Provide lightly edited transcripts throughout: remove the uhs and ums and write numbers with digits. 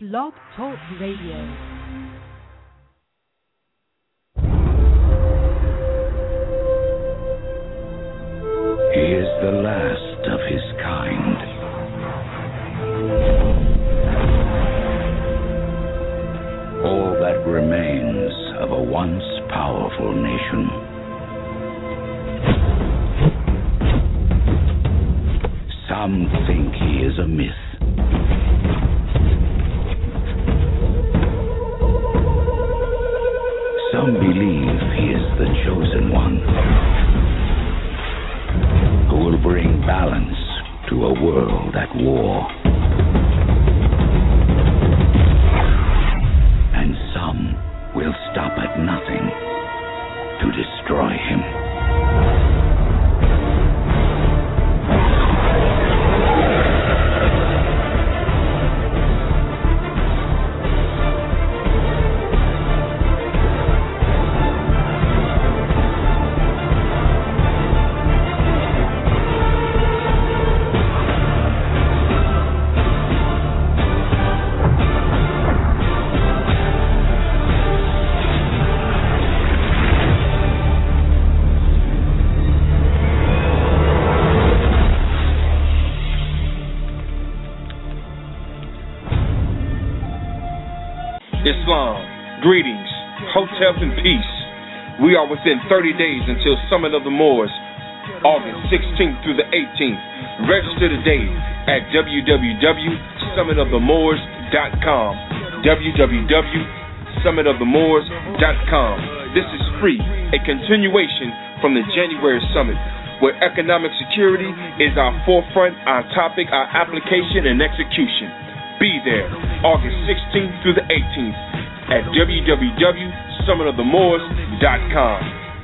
Blog Talk Radio. He is the last of his kind. All that remains of a once powerful nation. Some think he is a myth. Some believe he is the chosen one, who will bring balance to a world at war. And some will stop at nothing to destroy him. Islam, greetings, hotep and peace. We are within 30 days until Summit of the Moors, August 16th through the 18th. Register today at www.summitofthemoors.com. www.summitofthemoors.com. This is free, a continuation from the January Summit, where economic security is our forefront, our topic, our application, and execution. Be there, August 16th through the 18th at www.summitofthemoors.com.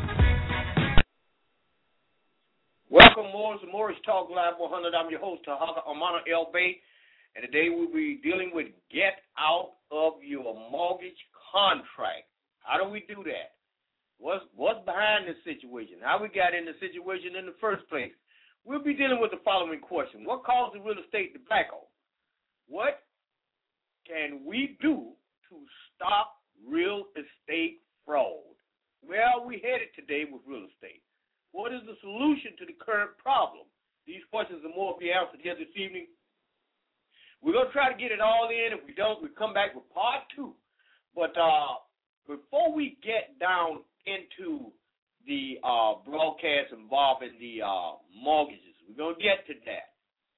Welcome, Moors, to Moorish Talk Live 100. I'm your host, Tahaga Amana El Bay, and today we'll be dealing with get out of your mortgage contract. How do we do that? What's behind this situation? How we got in the situation in the first place? We'll be dealing with the following question. What caused the real estate debacle? What can we do to stop real estate fraud? Where are we headed today with real estate? What is the solution to the current problem? These questions and more will be answered here this evening. We're going to try to get it all in. If we don't, we'll come back with part two. But before we get down into the broadcast involving the mortgages, we're going to get to that.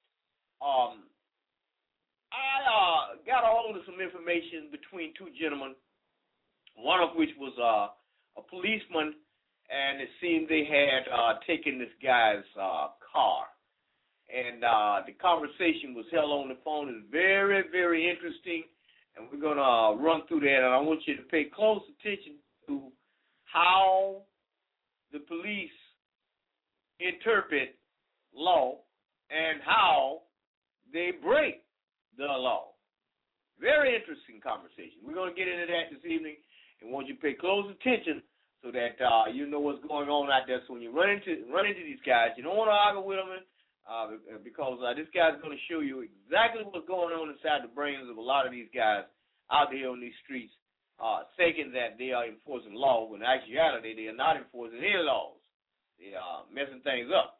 I got a hold of some information between two gentlemen, one of which was a policeman, and it seemed they had taken this guy's car. And the conversation was held on the phone. It was very, very interesting, and we're going to run through that. And I want you to pay close attention to how the police interpret law and how they break the law. Very interesting conversation. We're going to get into that this evening, and want you to pay close attention so that you know what's going on out there. So when you run into these guys, you don't want to argue with them because this guy's going to show you exactly what's going on inside the brains of a lot of these guys out there on these streets, thinking that they are enforcing law, when in actuality they are not enforcing any laws. They are messing things up.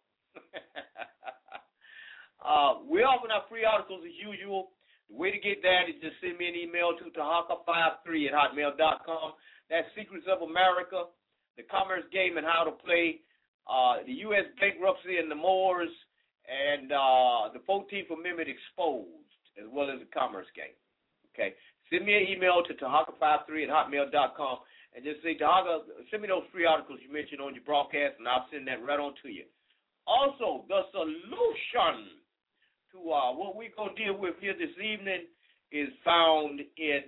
We offer our free articles as usual. The way to get that is just send me an email to tahaka53@hotmail.com. That's Secrets of America, the Commerce Game and How to Play, the U.S. Bankruptcy and the Moors, and the 14th Amendment Exposed, as well as the Commerce Game. Okay? Send me an email to tahaka53@hotmail.com and just say, Tahaka, send me those free articles you mentioned on your broadcast, and I'll send that right on to you. Also, the solution to what we're going to deal with here this evening is found in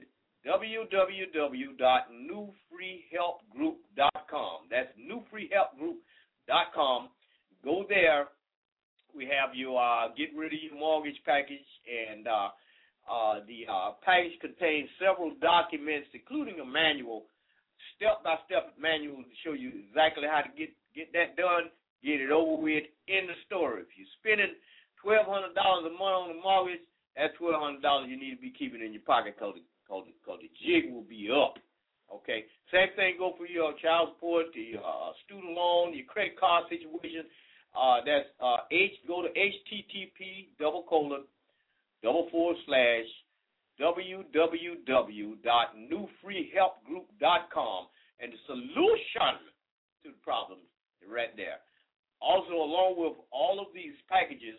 www.newfreehelpgroup.com. That's newfreehelpgroup.com. Go there. We have you get rid of your mortgage package, and the package contains several documents, including a manual, step-by-step manual to show you exactly how to get that done, get it over with in the store. If you're spending $1,200 a month on the mortgage, That $1,200 you need to be keeping in your pocket because the jig will be up. Okay. Same thing go for your child support, the student loan, your credit card situation. That's go to http://www.newfreehelpgroup.com, and the solution to the problem is right there. Also, along with all of these packages,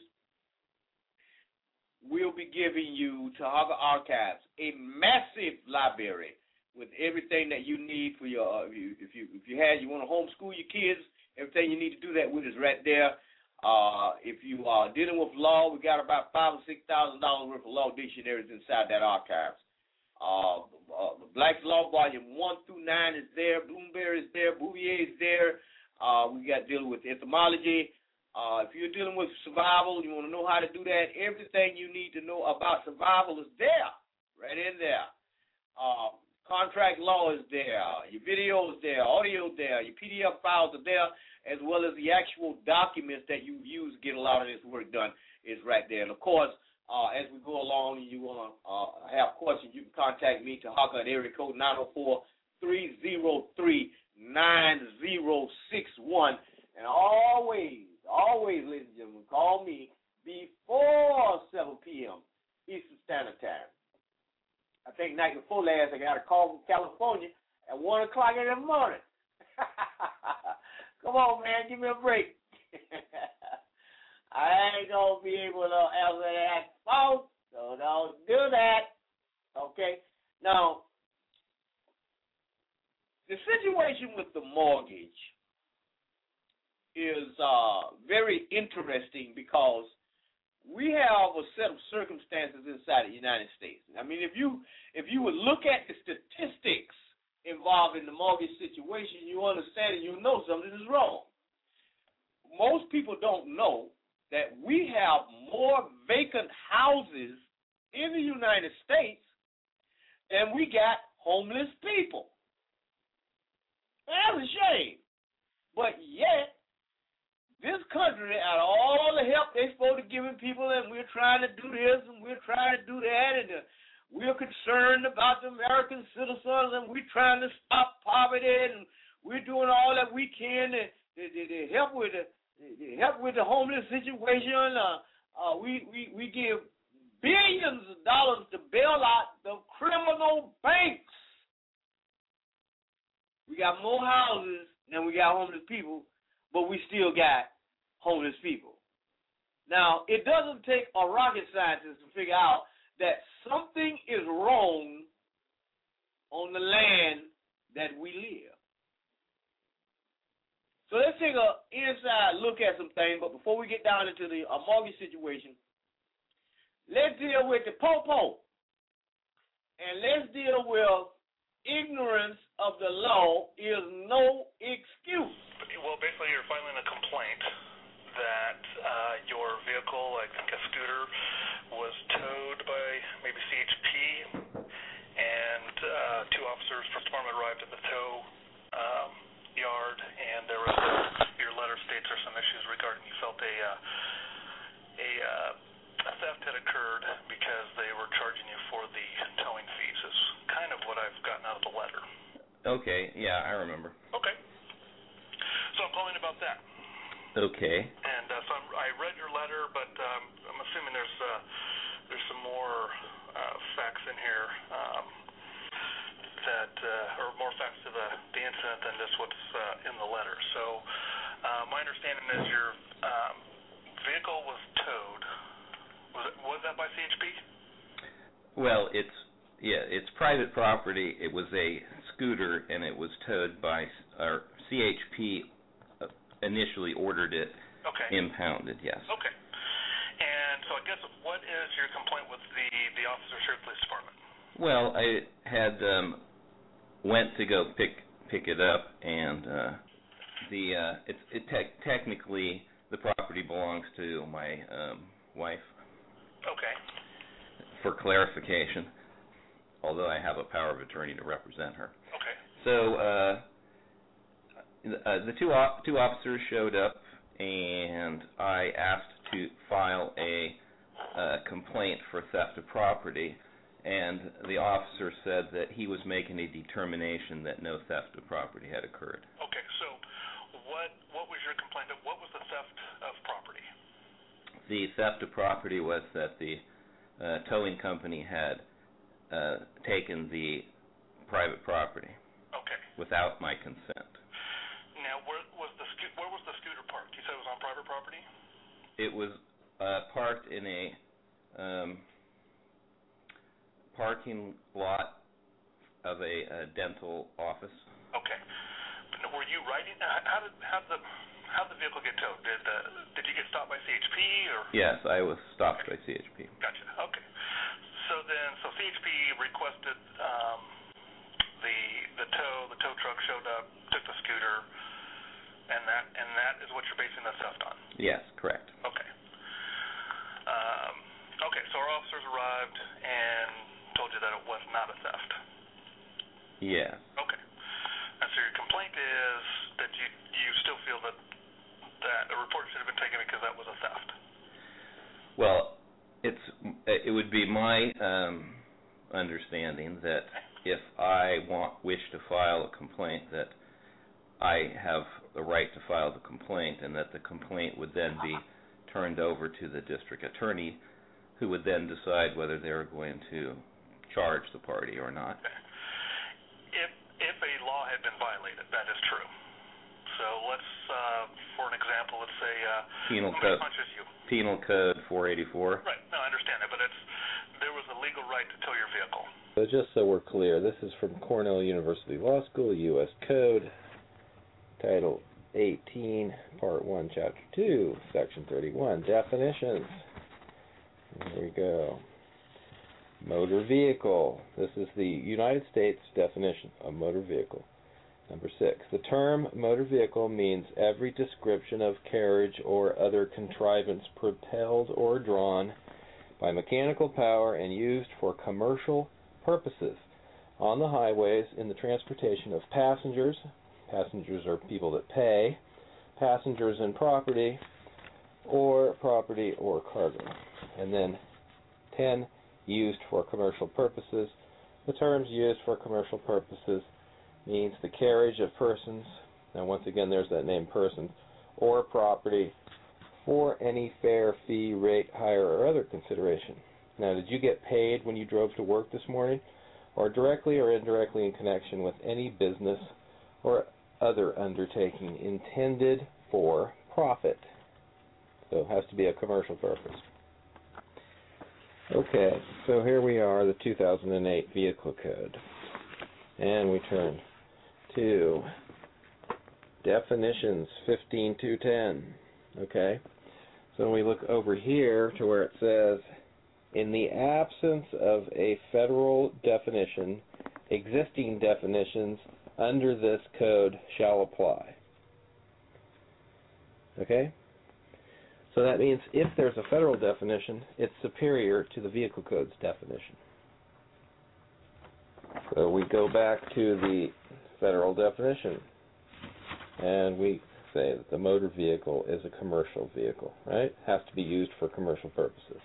we'll be giving you Tahaga Archives, a massive library with everything that you need for your. If you want to homeschool your kids, everything you need to do that with is right there. If you are dealing with law, we got about $5,000 or $6,000 worth of law dictionaries inside that archives. The Black's Law Volume 1 through 9 is there. Bloomberry is there. Bouvier is there. We got dealing with etymology. If you're dealing with survival, you want to know how to do that. Everything you need to know about survival is there, right in there. Contract law is there. Your video is there. Audio is there. Your PDF files are there, as well as the actual documents that you use to get a lot of this work done is right there. And, of course, as we go along and you want to have questions, you can contact me, Tahaga, at area code 904-303-9061. And always, ladies and gentlemen, call me before 7 p.m. Eastern Standard Time. I think night before last, I got a call from California at 1 o'clock in the morning. Come on, man, give me a break. I ain't going to be able to answer that phone, so don't do that. Okay? Now, the situation with the mortgage is very interesting because we have a set of circumstances inside the United States. I mean, if you would look at the statistics involved in the mortgage situation, you understand and you know something is wrong. Most people don't know that we have more vacant houses in the United States than we got homeless people. That's a shame. But yet, this country, out of all the help they're supposed to give people, and we're trying to do this and we're trying to do that, and we're concerned about the American citizens, and we're trying to stop poverty, and we're doing all that we can to help with the homeless situation. We give billions of dollars to bail out the criminal banks. We got more houses than we got homeless people, but we still got homeless people. Now, it doesn't take a rocket scientist to figure out that something is wrong on the land that we live. So let's take an inside look at some things, but before we get down into the mortgage situation, let's deal with the po-po, and let's deal with ignorance of the law is no excuse. Well, basically, you're filing a complaint that your vehicle, I think a scooter, was towed by maybe CHP, and two officers from the department arrived at the tow yard, and there was your letter states there's some issues regarding you felt a theft had occurred because they were charging you for the towing fees. Is kind of what I've gotten out of the letter. Okay, yeah, I remember. Okay. So I'm calling about that. Okay. And so I read your letter, but I'm assuming there's some more facts in here that or more facts to the incident than just what's in the letter. So my understanding is your vehicle was towed. Was that by CHP? Well, it's private property. It was a scooter, and it was towed by CHP. Initially ordered it, impounded, yes. Okay. And so I guess what is your complaint with the officers here at the police department? Well, I had went to go pick it up, and technically the property belongs to my wife. Okay. For clarification, although I have a power of attorney to represent her. Okay. So the two officers showed up, and I asked to file a a complaint for theft of property, and the officer said that he was making a determination that no theft of property had occurred. Okay, so what was your complaint? What was the theft of property? The theft of property was that the towing company had taken the private property. Okay. Without my consent. Now, where was the scooter parked? You said it was on private property? It was parked in a parking lot of a dental office. Okay. But were you riding? How did the vehicle get towed? Did you get stopped by CHP or? Yes, I was stopped by CHP. Gotcha. Okay. So CHP requested the tow truck showed up, took the scooter, and that is what you're basing the theft on. Yes, correct. Okay. Okay. So our officers arrived and told you that it was not a theft. Yes. Okay. And so your complaint is that you still feel that a report should have been taken because that was a theft. Well, it would be my understanding that if I wish to file a complaint, that I have the right to file the complaint, and that the complaint would then be turned over to the district attorney, who would then decide whether they're going to charge the party or not. Okay. If a law had been violated, that is true. So let's, for an example, let's say somebody punches you. Penal Code 484. Right. No, I understand that, but there was a legal right to tow your vehicle. So just so we're clear, this is from Cornell University Law School, U.S. Code, Title 18, Part 1, Chapter 2, Section 31, Definitions. There we go. Motor vehicle. This is the United States definition of motor vehicle. Number 6. The term motor vehicle means every description of carriage or other contrivance propelled or drawn by mechanical power and used for commercial purposes on the highways in the transportation of passengers. Passengers are people that pay. Passengers and property or cargo. And then 10. Used for commercial purposes. The terms used for commercial purposes means the carriage of persons, and once again there's that name persons, or property for any fare, fee, rate, hire, or other consideration. Now, did you get paid when you drove to work this morning, or directly or indirectly in connection with any business or other undertaking intended for profit? So it has to be a commercial purpose. Okay, so here we are, the 2008 Vehicle Code. And we turn to definitions 15.2.10. Okay, so we look over here to where it says, in the absence of a federal definition, existing definitions under this code shall apply. Okay? So that means if there's a federal definition, it's superior to the Vehicle Code's definition. So we go back to the federal definition, and we say that the motor vehicle is a commercial vehicle, right? Has to be used for commercial purposes.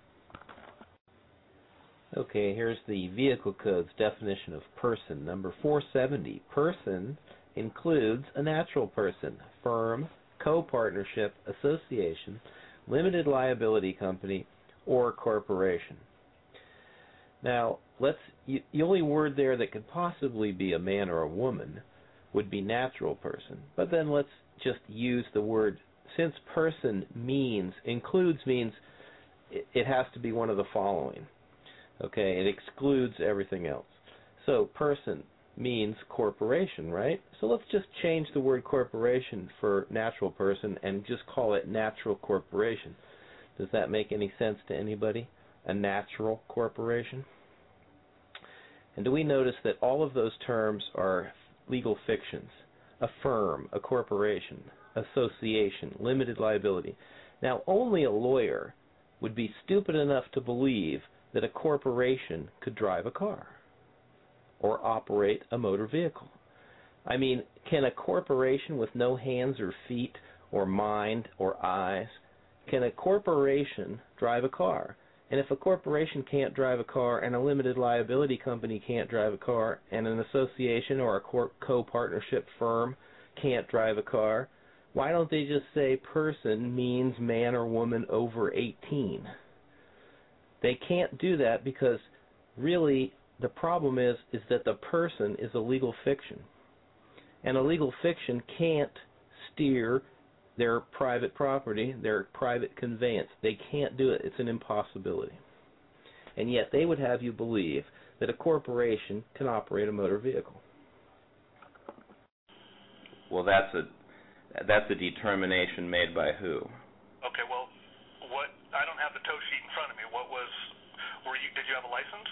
Okay, here's the Vehicle Code's definition of person. Number 470. Person includes a natural person, firm, co-partnership, association, limited liability company, or corporation. Now, the only word there that could possibly be a man or a woman would be natural person. But then let's just use the word, since person includes means it has to be one of the following. Okay, it excludes everything else. So person means corporation, right? So let's just change the word corporation for natural person and just call it natural corporation. Does that make any sense to anybody? A natural corporation? And do we notice that all of those terms are legal fictions? A firm, a corporation, association, limited liability. Now, only a lawyer would be stupid enough to believe that a corporation could drive a car or operate a motor vehicle. I mean, can a corporation with no hands or feet or mind or eyes, can a corporation drive a car? And if a corporation can't drive a car and a limited liability company can't drive a car and an association or a co-partnership firm can't drive a car, why don't they just say person means man or woman over 18? They can't do that because really the problem is that the person is a legal fiction. And a legal fiction can't steer their private property, their private conveyance. They can't do it. It's an impossibility. And yet they would have you believe that a corporation can operate a motor vehicle. Well, that's a determination made by who? Okay, well, I don't have the tow sheet in front of me. Did you have a license?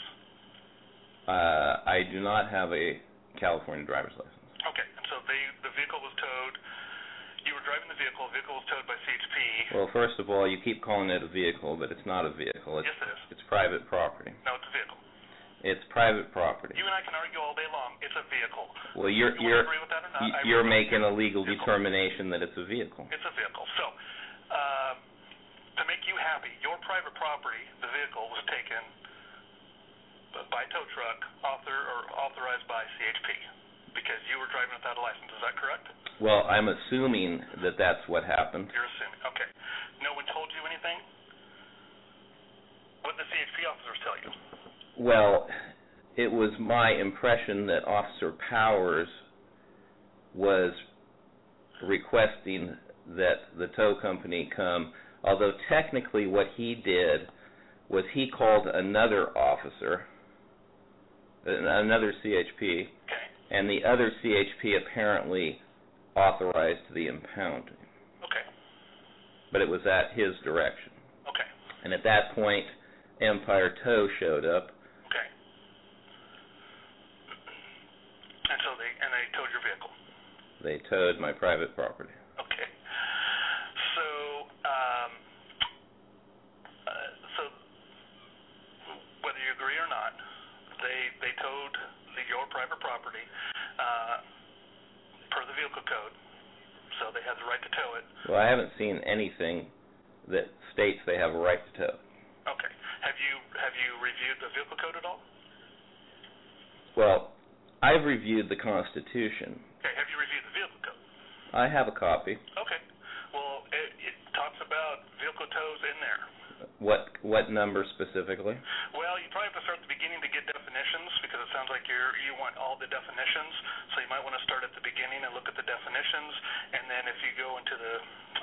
I do not have a California driver's license. Okay, and so the vehicle was towed. You were driving the vehicle was towed by CHP. Well, first of all, you keep calling it a vehicle, but it's not a vehicle. Yes, it is. It's private property. No, it's a vehicle. It's private property. You and I can argue all day long. It's a vehicle. Well, you agree with that or not? You're making a legal determination that it's a vehicle. It's a vehicle. So, to make you happy, your private property, the vehicle, was taken by tow truck authorized by CHP because you were driving without a license. Is that correct? Well, I'm assuming that that's what happened. You're assuming. Okay. No one told you anything? What did the CHP officers tell you? Well, it was my impression that Officer Powers was requesting that the tow company come, although technically what he did was he called another officer, another CHP, and the other CHP apparently authorized the impounding. Okay. But it was at his direction. Okay. And at that point, Empire Tow showed up. Okay. And so they towed your vehicle. They towed my private property. Okay. So, whether you agree or not, they towed your private property per the vehicle code, so they had the right to tow it. Well, I haven't seen anything that states they have a right to tow. Okay. Have you reviewed the vehicle code at all? Well, I've reviewed the Constitution. Okay. Have you reviewed the vehicle code? I have a copy. Okay. Well, it talks about vehicle tows in there. What number specifically? Well, you probably have to start at the beginning to get definitions because it sounds like you want all the definitions. So you might want to start at the beginning and look at the definitions, and then if you go into the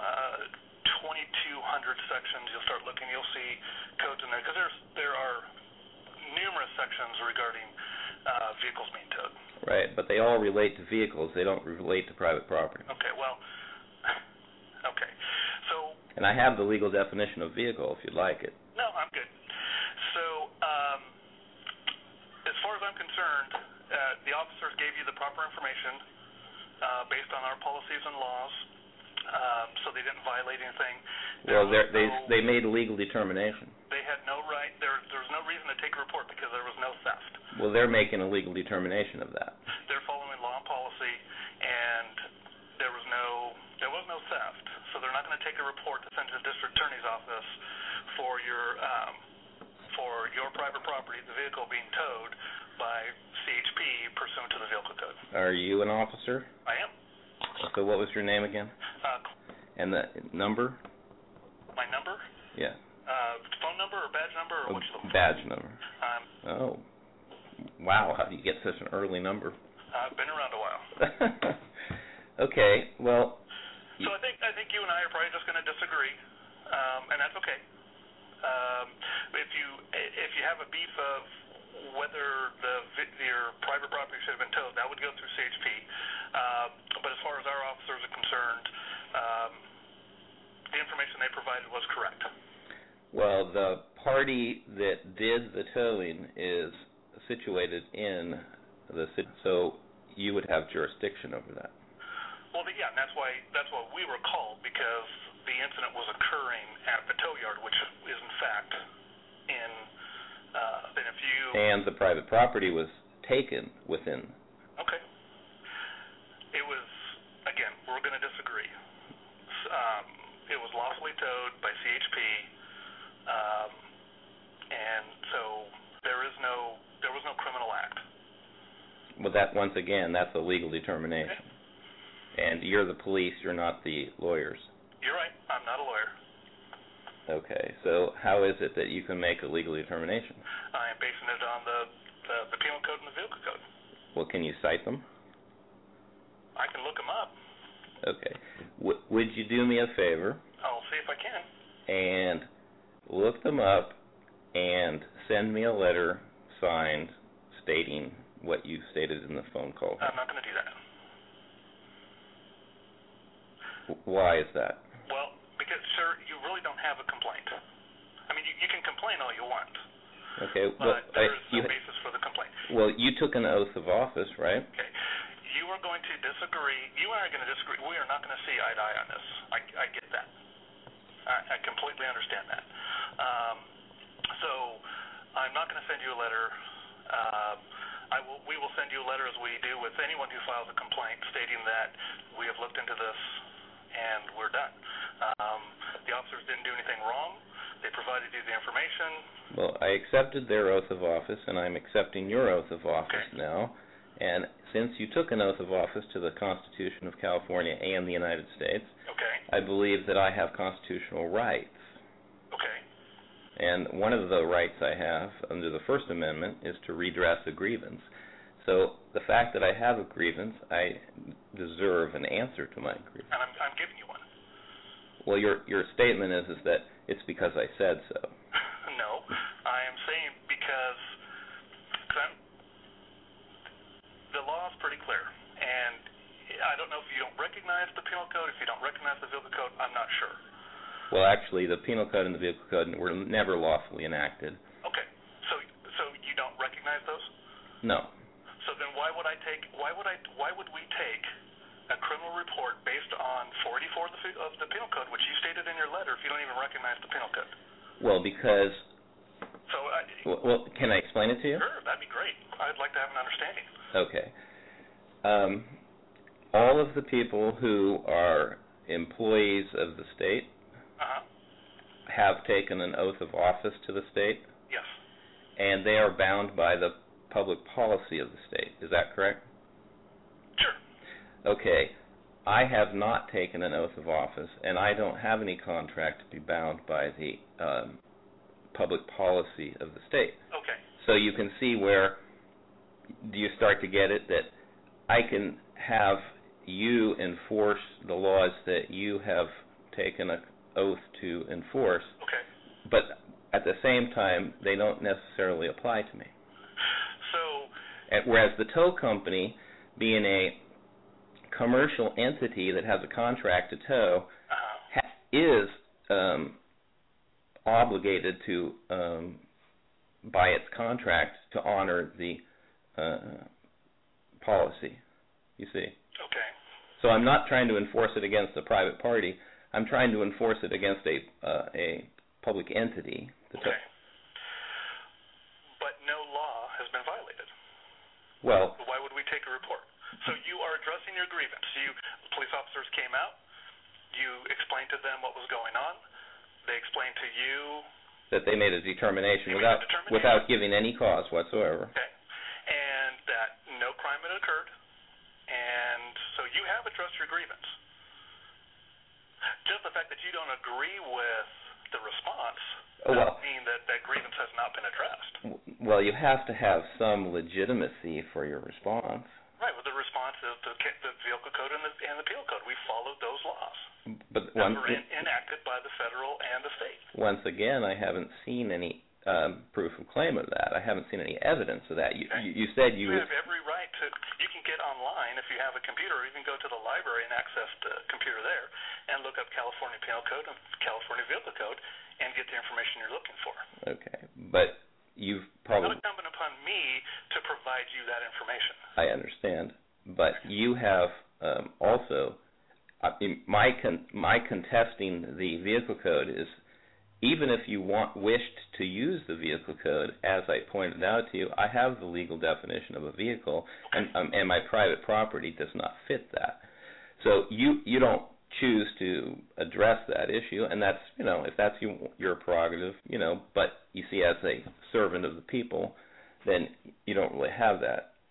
2200 sections, you'll start looking. You'll see codes in there because there are numerous sections regarding vehicles being towed. Right, but they all relate to vehicles. They don't relate to private property. Okay. Well. Okay. So. And I have the legal definition of vehicle if you'd like it. No, I'm good. So, as far as I'm concerned, the officers gave you the proper information based on our policies and laws, so they didn't violate anything. They made a legal determination. They had no right. There was no reason to take a report because there was no theft. Well, they're making a legal determination of that. They're following law and policy, and there was no theft. So they're not going to take a report to send to the district attorney's office for your private property, the vehicle being towed by CHP pursuant to the vehicle code. Are you an officer? I am. So what was your name again? And the number? My number? Yeah. Phone number or badge number or what you looking for? Badge number. Oh. Wow, how do you get such an early number? I've been around a while. Okay, well. So I think you and I are probably just going to disagree, and that's okay. If you have a beef of whether your private property should have been towed, that would go through CHP. But as far as our officers are concerned, the information they provided was correct. Well, the party that did the towing is situated in the city, so you would have jurisdiction over that. Well, yeah, and that's why we were called, because the incident was occurring at the tow yard, which is in fact in a few. And the private property was taken within. Okay. It was, again, we're going to disagree. It was lawfully towed by CHP. Well, that once again, that's a legal determination. Okay. And you're the police. You're not the lawyers. You're right. I'm not a lawyer. Okay. So how is it that you can make a legal determination? I am basing it on the penal code and the vehicle code. Well, can you cite them? I can look them up. Okay. Would you do me a favor? I'll see if I can. And look them up and send me a letter signed stating what you stated in the phone call. I'm not going to do that. Why is that? Well, because, sir, you really don't have a complaint. I mean, you can complain all you want. Okay. Well, but there is no basis for the complaint. Well, you took an oath of office, right? Okay. You are going to disagree. You and I are going to disagree. We are not going to see eye to eye on this. I get that. I completely understand that. So I'm not going to send you a letter. We will send you a letter, as we do with anyone who files a complaint, stating that we have looked into this and we're done. The officers didn't do anything wrong. They provided you the information. Well, I accepted their oath of office, and I'm accepting your oath of office now. And since you took an oath of office to the Constitution of California and the United States, I believe that I have constitutional rights. Okay. And one of the rights I have under the First Amendment is to redress a grievance. So the fact that I have a grievance, I deserve an answer to my grievance. And I'm giving you one. Well, your statement is that it's because I said so. No, I am saying because the law is pretty clear, and I don't know if you don't recognize the penal code, if you don't recognize the vehicle code, I'm not sure. Well, actually, the penal code and the vehicle code were never lawfully enacted. Okay, so you don't recognize those? No. So then why would we take a criminal report based on 484 of the penal code, which you stated in your letter, if you don't even recognize the penal code? Well, because... So well, can I explain it to you? Sure, that'd be great. I'd like to have an understanding. Okay. All of the people who are employees of the state have taken an oath of office to the state. Yes. And they are bound by the public policy of the state. Is that correct? Sure. Okay. I have not taken an oath of office, and I don't have any contract to be bound by the public policy of the state. Okay. So you can see where, do you start to get it, that I can have you enforce the laws that you have taken an oath to enforce, but at the same time, they don't necessarily apply to me. Whereas the tow company, being a commercial entity that has a contract to tow, is obligated to, by its contract, to honor the policy, you see. Okay. So I'm not trying to enforce it against a private party. I'm trying to enforce it against a public entity. Okay. But no law has been violated. Well, why would we take a report? So you are addressing your grievance. Police officers came out. You explained to them what was going on. They explained to you that they made a determination without giving any cause whatsoever. Okay. And that no crime had occurred. And so you have addressed your grievance. Just the fact that you don't agree with the response doesn't mean that grievance has not been addressed. Well, you have to have some legitimacy for your response. Right. Well, the response is the vehicle code and the penal code. We followed those laws. But that were enacted by the federal and the state. Once again, I haven't seen any proof of claim of that. I haven't seen any evidence of that. You said you have every right to. You can get online if you have a computer, or even go to the library and access the computer there, and look up California Penal Code and California Vehicle Code, and get the information you're looking for. Okay, but you've probably. It's not incumbent upon me to provide you that information. I understand, but you have also. My contesting the vehicle code is, even if you wished to use the vehicle code, as I pointed out to you, I have the legal definition of a vehicle, and my private property does not fit that. So you don't choose to address that issue, and that's, if that's your prerogative, but you see, as a servant of the people, then you don't really have that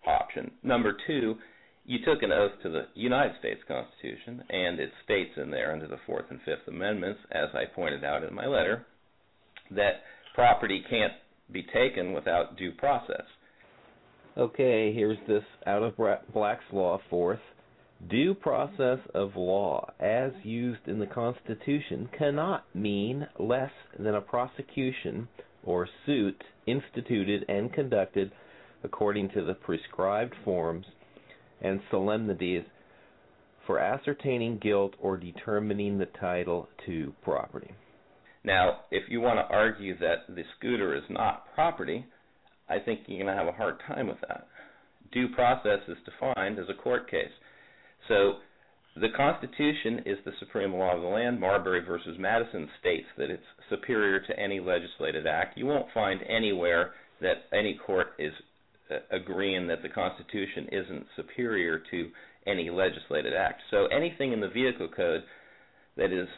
option. Number two, you took an oath to the United States Constitution, and it states in there under the Fourth and Fifth Amendments, as I pointed out in my letter, that property can't be taken without due process. Okay, here's this out of Black's Law, fourth. Due process of law, as used in the Constitution, cannot mean less than a prosecution or suit instituted and conducted according to the prescribed forms and solemnities for ascertaining guilt or determining the title to property. Now, if you want to argue that the scooter is not property, I think you're going to have a hard time with that. Due process is defined as a court case. So the Constitution is the supreme law of the land. Marbury versus Madison states that it's superior to any legislated act. You won't find anywhere that any court is agreeing that the Constitution isn't superior to any legislated act. So anything in the Vehicle Code that is,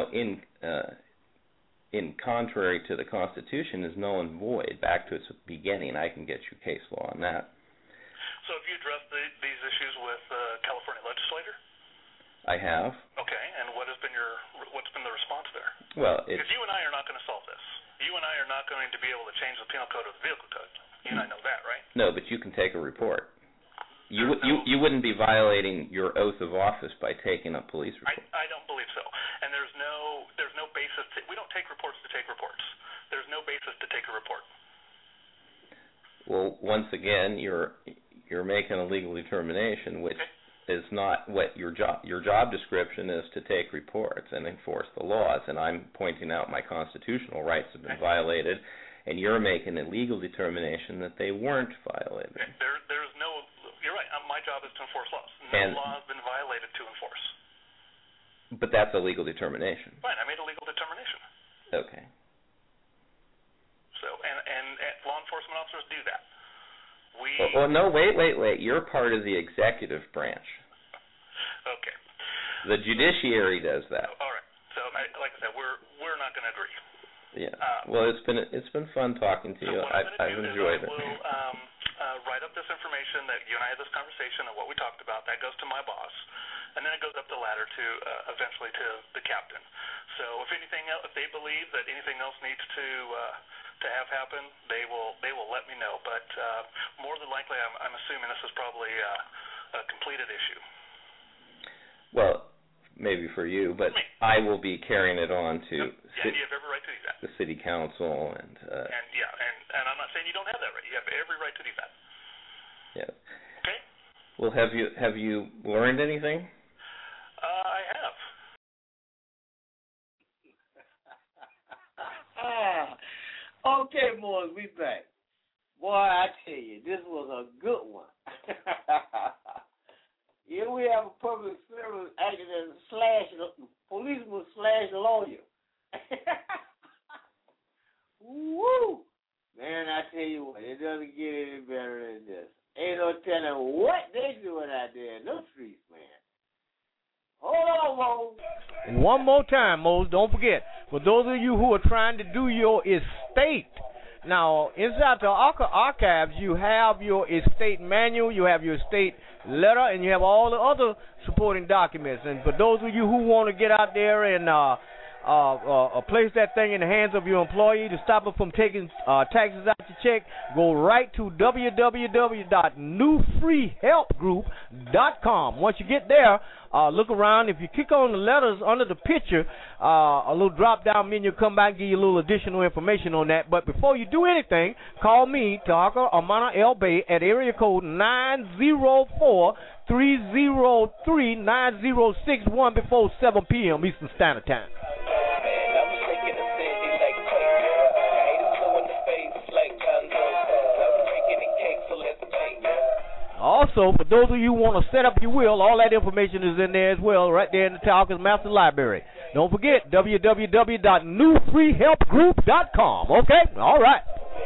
in contrary to the Constitution is null and void. Back to its beginning, I can get you case law on that. So have you addressed these issues with the California legislator? I have. Okay, and what's been the response there? Well, because you and I are not going to solve this. You and I are not going to be able to change the penal code or the vehicle code. You and I know that, right? No, but you can take a report. You wouldn't be violating your oath of office by taking a police report. I don't believe so. And there's no basis. We don't take reports to take reports. There's no basis to take a report. Well, once again, you're making a legal determination, which is not what your job description is, to take reports and enforce the laws. And I'm pointing out my constitutional rights have been violated, and you're making a legal determination that they weren't violated. There's no. You're right. My job is to enforce laws. No law has been violated to enforce. But that's a legal determination. Fine. I made a legal determination. Okay. So, and law enforcement officers do that. Well, no, wait. You're part of the executive branch. Okay. The judiciary does that. All right. So, like I said, we're not going to agree. Yeah. Well, it's been fun talking to you. I've enjoyed it. We'll write up this information that you and I had this conversation and what we talked about. That goes to my boss, and then it goes up the ladder to eventually to the captain. So, if anything else, if they believe that anything else needs to have happen, they will let me know. But more than likely, I'm assuming this is probably a completed issue. Well, maybe for you, but I will be carrying it on to you have every right to do that. The city council and I'm not saying you don't have that right. You have every right to do that. Yeah. Okay. Well, have you learned anything? I have. Okay, boys, we back. Boy, I tell you, this was a good one. Here we have a public service acting as a policeman / lawyer. Woo! Man, I tell you what, it doesn't get any better than this. Ain't no telling what they doing out there in those streets, man. Hold on, Mose. One more time, Mose. Don't forget, for those of you who are trying to do your estate, now, inside the archives, you have your estate manual, you have your estate letter, and you have all the other supporting documents. And for those of you who want to get out there and place that thing in the hands of your employee to stop it from taking taxes out your check, go right to www.newfreehelpgroup.com. Once you get there, look around. If you click on the letters under the picture, a little drop-down menu will come back and give you a little additional information on that. But before you do anything, call me, Tahaka Amana El Bay, at area code 904-303-9061 before 7 p.m. Eastern Standard Time. Also, for those of you who want to set up your will, all that information is in there as well, right there in the Tahaka's Master Library. Don't forget, www.newfreehelpgroup.com. Okay? All right.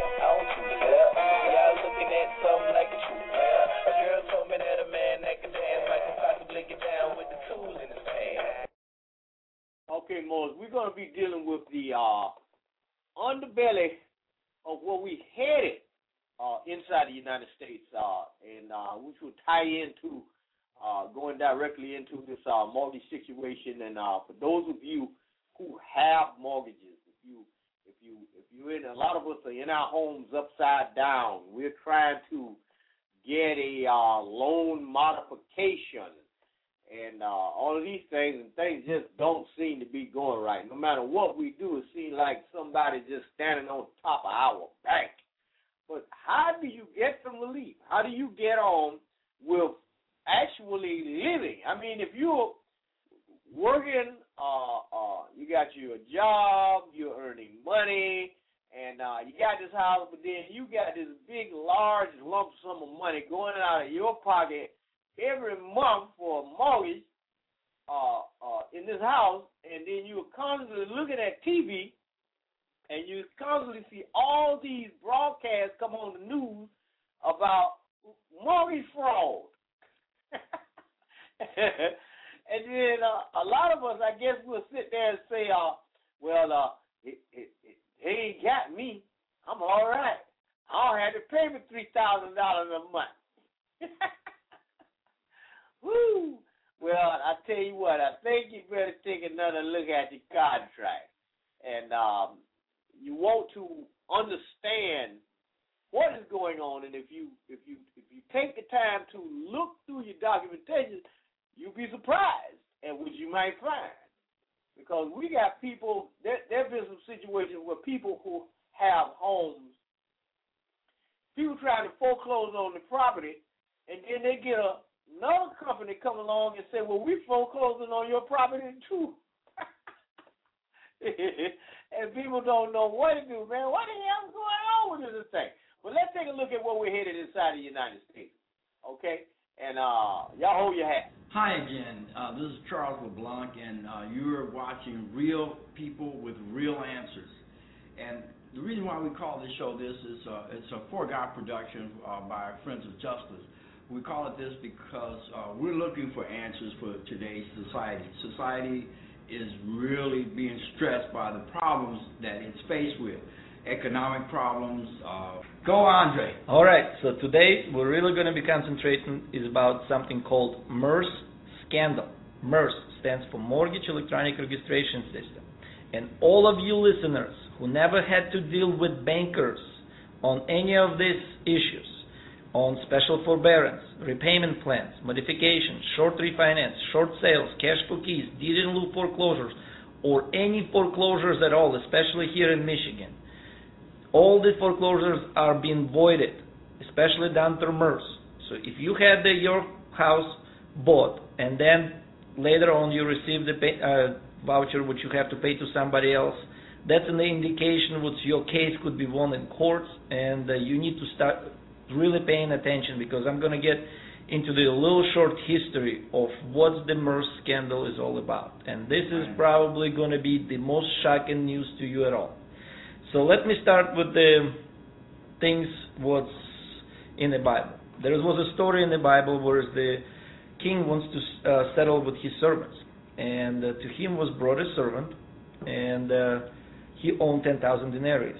Okay, Mose, we're going to be dealing with the underbelly of where we headed inside the United States, and which will tie into going directly into this mortgage situation. And for those of you who have mortgages, if you're in, a lot of us are in our homes upside down. We're trying to get a loan modification, and all of these things, and things just don't seem to be going right. No matter what we do, it seems like somebody's just standing on top of our bank. But how do you get some relief? How do you get on with actually living? I mean, if you're working, you got your job, you're earning money, and you got this house, but then you got this big, large lump sum of money going out of your pocket every month for a mortgage in this house, and then you're constantly looking at TV, and you constantly see all these broadcasts come on the news about mortgage fraud. And then a lot of us, I guess, will sit there and say, he ain't got me. I'm all right. I don't have to pay me $3,000 a month. Woo! Well, I tell you what, I think you better take another look at your contract. And you want to understand what is going on, and if you take the time to look through your documentation, you'll be surprised at what you might find. Because we got people, there have been some situations where people who have homes, people trying to foreclose on the property, and then they get another company come along and say, well, we're foreclosing on your property too. And people don't know what to do, man. What the hell's going on with this thing? But let's take a look at where we're headed inside the United States, okay? And y'all hold your hat. Hi again. This is Charles LeBlanc, and you're watching Real People with Real Answers. And the reason why we call this show this is it's a For God production by Friends of Justice. We call it this because we're looking for answers for today's society. Society is really being stressed by the problems that it's faced with. Economic problems. Go, Andre. All right, so today we're really going to be concentrating is about something called MERS scandal. MERS stands for Mortgage Electronic Registration System. And all of you listeners who never had to deal with bankers on any of these issues, on special forbearance, repayment plans, modifications, short refinance, short sales, cash for keys, deed in lieu foreclosures, or any foreclosures at all, especially here in Michigan, all the foreclosures are being voided, especially done through MERS. So if you had your house bought and then later on you received the voucher which you have to pay to somebody else, that's an indication that your case could be won in courts, and you need to start really paying attention, because I'm going to get into the little short history of what the MERS scandal is all about. And this is probably going to be the most shocking news to you at all. So let me start with the things what's in the Bible. There was a story in the Bible where the king wants to settle with his servants. And to him was brought a servant, and he owned 10,000 denarii.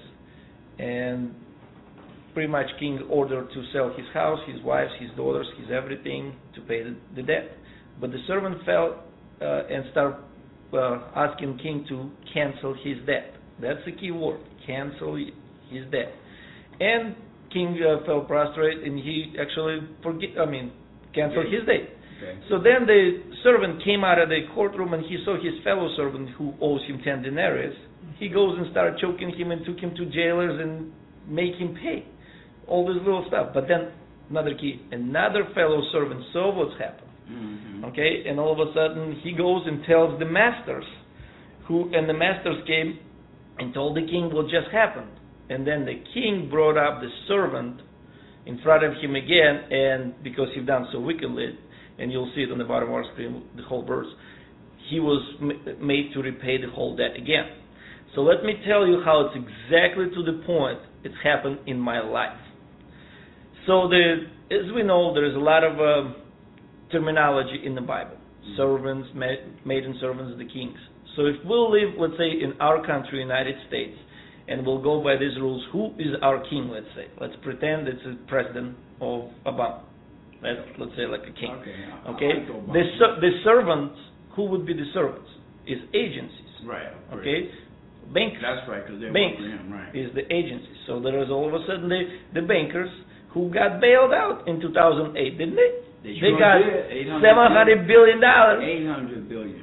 And pretty much king ordered to sell his house, his wives, his daughters, his everything to pay the debt. But the servant fell and started asking king to cancel his debt. That's the key word, cancel his debt. And king fell prostrate, and he actually canceled his debt. Okay. So then the servant came out of the courtroom, and he saw his fellow servant who owes him 10 denarii. He goes and started choking him and took him to jailers and make him pay all this little stuff. But then another fellow servant saw what's happened. Mm-hmm. Okay, and all of a sudden he goes and tells the masters, and the masters came and told the king what just happened. And then the king brought up the servant in front of him again, and because he done so wickedly, and you'll see it on the bottom of our screen, the whole verse, he was made to repay the whole debt again. So let me tell you how it's exactly to the point it's happened in my life. So as we know, there is a lot of terminology in the Bible. Servants, maiden servants, the kings. So if we'll live, let's say, in our country, United States, and we'll go by these rules. Who is our king, let's say? Let's pretend it's a president of Obama. Let's say like a king. Okay? The servants, who would be the servants? Is agencies. Right. Okay? Bankers. That's right, because they're banks working him, right. is the agency. So there is all of a sudden the bankers who got bailed out in 2008, didn't they? They got $700 billion. $800 billion.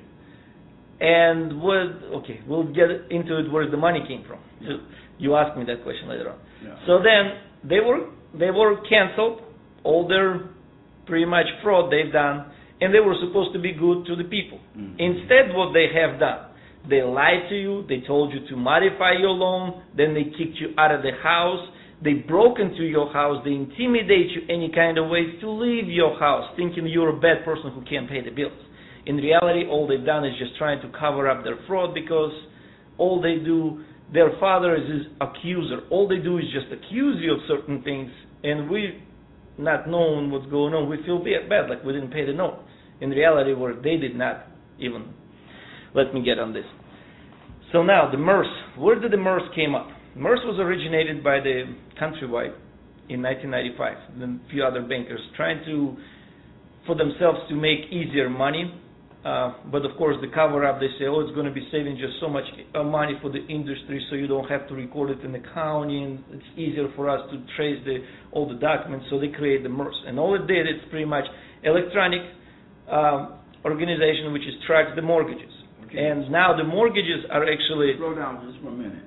And we'll get into it where the money came from. Yeah. So you ask me that question later on. Yeah. So then they were canceled, all their pretty much fraud they've done, and they were supposed to be good to the people. Mm-hmm. Instead, what they have done, they lied to you, they told you to modify your loan, then they kicked you out of the house, they broke into your house, they intimidate you any kind of ways to leave your house, thinking you're a bad person who can't pay the bills. In reality, all they've done is just trying to cover up their fraud, because all they do, their father is his accuser. All they do is just accuse you of certain things, and we, not knowing what's going on, we feel bad, like we didn't pay the note. In reality, where they did not even let me get on this. So now, the MERS. Where did the MERS came up? MERS was originated by the Countrywide in 1995, and a few other bankers trying for themselves to make easier money. But of course, the cover-up, they say, it's going to be saving just so much money for the industry, so you don't have to record it in the county, and it's easier for us to trace all the documents, so they create the MERS. And all it did, it's pretty much electronic organization which tracks the mortgages. Okay. And now the mortgages are actually... Slow down just for a minute.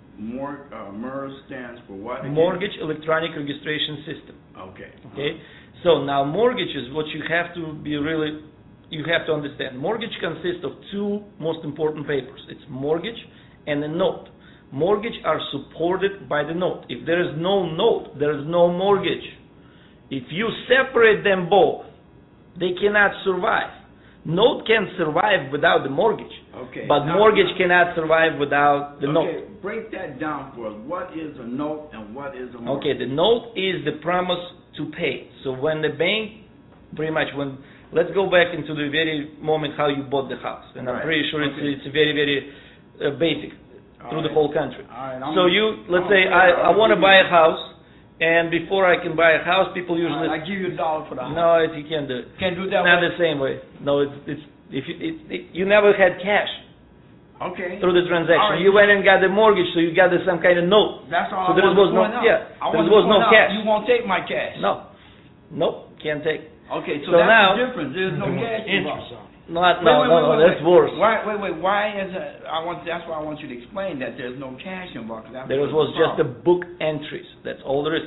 MERS stands for what again? Mortgage Electronic Registration System. Okay. So now mortgages, what you have to understand. Mortgage consists of two most important papers. It's mortgage and a note. Mortgage are supported by the note. If there is no note, there is no mortgage. If you separate them both, they cannot survive. Note can survive without the mortgage, but mortgage cannot survive without the note. Okay, break that down for us. What is a note and what is a mortgage? Okay, the note is the promise to pay. So when the bank, let's go back into the very moment how you bought the house, and I'm pretty sure it's very, very basic through the whole country. So let's say I want to buy a house. And before I can buy a house, people usually... I give you $1 for the house. No, you can't do it. Can't do it that way? Not the same way. No, you never had cash. Okay. Through the transaction. You went and got the mortgage, so you got some kind of note. That's all so there was no cash. You won't take my cash. No. Nope, can't take. Okay, so that's the difference. There's no cash involved. No, that's worse. Why is it? That's why I want you to explain that there's no cash involved. There was just the book entries. That's all there is.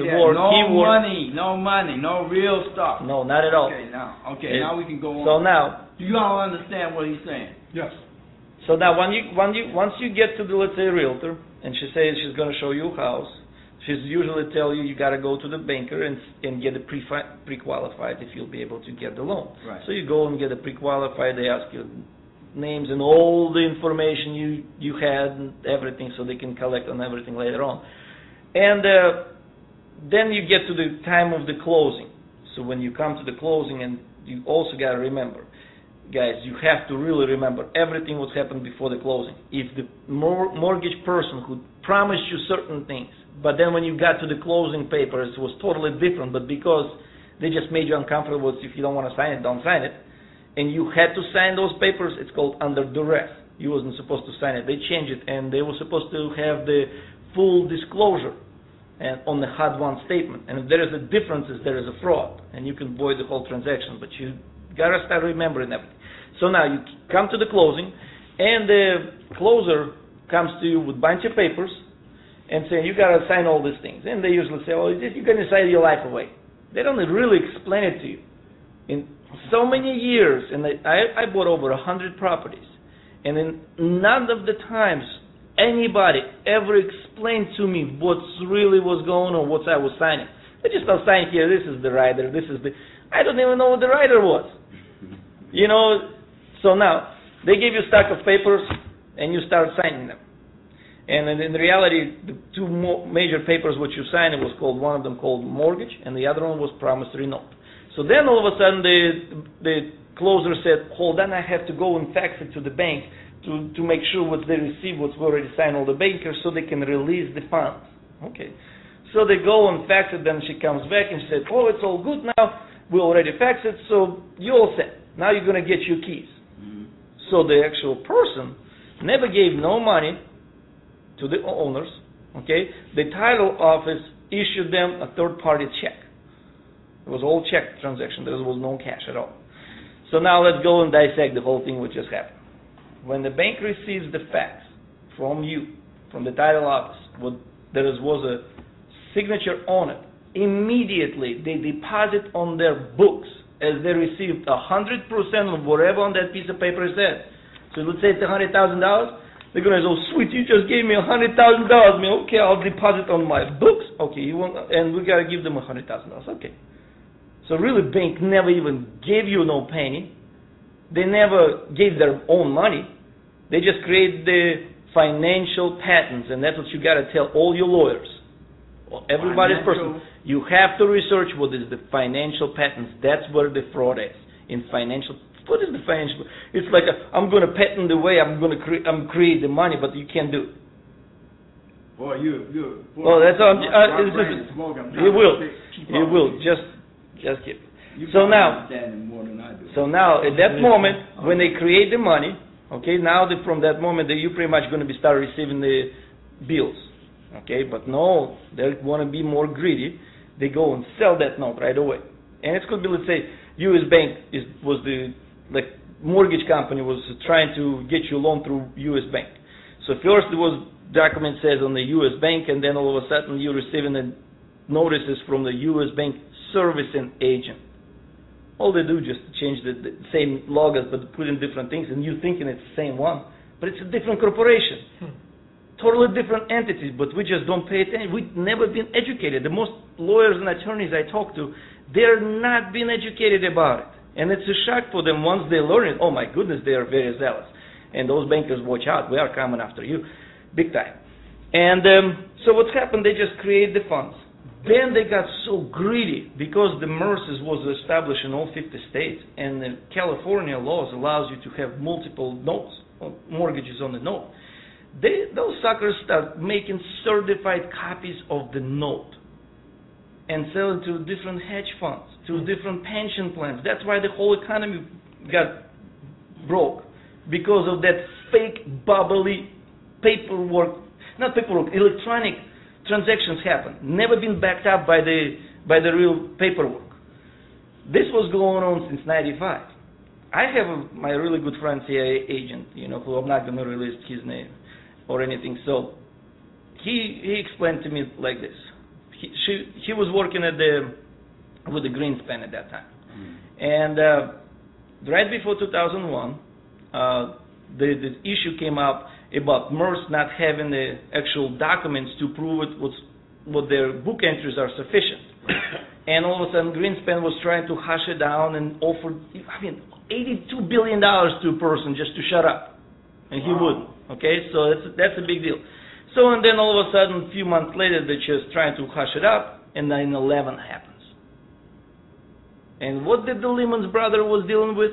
No money, no real stuff. No, not at all. Now we can go on. So now, you all understand what he's saying? Yes. So now, once you get to the, let's say, realtor, and she says she's going to show you a house, she's usually tell you got to go to the banker and get it pre-qualified if you'll be able to get the loan. Right. So you go and get it pre-qualified. They ask you names and all the information you had and everything, so they can collect on everything later on. And then you get to the time of the closing. So when you come to the closing, and you also got to remember, guys, you have to really remember everything what happened before the closing. If the mortgage person who promised you certain things, but then when you got to the closing papers, it was totally different. But because they just made you uncomfortable, if you don't want to sign it, don't sign it. And you had to sign those papers, it's called under duress. You wasn't supposed to sign it. They changed it, and they were supposed to have the full disclosure and on the HUD-1 statement. And if there is a difference, there is a fraud, and you can void the whole transaction. But you got to start remembering everything. So now you come to the closing, and the closer comes to you with a bunch of papers, and saying, you got to sign all these things. And they usually say, you're going to sign your life away. They don't really explain it to you. In so many years, and I bought over 100 properties, and in none of the times anybody ever explained to me what really was going on, what I was signing. They just start signing here, this is the rider, I don't even know what the rider was. So now, they give you a stack of papers, and you start signing them. And in reality, the two major papers which you signed, one of them called mortgage, and the other one was promissory note. So then all of a sudden the closer said, hold on, I have to go and fax it to the bank to make sure what they receive, what's already signed all the bankers, so they can release the funds. Okay. So they go and fax it, then she comes back and she said, oh, it's all good now, we already faxed it, so you're all set. Now you're going to get your keys. Mm-hmm. So the actual person never gave no money to the owners, okay? The title office issued them a third-party check. It was all check transaction. There was no cash at all. So now let's go and dissect the whole thing what just happened. When the bank receives the fax from you, from the title office, there was a signature on it, immediately they deposit on their books as they received 100% of whatever on that piece of paper said. So let's say it's $100,000. They're going to say, oh, sweet, you just gave me $100,000. Man, okay, I'll deposit on my books. Okay, and we got to give them $100,000. Okay. So really, bank never even gave you no penny. They never gave their own money. They just create the financial patents, and that's what you got to tell all your lawyers. Everybody's person. You have to research what is the financial patents. That's where the fraud is. In financial, what is the financial? It's like I'm going to patent the way I'm going to create the money, but you can't do it. Well, that's you will just keep. So now at that moment when they create the money, okay, now from that moment that you're pretty much going to be start receiving the bills. Okay, but no, they want to be more greedy. They go and sell that note right away. And it could be, let's say, U.S. Bank was the mortgage company was trying to get you a loan through U.S. Bank. So first there was document says on the U.S. Bank, and then all of a sudden you're receiving the notices from the U.S. Bank servicing agent. All they do is just change the same logos but put in different things, and you're thinking it's the same one, but it's a different corporation. Totally different entities, but we just don't pay attention. We've never been educated. The most lawyers and attorneys I talk to, they're not being educated about it. And it's a shock for them once they learn it. Oh my goodness, they are very zealous. And those bankers, watch out, we are coming after you. Big time. And so what's happened, they just create the funds. Then they got so greedy because the MERS was established in all 50 states, and the California laws allows you to have multiple notes, mortgages on the note. Those suckers start making certified copies of the note and selling to different hedge funds, to different pension plans. That's why the whole economy got broke, because of that fake, bubbly electronic transactions happen, never been backed up by the real paperwork. This was going on since '95. I have my really good friend, CIA agent, who I'm not going to release his name or anything. So he explained to me like this. He was working with the Greenspan at that time, and right before 2001, the issue came up about MERS not having the actual documents to prove what their book entries are sufficient. And all of a sudden, Greenspan was trying to hush it down and offered, $82 billion to a person just to shut up, and he wouldn't. Okay, so that's a big deal. So, and then all of a sudden, a few months later, they're just trying to hush it up, and 9/11 happens. And what did the Lehman Brothers was dealing with?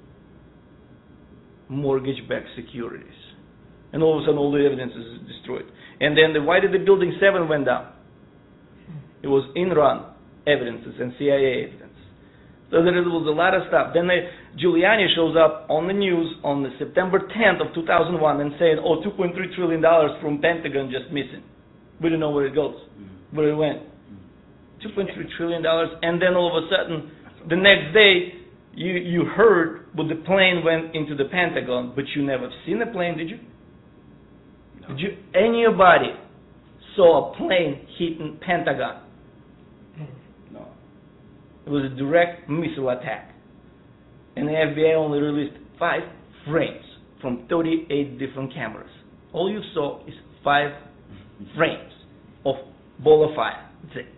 Mortgage-backed securities. And all of a sudden, all the evidence is destroyed. And then why did the Building 7 went down? It was Enron evidences and CIA evidence. So there was a lot of stuff. Then Giuliani shows up on the news on the September 10th of 2001 and saying, $2.3 trillion from Pentagon just missing. We don't know where it goes, where it went. $2.3 trillion, and then all of a sudden, the next day, you heard when the plane went into the Pentagon, but you never seen the plane, did you? No. Did anybody saw a plane hitting Pentagon? No. It was a direct missile attack. And the FBI only released 5 frames from 38 different cameras. All you saw is 5 frames of ball of fire. That's it.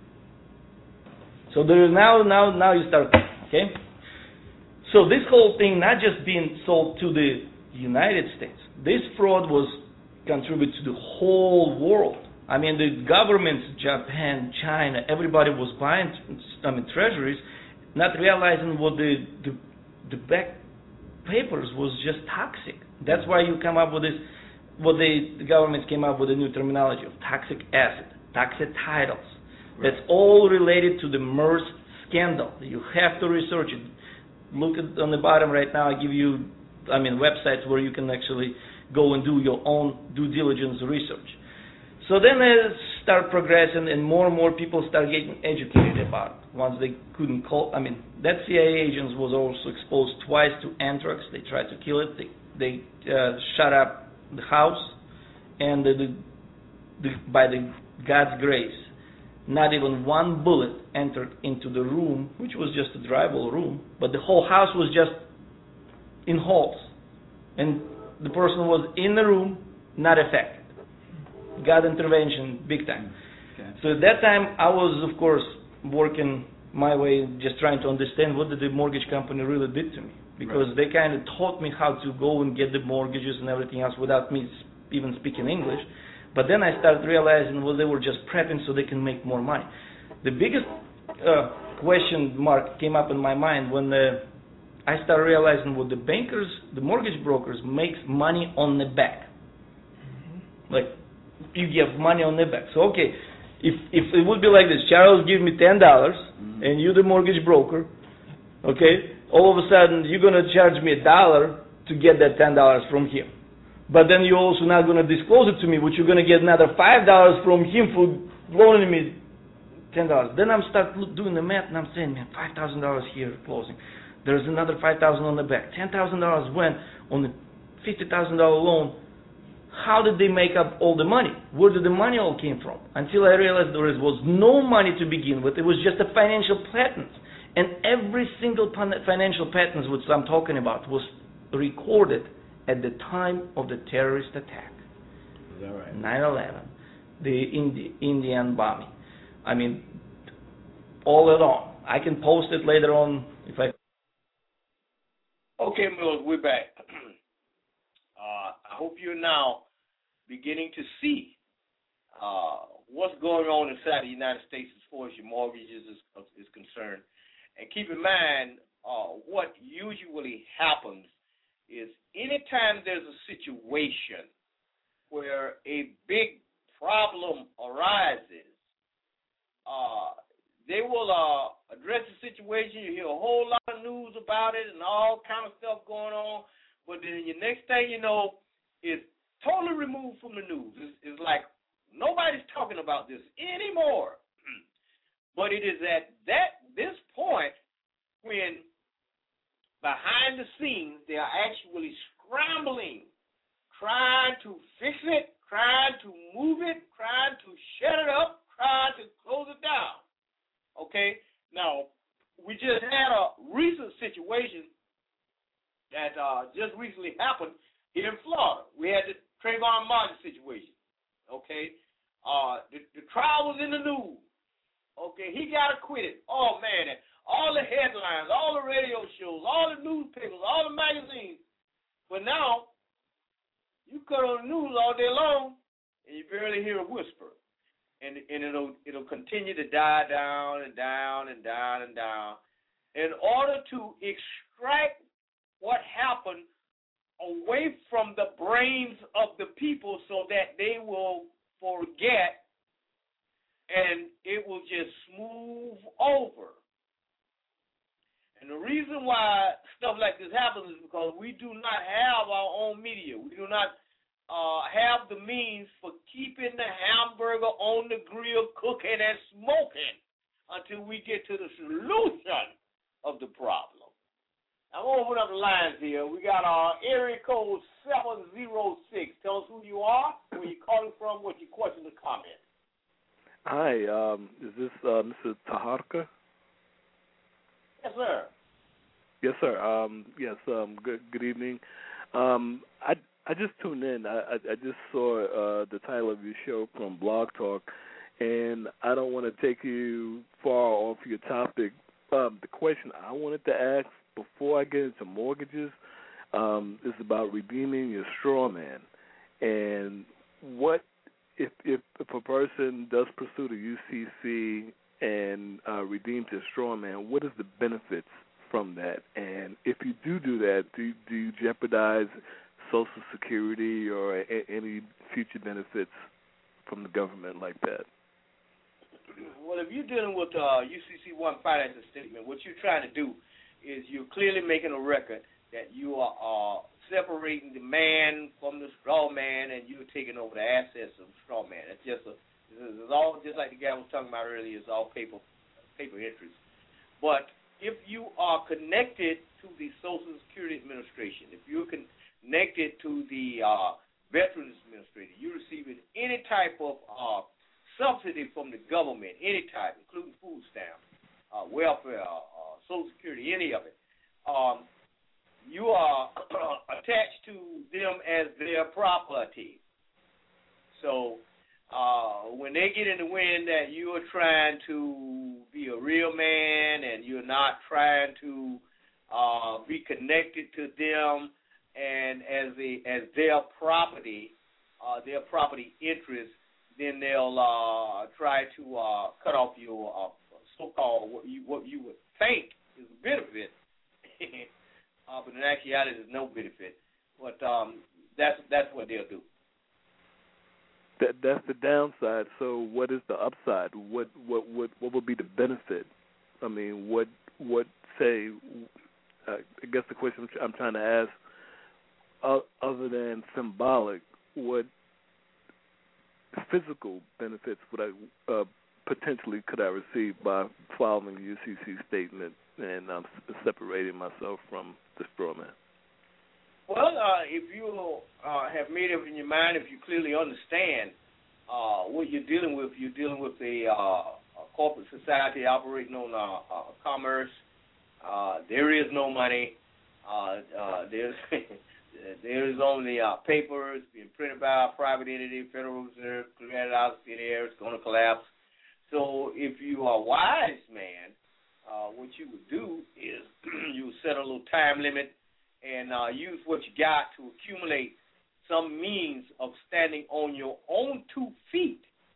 So there is now you start, okay? So this whole thing not just being sold to the United States. This fraud was contributed to the whole world. I mean, the governments, Japan, China, everybody was buying treasuries, not realizing what the papers was just toxic. That's why you come up with this, what the government came up with a new terminology of toxic acid, toxic titles. Right. That's all related to the MERS scandal. You have to research it. Look at on the bottom right now. I give you, websites where you can actually go and do your own due diligence research. So then it start progressing, and more people start getting educated about it. Once they couldn't that CIA agent was also exposed twice to anthrax. They tried to kill it. They shut up the house, and by the God's grace, not even one bullet entered into the room, which was just a drivable room, but the whole house was just in holes, and the person was in the room, not affected. God intervention, big time. Okay. So at that time, I was, of course, working my way, just trying to understand what the mortgage company really did to me. Because they kind of taught me how to go and get the mortgages and everything else without me even speaking English. But then I started realizing, they were just prepping so they can make more money. The biggest question mark came up in my mind when I started realizing what the bankers, the mortgage brokers, makes money on the back. Mm-hmm. Like, you give money on the back. So, okay, if it would be like this, Charles give me $10, and you the mortgage broker, okay, all of a sudden you're going to charge me $1 to get that $10 from him. But then you're also not going to disclose it to me, which you're going to get another $5 from him for loaning me $10. Then I'm start doing the math, and I'm saying, man, $5,000 here closing. There's another $5,000 on the back. $10,000 went on the $50,000 loan. How did they make up all the money? Where did the money all came from? Until I realized there was no money to begin with. It was just a financial patent. And every single financial patent, which I'm talking about, was recorded at the time of the terrorist attack. Is that right? 9/11, the Indian bombing. All along. I can post it later on if I... Okay, Mills, we're back. I hope you're now beginning to see what's going on inside the United States as far as your mortgages is concerned. And keep in mind, what usually happens is anytime there's a situation where a big problem arises, they will address the situation. You hear a whole lot of news about it and all kind of stuff going on. But then the next thing you know, it's totally removed from the news. It's like nobody's talking about this anymore. But it is at this point when behind the scenes they are actually scrambling, trying to fix it, trying to move it, trying to shut it up, trying to close it down. Okay? Now, we just had a recent situation that just recently happened here in Florida. We had the Trayvon Martin situation. Okay? The trial was in the news. Okay? He got acquitted. Oh, man. And all the headlines, all the radio shows, all the newspapers, all the magazines. But now, you cut on the news all day long, and you barely hear a whisper. And it'll continue to die down and down and down and down. In order to extract what happened away from the brains of the people so that they will forget and it will just smooth over. And the reason why stuff like this happens is because we do not have our own media. We do not have the means for keeping the hamburger on the grill, cooking and smoking until we get to the solution of the problem. I'm going to open up the lines here. We got our area code 706. Tell us who you are, where you're calling from, what your question or comment. Hi, is this Mr. Taharka? Yes, sir. Yes, sir. Good evening. I just tuned in. I just saw the title of your show from Blog Talk, and I don't want to take you far off your topic. The question I wanted to ask before I get into mortgages is about redeeming your straw man. And what if a person does pursue the UCC and redeems his straw man, what is the benefits from that? And if you do that, do you jeopardize Social Security or any future benefits from the government like that? Well, if you're dealing with UCC 1 financial statement, what you're trying to do is you're clearly making a record that you are separating the man from the straw man, and you're taking over the assets of the straw man. It's all just like the guy was talking about earlier. It's all paper interest. But if you are connected to the Social Security Administration, if you're connected to the Veterans Administration, you're receiving any type of subsidy from the government, any type, including food stamps, welfare, Social Security, any of it, you are attached to them as their property. So when they get in the wind that you are trying to be a real man and you're not trying to be connected to them and as their property interest, then they'll try to cut off your so-called what you would think is a benefit, but in actuality, there's no benefit. But that's what they'll do. That's the downside. So, what is the upside? What would be the benefit? I mean, what say? I guess the question I'm trying to ask, other than symbolic, what physical benefits would I potentially could I receive by following the UCC statement and separating myself from the straw man? Well, if you have made up in your mind, if you clearly understand what you're dealing with a corporate society operating on commerce. There is no money. There is only paper. It's being printed by a private entity, Federal Reserve, cleared out in the air. It's going to collapse. So if you are a wise man, what you would do is you would set a little time limit and use what you got to accumulate some means of standing on your own 2 feet,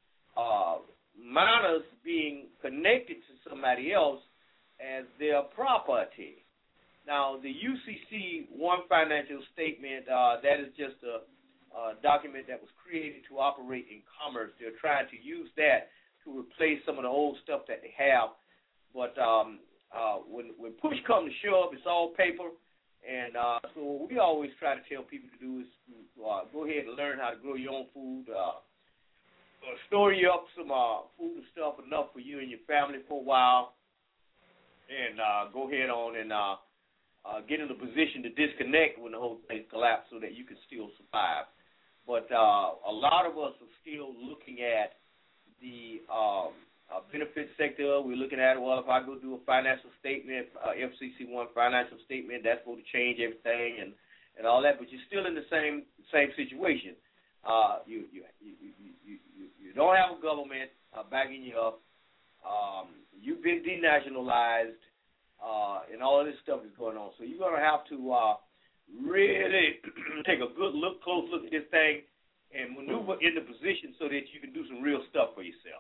minus being connected to somebody else as their property. Now, the UCC 1 financial statement, that is just a document that was created to operate in commerce. They're trying to use that to replace some of the old stuff that they have. But when push comes to shove, it's all paper. And so what we always try to tell people to do is go ahead and learn how to grow your own food, store you up some food and stuff enough for you and your family for a while, and go ahead on and get in a position to disconnect when the whole thing collapses so that you can still survive. But a lot of us are still looking at the benefit sector. We're looking at, well, if I go do a financial statement, FCC 1 financial statement, that's going to change everything and all that. But you're still in the same situation. You don't have a government backing you up. You've been denationalized, and all of this stuff is going on. So you're going to have to really take a close look at this thing and maneuver in the position so that you can do some real stuff for yourself.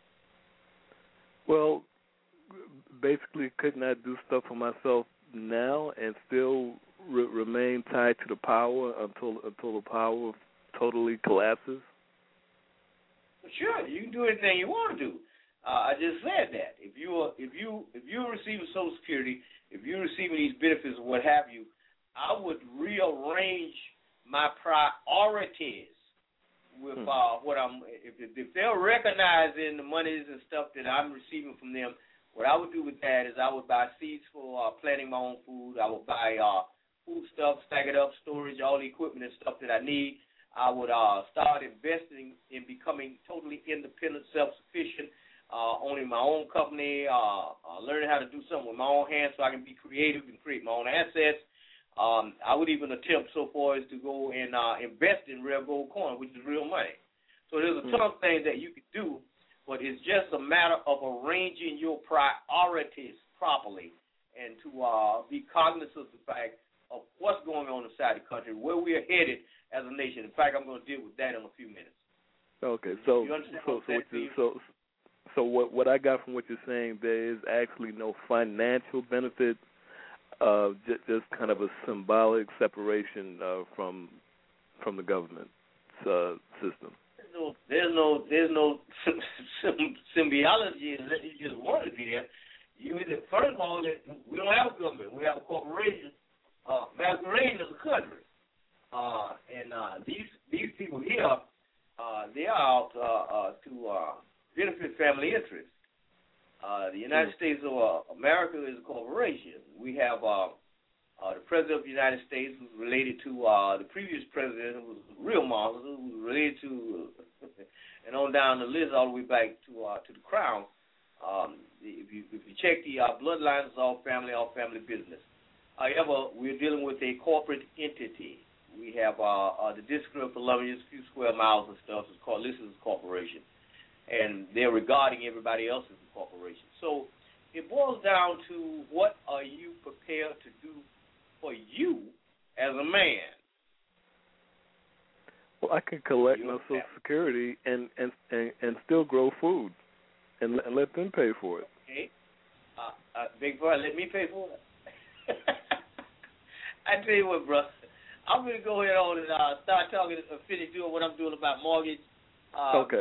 Well, basically, couldn't I do stuff for myself now and still remain tied to the power until the power totally collapses? Sure, you can do anything you want to do. I just said that. If you're receiving Social Security, if you're receiving these benefits or what have you, I would rearrange my priorities with what I'm. If they're recognizing the monies and stuff that I'm receiving from them, what I would do with that is I would buy seeds for planting my own food. I would buy food stuff, stack it up, storage, all the equipment and stuff that I need. I would start investing in becoming totally independent, self-sufficient, owning my own company, learning how to do something with my own hands so I can be creative and create my own assets. I would even attempt so far as to go and invest in real gold coin, which is real money. So there's a ton of things that you could do, but it's just a matter of arranging your priorities properly and to be cognizant of the fact of what's going on inside the country, where we are headed as a nation. In fact, I'm going to deal with that in a few minutes. Okay, so what I got from what you're saying, there is actually no financial benefit just kind of a symbolic separation from the government system? There's no symbiology unless you just want to be there. First of all, we don't have a government. We have a corporation masquerading as a country. And these people here, they are out to benefit family interests. The United States of America is a corporation. We have the President of the United States, who's related to the previous president, who was a real monster, who was related to, and on down the list all the way back to the Crown. If you check the bloodlines, it's all family business. However, we're dealing with a corporate entity. We have the District of Columbia, a few square miles and stuff. It's called, this is a corporation. And they're regarding everybody else as a corporation. So it boils down to, what are you prepared to do for you as a man? Well, I can collect my Social Security and still grow food and let them pay for it. Okay. Big boy, let me pay for it. I tell you what, bro. I'm going to go ahead on and start talking and finish doing what I'm doing about mortgage. Okay.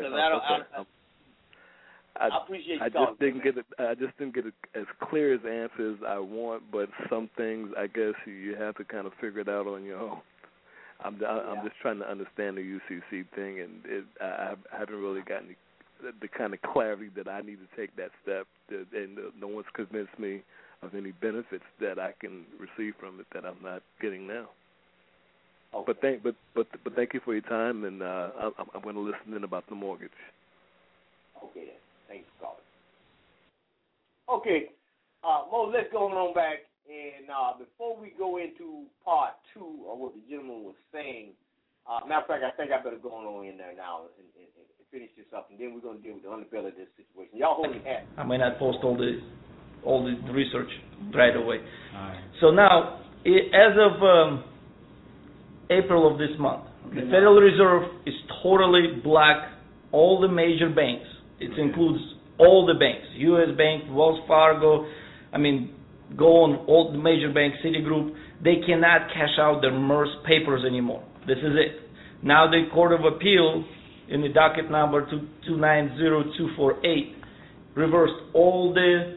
I appreciate you I just didn't get as clear as answers I want, but some things I guess you have to kind of figure it out on your own. I'm just trying to understand the UCC thing, and I haven't really gotten the kind of clarity that I need to take that step, and no one's convinced me of any benefits that I can receive from it that I'm not getting now. Okay. But thank you for your time, and I'm going to listen in about the mortgage. Okay, then. Thanks for calling. Okay, Mo, let's go on back, and before we go into part 2 of what the gentleman was saying, matter of fact, I think I better go on in there now and finish this up, and then we're going to deal with the underbelly of this situation. Y'all hold your hat. I may not post all the research right away. All right. So now, as of April of this month, the Federal Reserve is totally blocked all the major banks. It includes all the banks, U.S. Bank, Wells Fargo, go on all the major banks, Citigroup. They cannot cash out their MERS papers anymore. This is it. Now the Court of Appeal, in the docket number 290248, reversed all the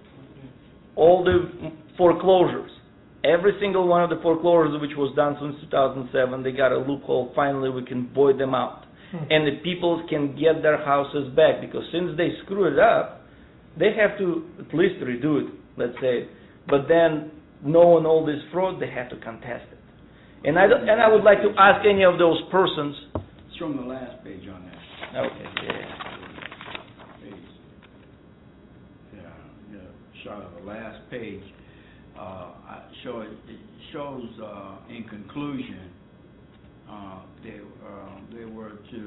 foreclosures. Every single one of the foreclosures which was done since 2007, they got a loophole. Finally, we can void them out. And the people can get their houses back, because since they screwed it up, they have to at least redo it, let's say. But then, knowing all this fraud, they have to contest it. And I would like to ask any of those persons. It's from the last page on that. Okay. Shot of the last page. It shows in conclusion they were to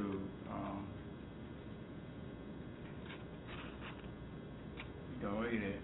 go read it.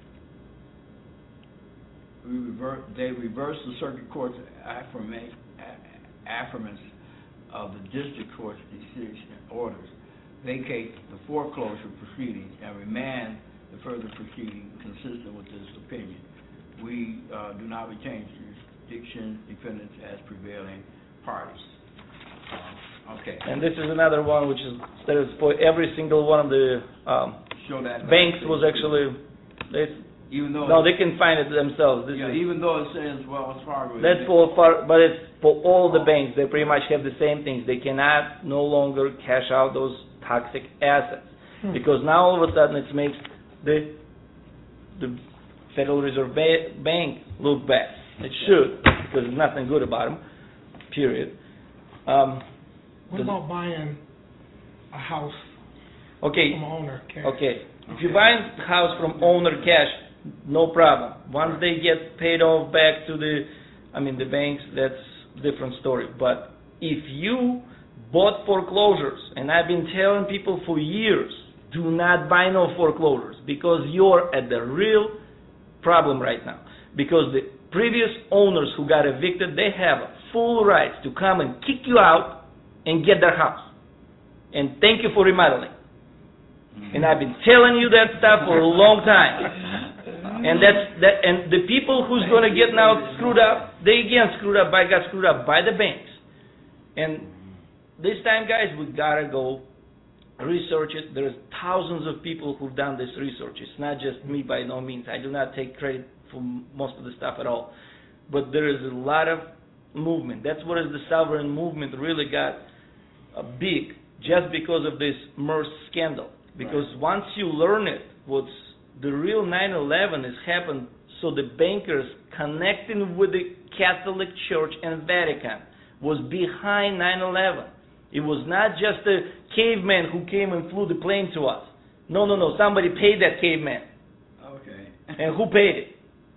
They reversed the circuit court's affirmance of the district court's decision orders, vacate the foreclosure proceedings, and remand the further proceeding consistent with this opinion. We do not retain jurisdiction defendants as prevailing parties. Okay. And this is another one which is for every single one of the banks was actually they can find it themselves. Even though it says Wells Fargo. But it's for all the banks. They pretty much have the same things. They cannot no longer cash out those toxic assets because now all of a sudden it makes the Federal Reserve Bank look bad. It should, because there's nothing good about them. Period. What about buying a house from owner cash? Okay. If you buy a house from owner cash, no problem. Once they get paid off back to the banks, that's a different story. But if you bought foreclosures, and I've been telling people for years, do not buy no foreclosures, because you're at the real problem right now. Because the previous owners who got evicted, they have full rights to come and kick you out and get their house. And thank you for remodeling. And I've been telling you that stuff for a long time. And and the people who's going to get now screwed up, they again got screwed up by the banks. And this time, guys, we gotta go research it. There's thousands of people who've done this research. It's not just me, by no means. I do not take credit for most of the stuff at all. But there is a lot of movement. That's what the sovereign movement really got big, just because of this MERS scandal. Because once you learn it, what's the real 9/11 has happened, so the bankers connecting with the Catholic Church and Vatican was behind 9/11. It was not just a caveman who came and flew the plane to us. No. Somebody paid that caveman. Okay. And who paid it?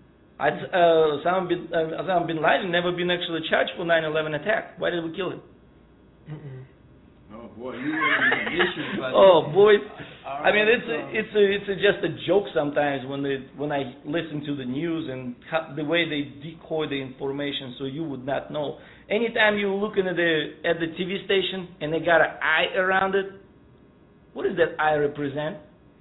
Osama bin Laden never been actually charged for 9/11 attack. Why did we kill him? Oh boy, you were in issues. Oh boy, I mean it's just a joke sometimes when I listen to the news and the way they decoy the information so you would not know. Anytime you're looking at the TV station and they got an eye around it, what does that eye represent?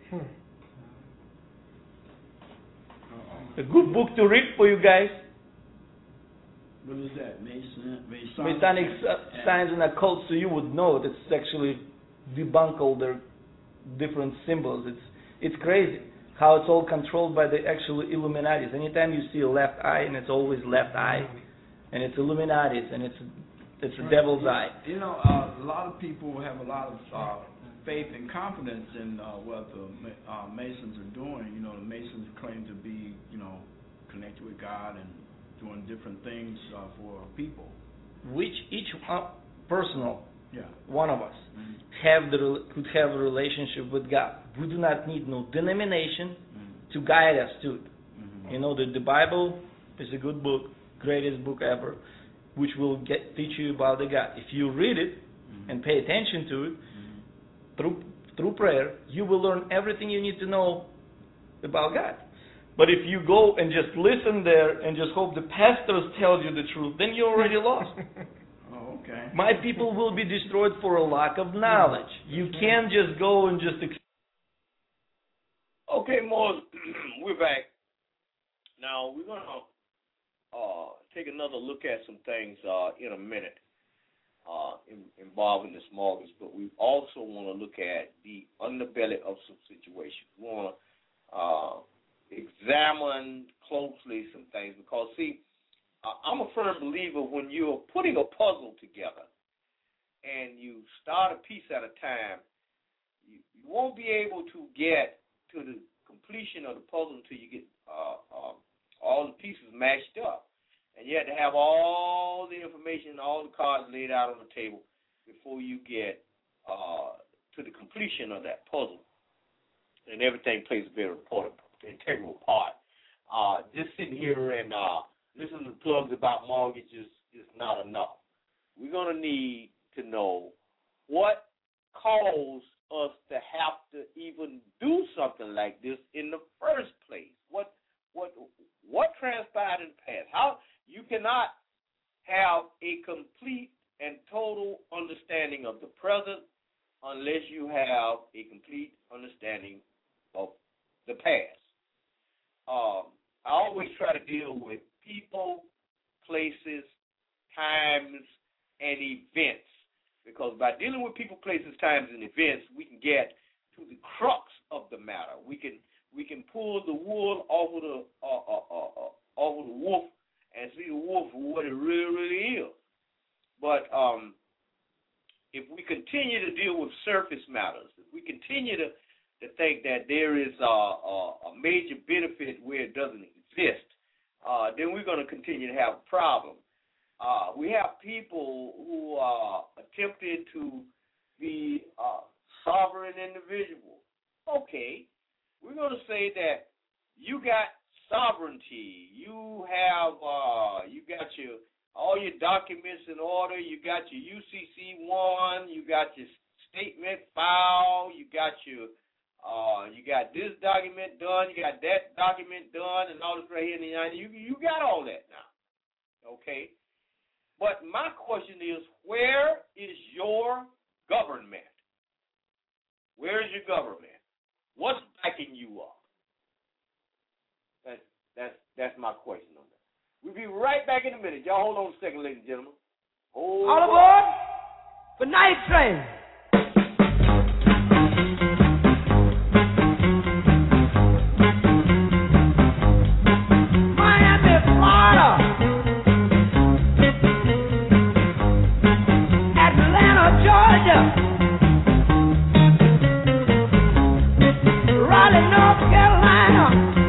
A good book to read for you guys. What is that? Masonic signs and occult, so you would know it. It's actually debunk all their different symbols. It's crazy how it's all controlled by the actual Illuminatis. Anytime you see a left eye, and it's always left eye, and it's Illuminatis, and it's a devil's eye. You know, a lot of people have a lot of faith and confidence in what the Masons are doing. You know, the Masons claim to be, connected with God and doing different things for people. Which each personal one of us could have a relationship with God. We do not need no denomination to guide us to it. You know, the Bible is a good book, greatest book ever, which will teach you about the God. If you read it and pay attention to it, through prayer, you will learn everything you need to know about God. But if you go and just listen there and just hope the pastors tell you the truth, then you're already lost. Oh, okay. My people will be destroyed for a lack of knowledge. You can't just go and just... Okay, Moses, we're back. Now, we're going to take another look at some things in a minute involving this mortgage, but we also want to look at the underbelly of some situations. We want to examine closely some things because, see, I'm a firm believer when you're putting a puzzle together and you start a piece at a time, you won't be able to get to the completion of the puzzle until you get all the pieces mashed up. And you have to have all the information, all the cards laid out on the table before you get to the completion of that puzzle. And everything plays a very important, integral part. Just sitting here and listening to plugs about mortgages is not enough. We're going to need to know what caused us to have to even do something like this in the first place. What transpired in the past? How you cannot have a complete and total understanding of the present unless you have a complete understanding of the past. I always try to deal with people, places, times, and events, because by dealing with people, places, times, and events, we can get to the crux of the matter. We can pull the wool off of the wolf and see the wolf for what it really is. But if we continue to deal with surface matters, if we continue to think that there is a major benefit where it doesn't exist, then we're going to continue to have a problem. We have people who are attempting to be sovereign individuals. Okay, we're going to say that you got sovereignty. You have you got all your documents in order. You got your UCC-1. You got your statement file. You got this document done. You got that document done, and all this right here. And you got all that now. Okay. But my question is, where is your government? Where is your government? What's backing you up? And That's my question on that. We'll be right back in a minute. Y'all hold on a second, ladies and gentlemen. All aboard the night train. Miami, Florida. Atlanta, Georgia. Raleigh, North Carolina.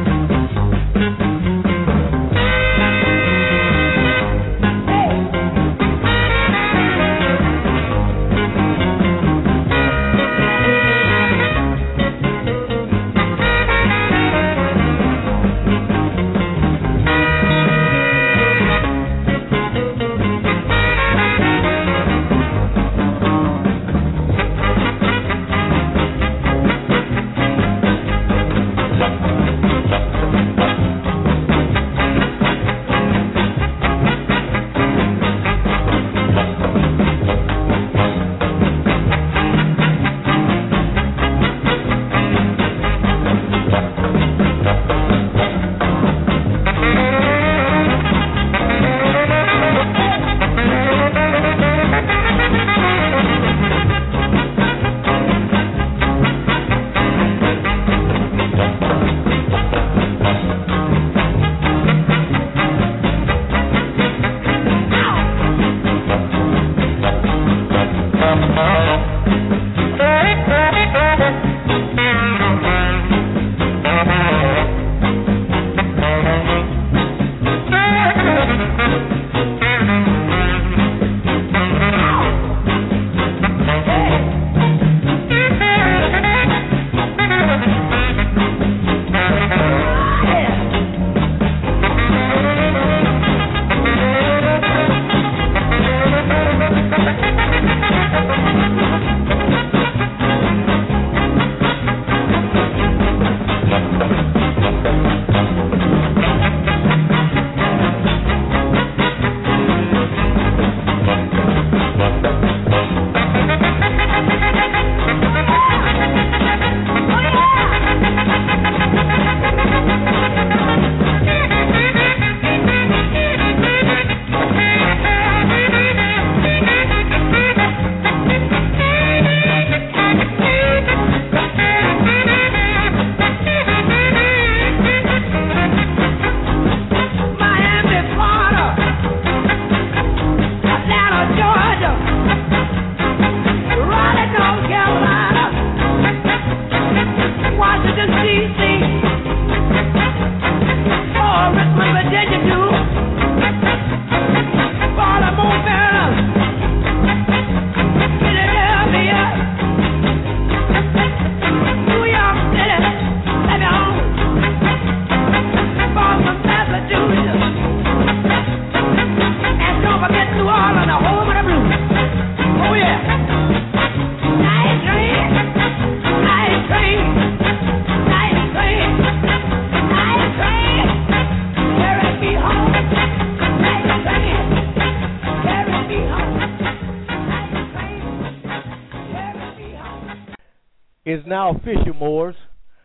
Is now official, Moors.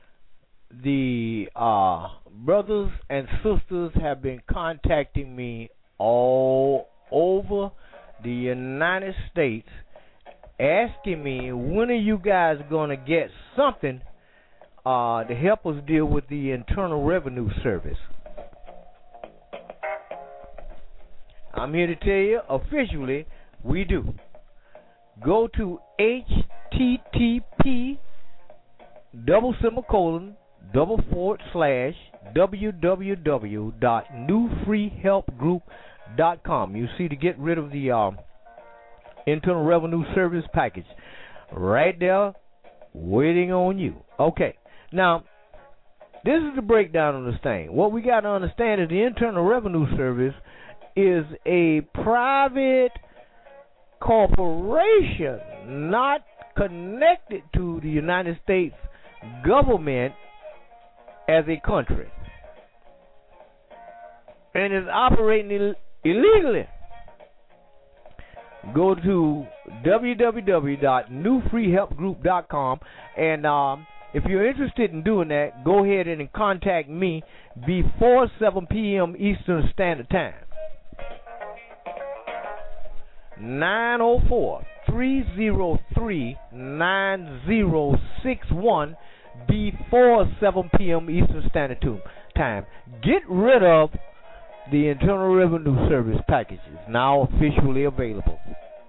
The brothers and sisters have been contacting me all over the United States, asking me, when are you guys going to get something to help us deal with the Internal Revenue Service? I'm here to tell you, officially, we do. Go to http://www.newfreehelpgroup.com. You see, to get rid of the Internal Revenue Service package right there waiting on you. Okay, now this is the breakdown of this thing. What we got to understand is the Internal Revenue Service is a private corporation not connected to the United States government as a country, and is operating illegally. Go to www.newfreehelpgroup.com, and If you're interested in doing that, go ahead and contact me before 7 p.m. Eastern Standard Time. 904-303-9061 before 7 p.m. Eastern Standard Time. Get rid of the Internal Revenue Service packages, now officially available.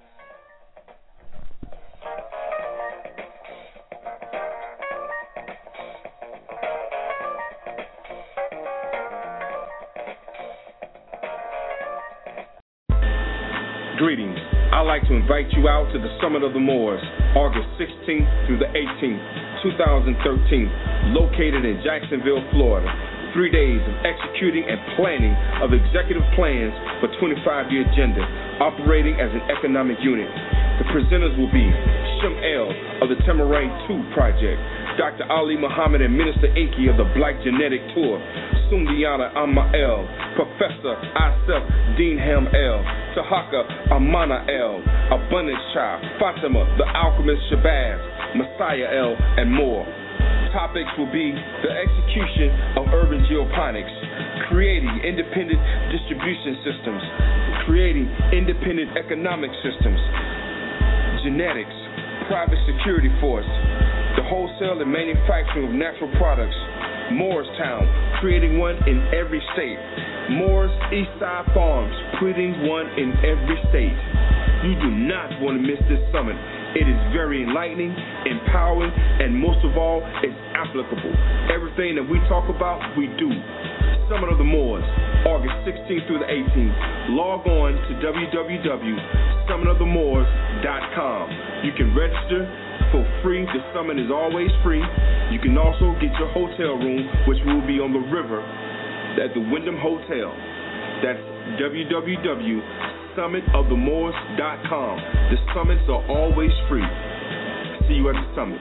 Greetings. I'd like to invite you out to the Summit of the Moors, August 16th through the 18th, 2013, located in Jacksonville, Florida. 3 days of executing and planning of executive plans for 25-year agenda, operating as an economic unit. The presenters will be Shem El of the Tamarang 2 Project, Dr. Ali Muhammad and Minister Inky of the Black Genetic Tour, Sundiana Amma El, Professor Asif Dinham El, Tahaka Amana El, Abundance Child, Fatima, the Alchemist Shabazz, Messiah El, and more. Topics will be the execution of urban geoponics, creating independent distribution systems, creating independent economic systems, genetics, private security force, the wholesale and manufacturing of natural products, Moorestown, creating one in every state, Moore's Eastside Farms, putting one in every state. You do not want to miss this summit. It is very enlightening, empowering, and most of all, it's applicable. Everything that we talk about, we do. Summit of the Moors, August 16th through the 18th. Log on to www.summitofthemoors.com. You can register for free. The summit is always free. You can also get your hotel room, which will be on the river at the Wyndham Hotel. That's www.summitofthemoors.com. The summits are always free. See you at the summit.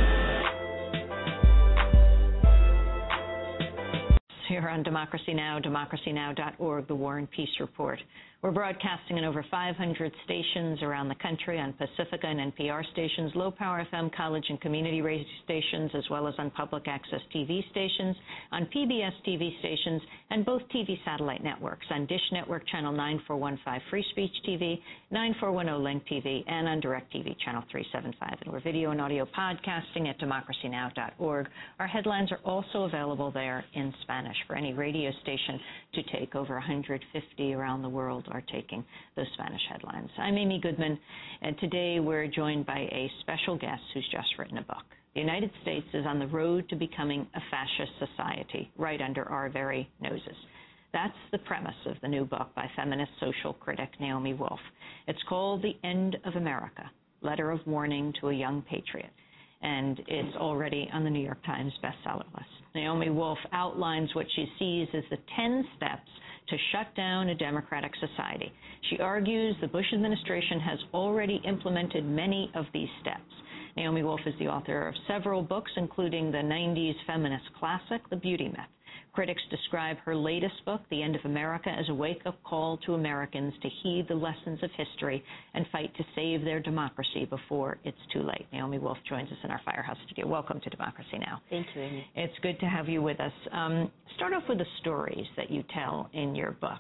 Here on Democracy Now!, democracynow.org, the War and Peace Report. We're broadcasting in over 500 stations around the country on Pacifica and NPR stations, low-power FM, college and community radio stations, as well as on public access TV stations, on PBS TV stations, and both TV satellite networks, on Dish Network Channel 9415 Free Speech TV, 9410 Link TV, and on DirecTV Channel 375. And we're video and audio podcasting at democracynow.org. Our headlines are also available there in Spanish for any radio station to take. Over 150 around the world are taking those Spanish headlines. I'm Amy Goodman, and today we're joined by a special guest who's just written a book. The United States is on the road to becoming a fascist society, right under our very noses. That's the premise of the new book by feminist social critic Naomi Wolf. It's called The End of America, Letter of Warning to a Young Patriot, and it's already on the New York Times bestseller list. Naomi Wolf outlines what she sees as the 10 steps to shut down a democratic society. She argues the Bush administration has already implemented many of these steps. Naomi Wolf is the author of several books, including the 90s feminist classic, The Beauty Myth. Critics describe her latest book, The End of America, as a wake-up call to Americans to heed the lessons of history and fight to save their democracy before it's too late. Naomi Wolf joins us in our Firehouse studio. Welcome to Democracy Now! Thank you, Amy. It's good to have you with us. Start off with the stories that you tell in your book.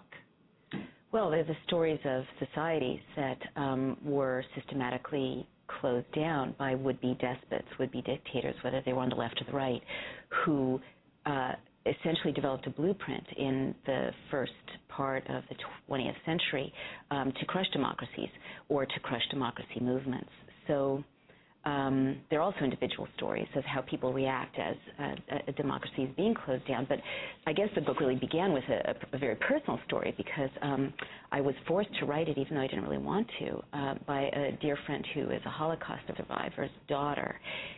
Well, they're the stories of societies that were systematically closed down by would-be despots, would-be dictators, whether they were on the left or the right, who essentially developed a blueprint in the first part of the 20th century to crush democracies or to crush democracy movements. So there are also individual stories of how people react as a democracy is being closed down. But I guess the book really began with a very personal story because I was forced to write it, even though I didn't really want to, by a dear friend who is a Holocaust survivor's daughter.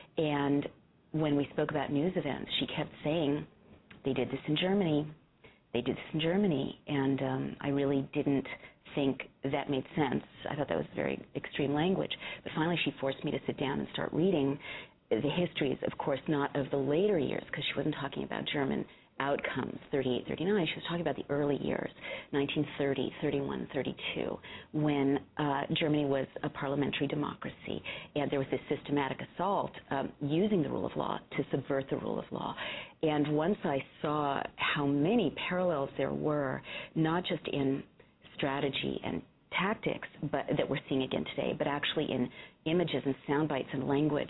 And when we spoke about news events, she kept saying, they did this in Germany, they did this in Germany, and I really didn't think that made sense. I thought that was very extreme language. But finally she forced me to sit down and start reading the histories, of course, not of the later years, because she wasn't talking about German outcomes, 38, 39. She was talking about the early years, 1930, 31, 32, when Germany was a parliamentary democracy, and there was this systematic assault using the rule of law to subvert the rule of law. And once I saw how many parallels there were, not just in strategy and tactics, but that we're seeing again today, but actually in images and sound bites and language,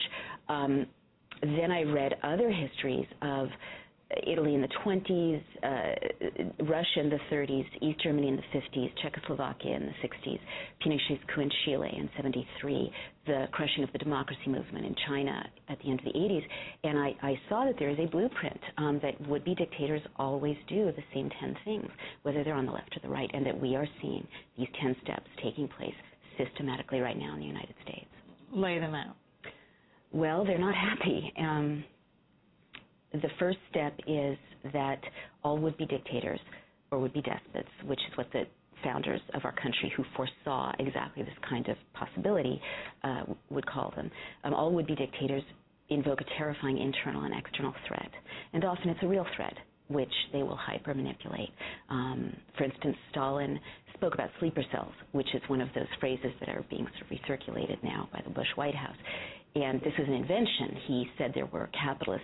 then I read other histories of Italy in the 20s, Russia in the 30s, East Germany in the 50s, Czechoslovakia in the 60s, Pinochet's coup in Chile in 73, the crushing of the democracy movement in China at the end of the 80s, and I saw that there is a blueprint that would-be dictators always do the same 10 things, whether they're on the left or the right, and that we are seeing these 10 steps taking place systematically right now in the United States. Lay them out. Well, they're not happy. The first step is that all would-be dictators or would-be despots, which is what the founders of our country who foresaw exactly this kind of possibility would call them, all would-be dictators invoke a terrifying internal and external threat. And often it's a real threat, which they will hyper-manipulate. For instance, Stalin spoke about sleeper cells, which is one of those phrases that are being sort of recirculated now by the Bush White House. And this is an invention. He said there were capitalist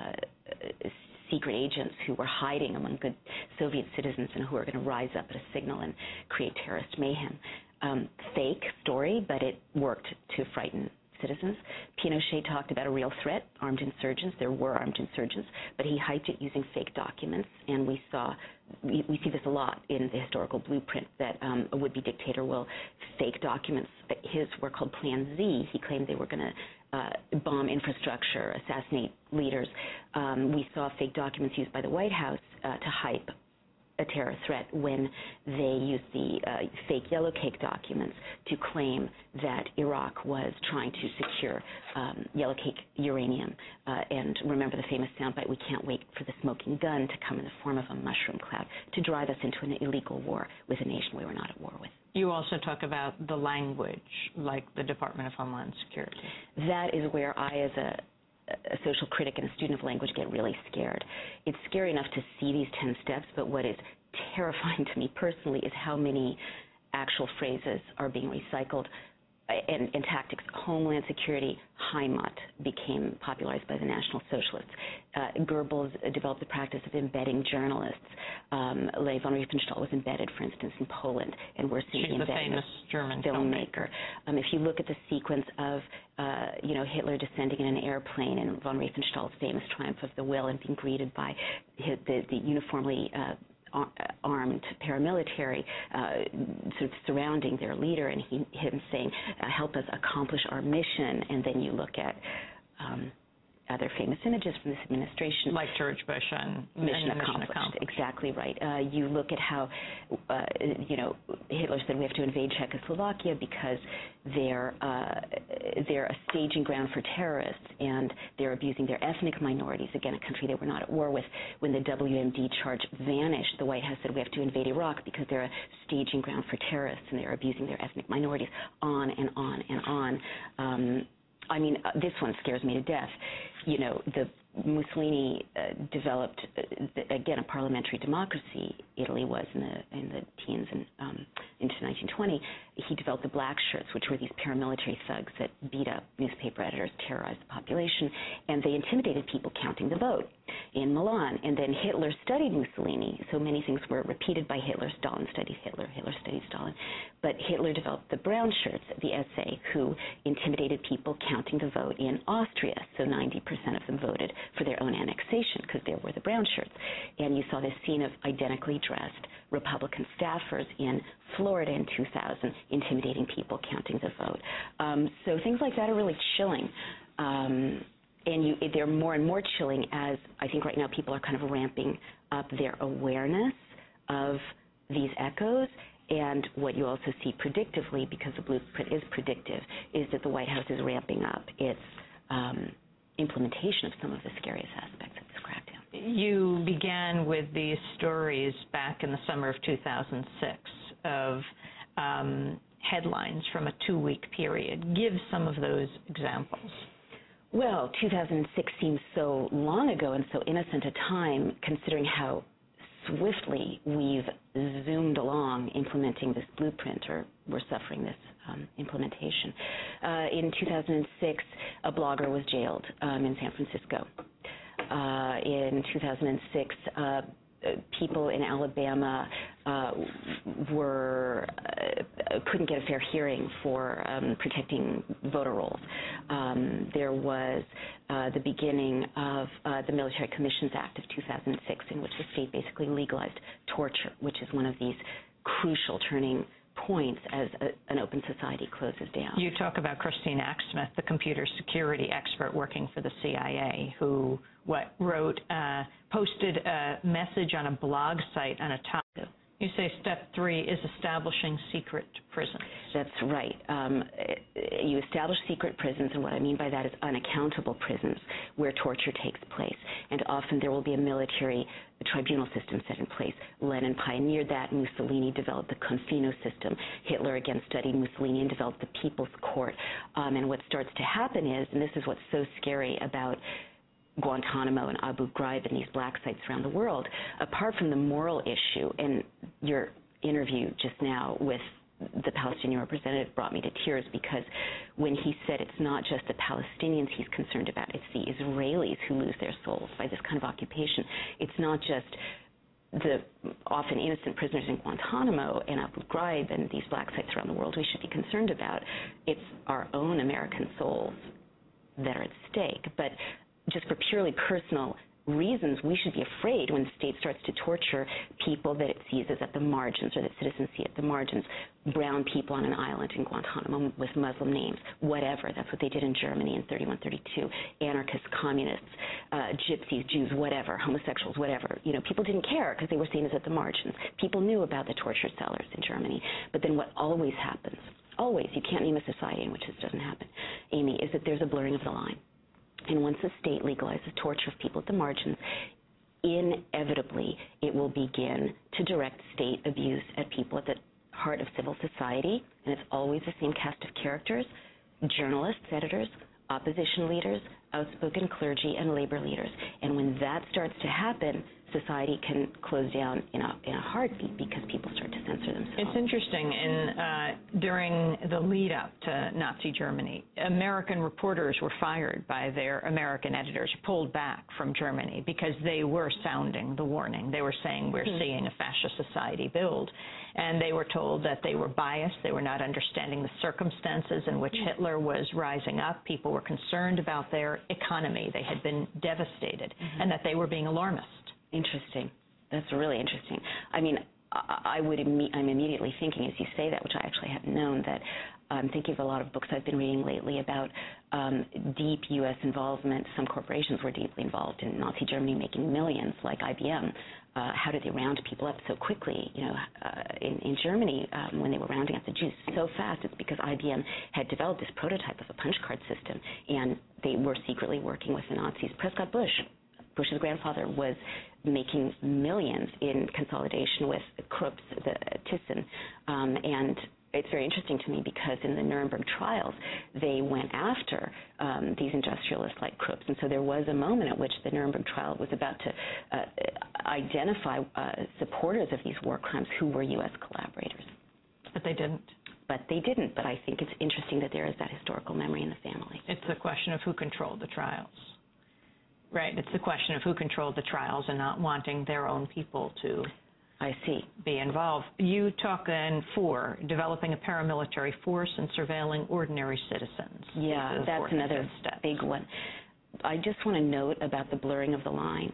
secret agents who were hiding among good Soviet citizens and who were going to rise up at a signal and create terrorist mayhem. Fake story, but it worked to frighten citizens. Pinochet talked about a real threat, armed insurgents. There were armed insurgents, but he hyped it using fake documents, and we see this a lot in the historical blueprint that a would-be dictator will fake documents. His were called Plan Z. He claimed they were going to bomb infrastructure, assassinate leaders. We saw fake documents used by the White House to hype a terror threat when they used the fake yellow cake documents to claim that Iraq was trying to secure yellow cake uranium. And remember the famous soundbite, "We can't wait for the smoking gun to come in the form of a mushroom cloud to drive us into an illegal war with a nation we were not at war with." You also talk about the language, like the Department of Homeland Security. That is where I, as a social critic and a student of language, get really scared. It's scary enough to see these 10 steps, but what is terrifying to me personally is how many actual phrases are being recycled and tactics. Homeland Security, Heimat, became popularized by the National Socialists. Goebbels developed the practice of embedding journalists. Leigh von Riefenstahl was embedded, for instance, in Poland, and we're seeing She's the famous German filmmaker. If you look at the sequence of Hitler descending in an airplane and von Riefenstahl's famous triumph of the will and being greeted by the uniformly armed paramilitary sort of surrounding their leader, and him saying, "Help us accomplish our mission," and then you look at other famous images from this administration. Like George Bush on Mission Accomplished. Exactly right. You look at how, Hitler said we have to invade Czechoslovakia because they're a staging ground for terrorists, and they're abusing their ethnic minorities, again, a country they were not at war with. When the WMD charge vanished, the White House said we have to invade Iraq because they're a staging ground for terrorists, and they're abusing their ethnic minorities, on and on and on. This one scares me to death. The Mussolini developed, again, a parliamentary democracy. Italy was in the teens and into 1920. He developed the black shirts, which were these paramilitary thugs that beat up newspaper editors, terrorized the population, and they intimidated people counting the vote in Milan. And then Hitler studied Mussolini, so many things were repeated by Hitler. Stalin studied Hitler, Hitler studied Stalin. But Hitler developed the brown shirts, the SA, who intimidated people counting the vote in Austria. So 90% of them voted for their own annexation because there were the brown shirts. And you saw this scene of identically dressed Republican staffers in Florida in 2000 intimidating people counting the vote. So things like that are really chilling. And they're more and more chilling as I think right now people are kind of ramping up their awareness of these echoes. And what you also see predictively, because the blueprint is predictive, is that the White House is ramping up its implementation of some of the scariest aspects of this crackdown. You began with these stories back in the summer of 2006 of headlines from a 2-week period. Give some of those examples. Well, 2006 seems so long ago and so innocent a time, considering how swiftly we've zoomed along implementing this blueprint, or we're suffering this implementation. In 2006, a blogger was jailed in San Francisco. In 2006, people in Alabama couldn't get a fair hearing for protecting voter rolls. There was the beginning of the Military Commissions Act of 2006, in which the state basically legalized torture, which is one of these crucial turning points as an open society closes down. You talk about Christine Acksmith, the computer security expert working for the CIA, who posted a message on a blog site on a topic. You say step 3 is establishing secret prisons. That's right. You establish secret prisons, and what I mean by that is unaccountable prisons where torture takes place. And often there will be a military tribunal system set in place. Lenin pioneered that. Mussolini developed the Confino system. Hitler again studied Mussolini and developed the People's Court. And what starts to happen is, and this is what's so scary about Guantanamo and Abu Ghraib and these black sites around the world, apart from the moral issue, and your interview just now with the Palestinian representative brought me to tears, because when he said it's not just the Palestinians he's concerned about, it's the Israelis who lose their souls by this kind of occupation. It's not just the often innocent prisoners in Guantanamo and Abu Ghraib and these black sites around the world we should be concerned about. It's our own American souls that are at stake. But just for purely personal reasons, we should be afraid when the state starts to torture people that it sees as at the margins, or that citizens see at the margins, brown people on an island in Guantanamo with Muslim names, whatever. That's what they did in Germany in 31, 32. Anarchists, communists, gypsies, Jews, whatever, homosexuals, whatever. You know, people didn't care because they were seen as at the margins. People knew about the torture cellars in Germany. But then what always happens, always, you can't name a society in which this doesn't happen, Amy, is that there's a blurring of the line. And once the state legalizes torture of people at the margins, inevitably it will begin to direct state abuse at people at the heart of civil society, and it's always the same cast of characters: journalists, editors, opposition leaders, outspoken clergy, and labor leaders. And when that starts to happen, society can close down in a heartbeat, because people start to censor themselves. It's interesting. During the lead up to Nazi Germany, American reporters were fired by their American editors, pulled back from Germany, because they were sounding the warning. They were saying, we're seeing a fascist society build. And they were told that they were biased, they were not understanding the circumstances in which Hitler was rising up. People were concerned about their economy. They had been devastated, and that they were being alarmist. Interesting. That's really interesting. I mean, I'm immediately thinking, as you say that, which I actually hadn't known, that I'm thinking of a lot of books I've been reading lately about deep U.S. involvement. Some corporations were deeply involved in Nazi Germany, making millions, like IBM. How did they round people up so quickly? You know, in Germany, when they were rounding up the Jews so fast, it's because IBM had developed this prototype of a punch card system, and they were secretly working with the Nazis. Prescott Bush, Bush's grandfather, was making millions in consolidation with Krupp, Thyssen, and it's very interesting to me because in the Nuremberg trials, they went after these industrialists like Krupp, and so there was a moment at which the Nuremberg trial was about to identify supporters of these war crimes who were U.S. collaborators. But they didn't. But I think it's interesting that there is that historical memory in the family. It's a question of who controlled the trials. Right, it's the question of who controlled the trials and not wanting their own people to be involved. You talk in 4, developing a paramilitary force and surveilling ordinary citizens. Yeah, that's another big one. I just want to note about the blurring of the line,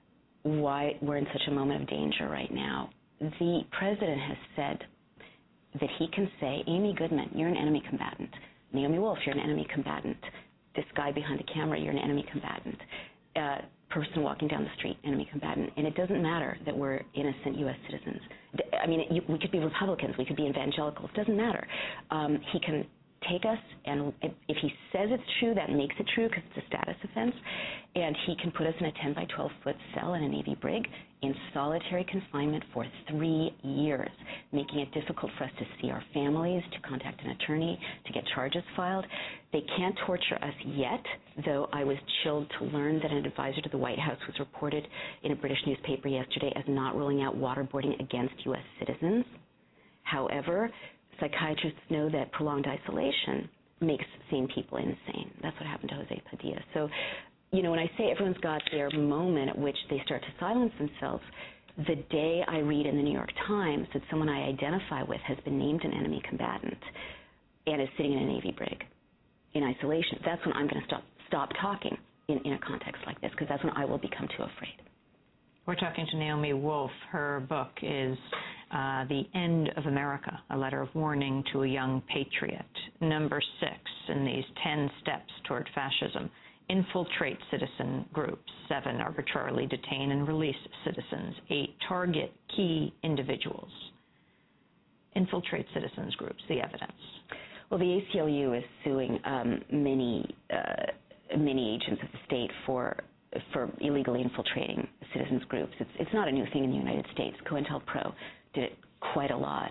why we're in such a moment of danger right now. The president has said that he can say, Amy Goodman, you're an enemy combatant. Naomi Wolf, you're an enemy combatant. This guy behind the camera, you're an enemy combatant. Person walking down the street, enemy combatant. And it doesn't matter that we're innocent U.S. citizens. I mean, we could be Republicans, we could be evangelicals, doesn't matter. He can take us, and if he says it's true, that makes it true because it's a status offense, and he can put us in a 10 by 12 foot cell in a Navy brig in solitary confinement for 3 years, making it difficult for us to see our families, to contact an attorney, to get charges filed. They can't torture us yet, though I was chilled to learn that an advisor to the White House was reported in a British newspaper yesterday as not ruling out waterboarding against U.S. citizens. However, psychiatrists know that prolonged isolation makes sane people insane. That's what happened to Jose Padilla. So, when I say everyone's got their moment at which they start to silence themselves, the day I read in the New York Times that someone I identify with has been named an enemy combatant and is sitting in a Navy brig in isolation, that's when I'm going to stop talking in a context like this, because that's when I will become too afraid. We're talking to Naomi Wolf. Her book is The End of America, a letter of warning to a young patriot. Number 6 in these 10 steps toward fascism. Infiltrate citizen groups. 7, arbitrarily detain and release citizens. 8, target key individuals. Infiltrate citizens groups, the evidence. Well, the ACLU is suing many agents of the state for illegally infiltrating citizens groups. It's not a new thing in the United States. COINTELPRO did it quite a lot.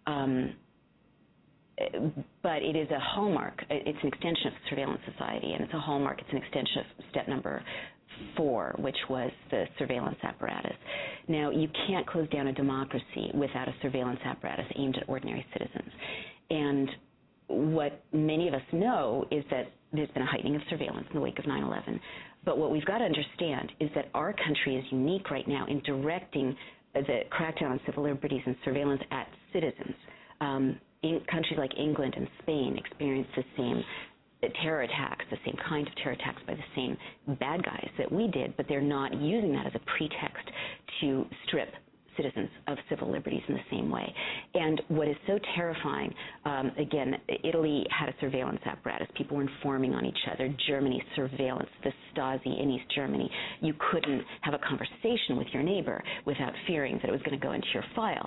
But it is a hallmark. It's an extension of surveillance society, and it's a hallmark. It's an extension of step number 4, which was the surveillance apparatus. Now, you can't close down a democracy without a surveillance apparatus aimed at ordinary citizens. And what many of us know is that there's been a heightening of surveillance in the wake of 9/11. But what we've got to understand is that our country is unique right now in directing the crackdown on civil liberties and surveillance at citizens. Countries like England and Spain experience the same terror attacks, the same kind of terror attacks by the same bad guys that we did, but they're not using that as a pretext to strip citizens of civil liberties in the same way. And what is so terrifying, again, Italy had a surveillance apparatus. People were informing on each other. Germany, surveillance, the Stasi in East Germany. You couldn't have a conversation with your neighbor without fearing that it was going to go into your file.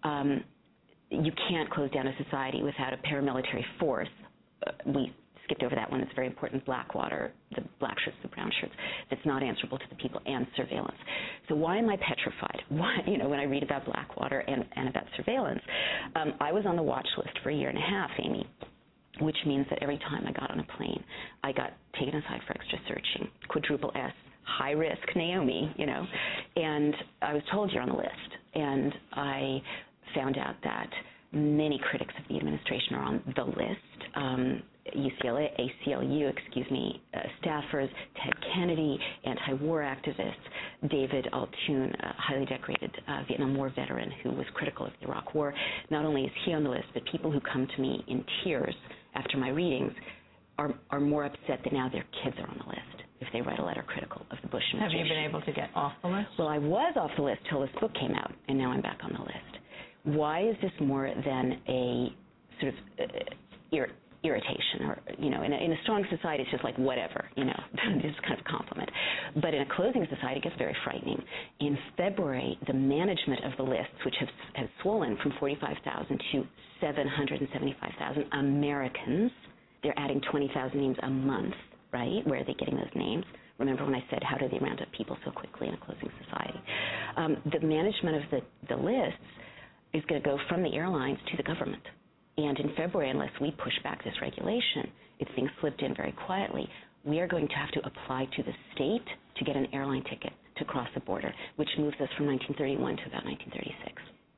You can't close down a society without a paramilitary force. We skipped over that one. It's very important. Blackwater, the black shirts, the brown shirts, that's not answerable to the people, and surveillance. So why am I petrified? Why, when I read about Blackwater and about surveillance? I was on the watch list for 1.5 years, Amy, which means that every time I got on a plane, I got taken aside for extra searching, quadruple S, high risk Naomi, and I was told you're on the list. And I found out that many critics of the administration are on the list. UCLA, ACLU, staffers, Ted Kennedy, anti-war activists, David Altoon, a highly decorated Vietnam War veteran who was critical of the Iraq War. Not only is he on the list, but people who come to me in tears after my readings are more upset that now their kids are on the list if they write a letter critical of the Bush administration. Have you been able to get off the list? Well, I was off the list till this book came out, and now I'm back on the list. Why is this more than a sort of irritation, or in a strong society it's just like whatever, it's kind of a compliment. But in a closing society it gets very frightening. In February, the management of the lists, which have swollen from 45,000 to 775,000 Americans, they're adding 20,000 names a month, right? Where are they getting those names? Remember when I said how do they round up people so quickly in a closing society? The management of the lists is going to go from the airlines to the government. And in February, unless we push back this regulation, it's being slipped in very quietly, we are going to have to apply to the state to get an airline ticket to cross the border, which moves us from 1931 to about 1936.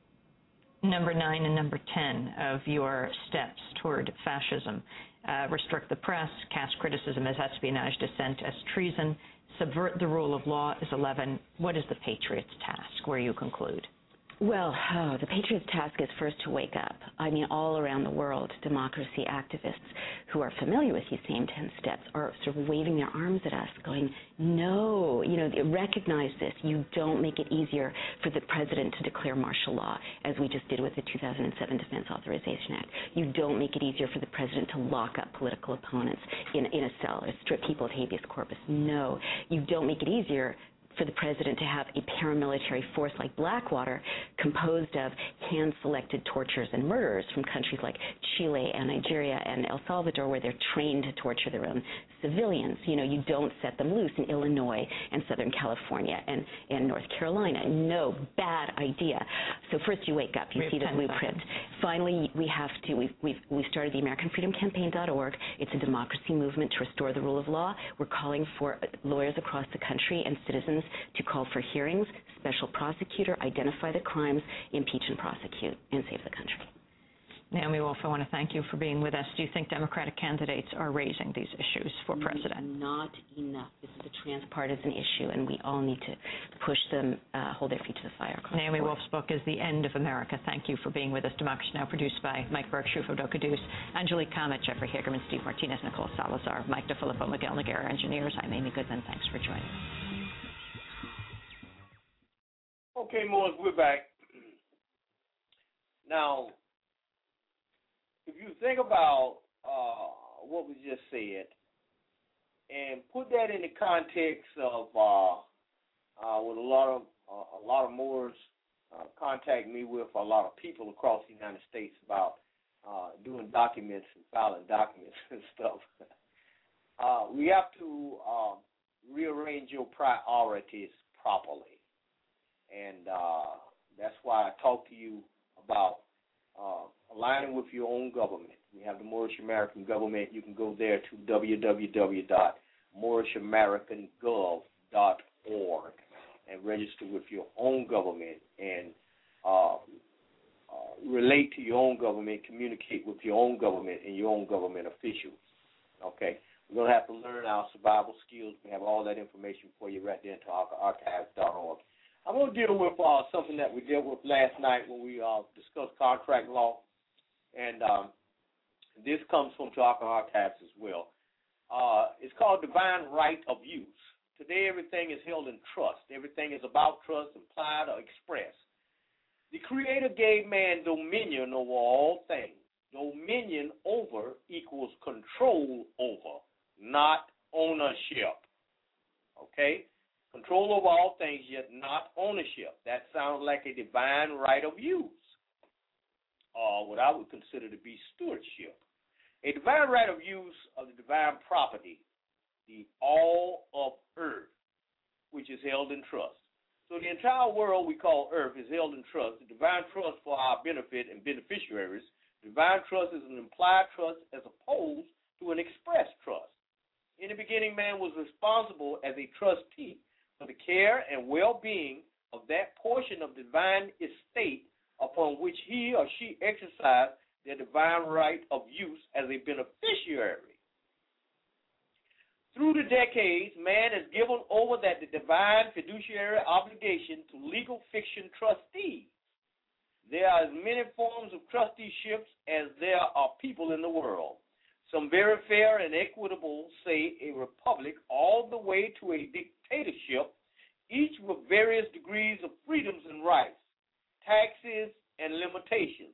Number 9 and number 10 of your steps toward fascism. Restrict the press, cast criticism as espionage, dissent as treason, subvert the rule of law is 11. What is the Patriot's task, where you conclude? Well, the Patriot's task is first to wake up. I mean, all around the world, democracy activists who are familiar with these same 10 steps are sort of waving their arms at us, going, no, recognize this. You don't make it easier for the president to declare martial law, as we just did with the 2007 Defense Authorization Act. You don't make it easier for the president to lock up political opponents in a cell or strip people of habeas corpus. No, you don't make it easier for the president to have a paramilitary force like Blackwater composed of hand-selected torturers and murderers from countries like Chile and Nigeria and El Salvador, where they're trained to torture their own civilians. You don't set them loose in Illinois and Southern California and North Carolina. No, bad idea. So first you wake up, you see the blueprint. Finally, we started the AmericanFreedomCampaign.org. It's a democracy movement to restore the rule of law. We're calling for lawyers across the country and citizens to call for hearings, special prosecutor, identify the crimes, impeach and prosecute, and save the country. Naomi Wolf, I want to thank you for being with us. Do you think Democratic candidates are raising these issues for president? Not enough. This is a transpartisan issue, and we all need to push them, hold their feet to the fire. Naomi Wolf's book is The End of America. Thank you for being with us. Democracy Now! Produced by Mike Burke, Shufo Dokadus, Angelique Kamet, Jeffrey Hagerman, Steve Martinez, Nicole Salazar, Mike DeFilippo, Miguel Noguera, engineers. I'm Amy Goodman. Thanks for joining us. Okay, Morris, we're back. Now, if you think about what we just said and put that in the context of what a lot of Moors contact me with, a lot of people across the United States about doing documents and filing documents and stuff, we have to rearrange your priorities properly. And that's why I talk to you about aligning with your own government. We have the Moorish American government. You can go there to www.moorishamerican.gov.org and register with your own government and relate to your own government, communicate with your own government and your own government officials. Okay? We're going to have to learn our survival skills. We have all that information for you right there at archives.org. I'm going to deal with something that we dealt with last night when we discussed contract law, and this comes from Talk Archives as well. It's called divine right of use. Today, everything is held in trust. Everything is about trust, implied or expressed. The Creator gave man dominion over all things. Dominion over equals control over, not ownership. Okay? Control over all things, yet not ownership. That sounds like a divine right of use, or what I would consider to be stewardship. A divine right of use of the divine property, the all of earth, which is held in trust. So the entire world we call earth is held in trust. The divine trust for our benefit and beneficiaries. Divine trust is an implied trust as opposed to an express trust. In the beginning, man was responsible as a trustee for the care and well-being of that portion of divine estate upon which he or she exercised their divine right of use as a beneficiary. Through the decades, man has given over that the divine fiduciary obligation to legal fiction trustees. There are as many forms of trusteeships as there are people in the world. Some very fair and equitable, say a republic, all the way to a dictatorship, each with various degrees of freedoms and rights, taxes and limitations.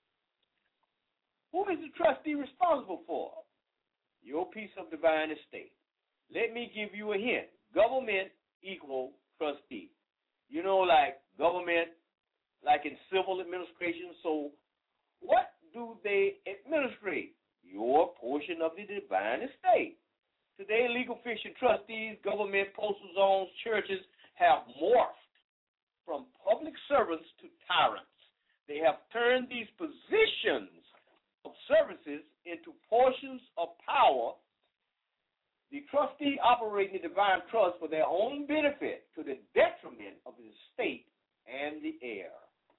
Who is the trustee responsible for? Your piece of divine estate. Let me give you a hint. Government equal trustee. You know, like government, like in civil administration. So what do they administrate? Your portion of the divine estate. Today, legal fiction trustees, government, postal zones, churches have morphed from public servants to tyrants. They have turned these positions of services into portions of power. The trustee operating the divine trust for their own benefit to the detriment of the state and the heir.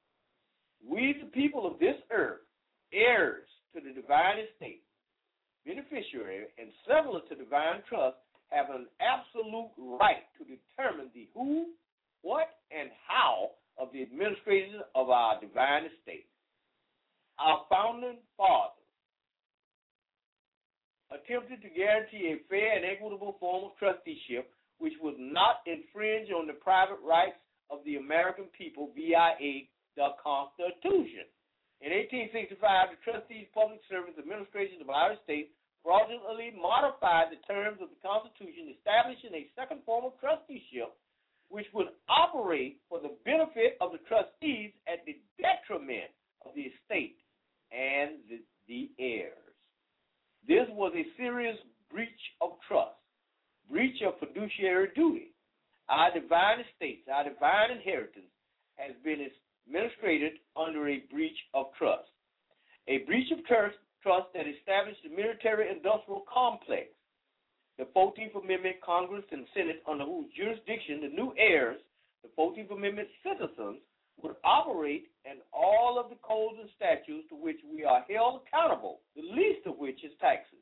We, the people of this earth, heirs to the divine estate, beneficiary, and settlers to divine trust, have an absolute right to determine the who, what, and how of the administration of our divine estate. Our founding fathers attempted to guarantee a fair and equitable form of trusteeship which would not infringe on the private rights of the American people via the Constitution. In 1865, the trustees, public servants, administration of our state fraudulently modified the terms of the Constitution, establishing a second form of trusteeship which would operate for the benefit of the trustees at the detriment of the estate and the heirs. This was a serious breach of trust, breach of fiduciary duty. Our divine estates, our divine inheritance has been administrated under a breach of trust. A breach of trust that established the military-industrial complex. The 14th Amendment, Congress and Senate, under whose jurisdiction the new heirs, the 14th Amendment citizens, would operate, and all of the codes and statutes to which we are held accountable, the least of which is taxes.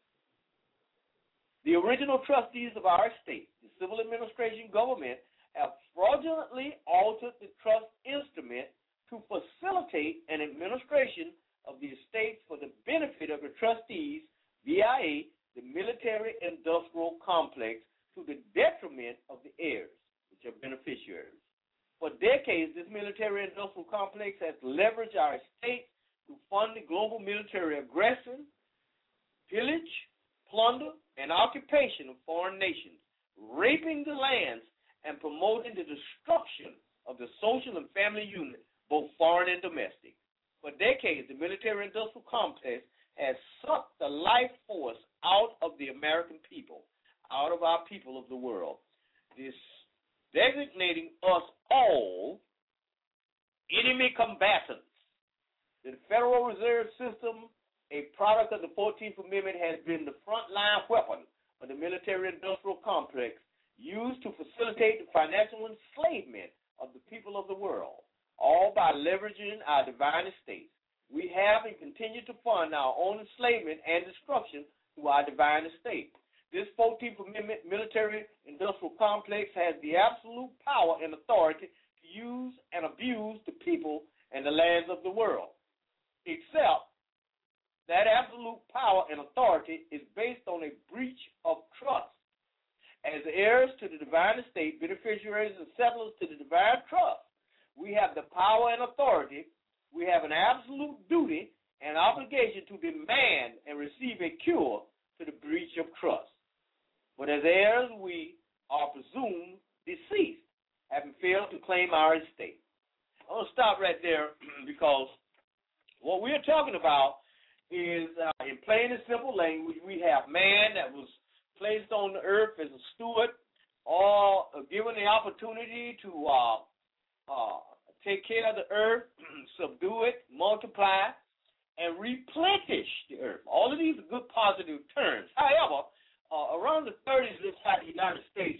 The original trustees of our estate, the civil administration government, have fraudulently altered the trust instrument to facilitate an administration of the estates for the benefit of the trustees via the military-industrial complex to the detriment of the heirs, which are beneficiaries. For decades, this military-industrial complex has leveraged our estates to fund the global military aggression, pillage, plunder, and occupation of foreign nations, raping the lands and promoting the destruction of the social and family unit, both foreign and domestic. For decades, the military-industrial complex has sucked the life force out of the American people, out of our people of the world, this designating us all enemy combatants. The Federal Reserve System, a product of the 14th Amendment, has been the frontline weapon of the military-industrial complex used to facilitate the financial enslavement of the people of the world, all by leveraging our divine estates. We have and continue to fund our own enslavement and destruction through our divine estate. This 14th Amendment military-industrial complex has the absolute power and authority to use and abuse the people and the lands of the world, except that absolute power and authority is based on a breach of trust. As heirs to the divine estate, beneficiaries and settlers to the divine trust, we have the power and authority. We have an absolute duty and obligation to demand and receive a cure to the breach of trust. But as heirs, we are presumed deceased, having failed to claim our estate. I'm going to stop right there because what we're talking about is, in plain and simple language, we have man that was placed on the earth as a steward, or given the opportunity to take care of the earth, subdue it, multiply, and replenish the earth. All of these are good positive terms. However, around the 30s inside the United States,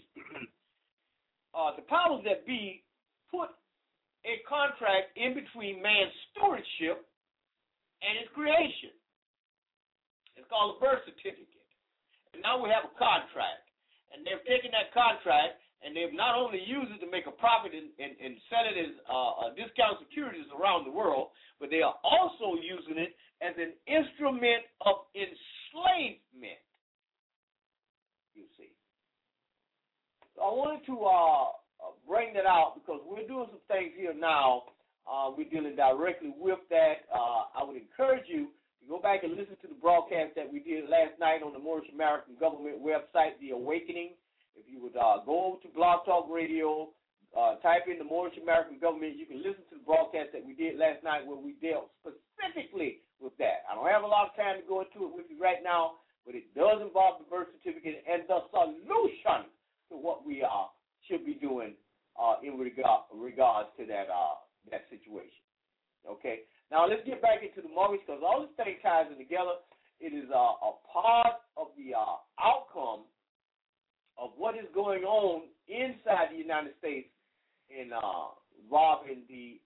the powers that be put a contract in between man's stewardship and his creation. It's called a birth certificate. And now we have a contract. And they've taken that contract and they've not only used it to make a profit and sell it as discount securities around the world, but they are also using it as an instrument of enslavement, you see. So I wanted to bring that out because we're doing some things here now. We're dealing directly with that. I would encourage you to go back and listen to the broadcast that we did last night on the Moorish American Government website, The Awakening. If you would go over to Blog Talk Radio, type in the Moorish American Government, you can listen to the broadcast that we did last night where we dealt specifically with that. I don't have a lot of time to go into it with you right now, but it does involve the birth certificate and the solution to what we should be doing in regards to that situation. Okay? Now, let's get back into the mortgage because all this thing ties in together. It is a part of the outcome of what is going on inside the United States involving the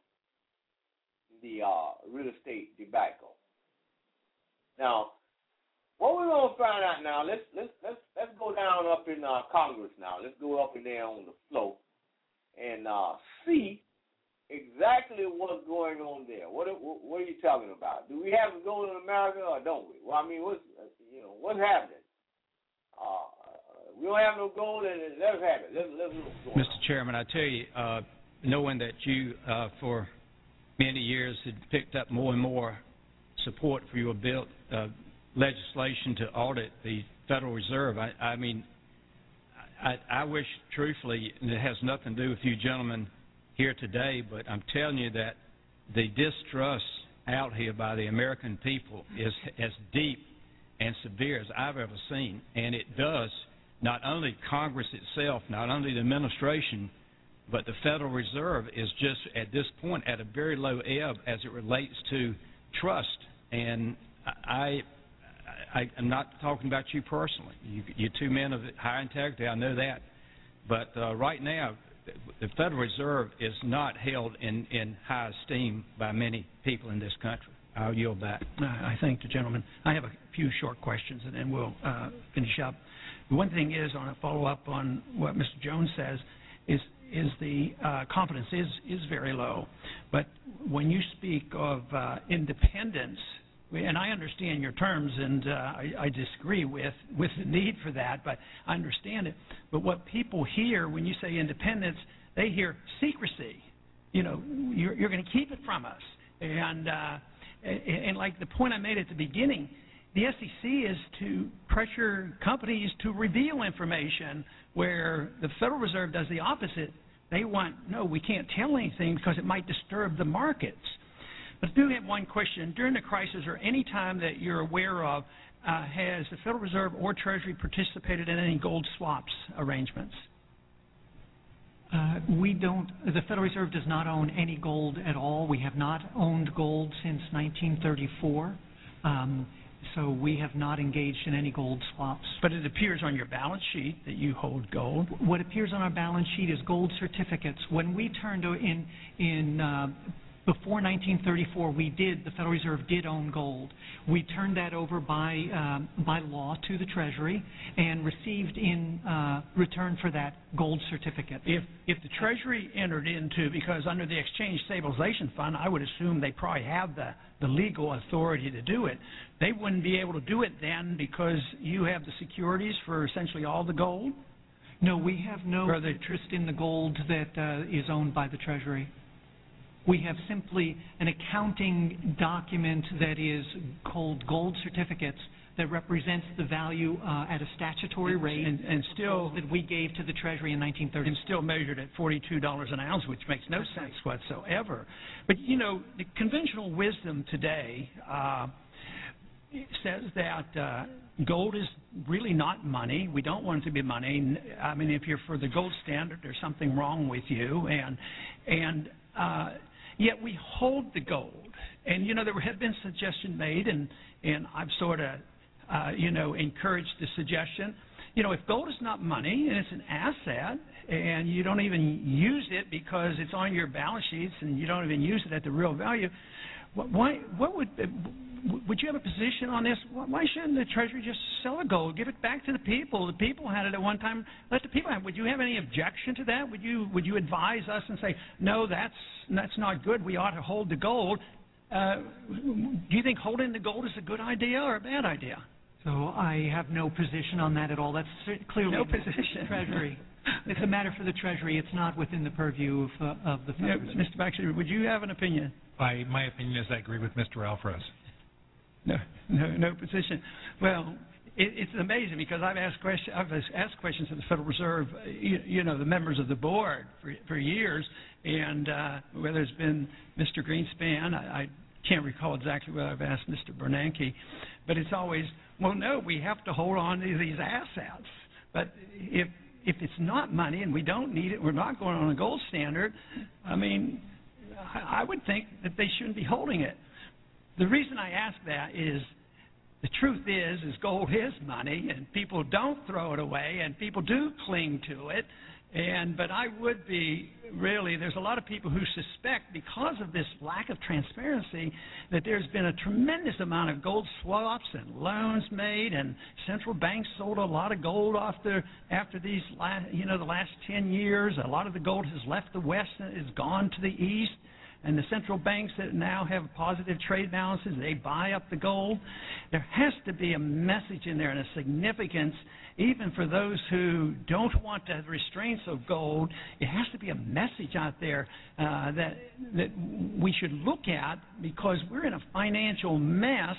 real estate debacle. Now, what we're going to find out now, let's go down up in Congress now. Let's go up in there on the floor and see exactly what's going on there. What are you talking about? Do we have gold in America or don't we? Well, I mean, what's happening? We don't have no gold, and let's have it. Let's go. Mr. Chairman, I tell you, knowing that you for many years had picked up more and more support for your bill legislation to audit the Federal Reserve, I mean, I wish, truthfully, and it has nothing to do with you gentlemen here today, but I'm telling you that the distrust out here by the American people is as deep and severe as I've ever seen. And it does not only Congress itself, not only the administration, but the Federal Reserve is just at this point at a very low ebb as it relates to trust. And I'm not talking about you personally. You're two men of high integrity, I know that. But right now, the Federal Reserve is not held in high esteem by many people in this country. I'll yield back. I thank the gentleman. I have a few short questions, and then we'll finish up. The one thing is, on a follow-up on what Mr. Jones says, is the confidence is very low. But when you speak of independence, and I understand your terms, and I disagree with the need for that, but I understand it. But what people hear when you say independence, they hear secrecy. You know, you're going to keep it from us. And like the point I made at the beginning, the SEC is to pressure companies to reveal information, where the Federal Reserve does the opposite. They want, no, we can't tell anything because it might disturb the markets. But I do have one question. During the crisis, or any time that you're aware of, has the Federal Reserve or Treasury participated in any gold swaps arrangements? We don't. The Federal Reserve does not own any gold at all. We have not owned gold since 1934. So we have not engaged in any gold swaps. But it appears on your balance sheet that you hold gold. What appears on our balance sheet is gold certificates. When we turned before 1934, the Federal Reserve did own gold. We turned that over by law to the Treasury and received in return for that gold certificate. If the Treasury entered into, because under the Exchange Stabilization Fund, I would assume they probably have the legal authority to do it. They wouldn't be able to do it then because you have the securities for essentially all the gold? No, we have no interest in the gold that is owned by the Treasury. We have simply an accounting document that is called gold certificates that represents the value at a statutory rate and still that we gave to the Treasury in 1930. And still measured at $42 an ounce, which makes no sense whatsoever. But, you know, the conventional wisdom today says that gold is really not money. We don't want it to be money. I mean, if you're for the gold standard, there's something wrong with you. And yet we hold the gold. And, you know, there have been suggestions made, and I've sort of, encouraged the suggestion. You know, if gold is not money and it's an asset and you don't even use it because it's on your balance sheets and you don't even use it at the real value, would you have a position on this? Why shouldn't the Treasury just sell the gold, give it back to the people? The people had it at one time. Let the people have it. Would you have any objection to that? Would you advise us and say, no, that's not good. We ought to hold the gold? Do you think holding the gold is a good idea or a bad idea? So I have no position on that at all. That's clearly no position. Treasury. It's a matter for the Treasury. It's not within the purview of the Federal Reserve. Mr. Baxter, would you have an opinion? My opinion is I agree with Mr. Alfrez. No position. Well, it's amazing because I've asked questions of the Federal Reserve, the members of the board for years, and whether it's been Mr. Greenspan, I can't recall exactly whether I've asked Mr. Bernanke, but it's always, well, no, we have to hold on to these assets. But if it's not money and we don't need it, we're not going on a gold standard, I mean, I would think that they shouldn't be holding it. The reason I ask that is the truth is gold is money, and people don't throw it away, and people do cling to it. But I would be really, there's a lot of people who suspect because of this lack of transparency that there's been a tremendous amount of gold swaps and loans made, and central banks sold a lot of gold after these the last 10 years. A lot of the gold has left the West and has gone to the East. And the central banks that now have positive trade balances, they buy up the gold. There has to be a message in there and a significance, even for those who don't want the restraints of gold. It has to be a message out there that we should look at, because we're in a financial mess.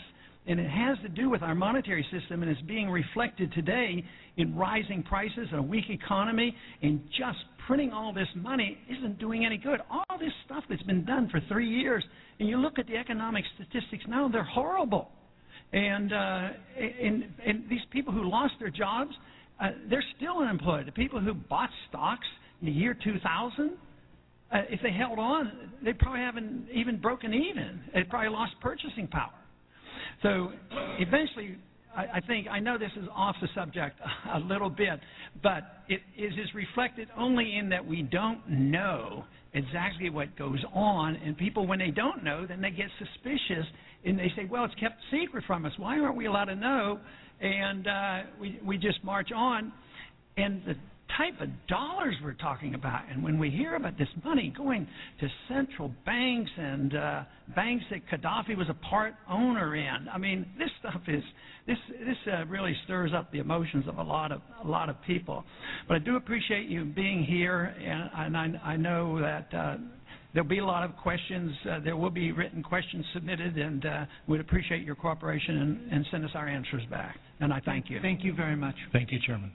And it has to do with our monetary system, and it's being reflected today in rising prices and a weak economy, and just printing all this money isn't doing any good. All this stuff that's been done for 3 years, and you look at the economic statistics now, they're horrible. And these people who lost their jobs, they're still unemployed. The people who bought stocks in the year 2000, if they held on, they probably haven't even broken even. They probably lost purchasing power. So eventually, I know this is off the subject a little bit, but it is reflected only in that we don't know exactly what goes on, and people, when they don't know, then they get suspicious, and they say, well, it's kept secret from us. Why aren't we allowed to know? And we just march on, and the type of dollars we're talking about, and when we hear about this money going to central banks and banks that Gaddafi was a part owner in, I mean, this stuff is this really stirs up the emotions of a lot of people. But I do appreciate you being here, and I know that there'll be a lot of questions. There will be written questions submitted, and we'd appreciate your cooperation and send us our answers back. And I thank you. Thank you very much. Thank you, Chairman.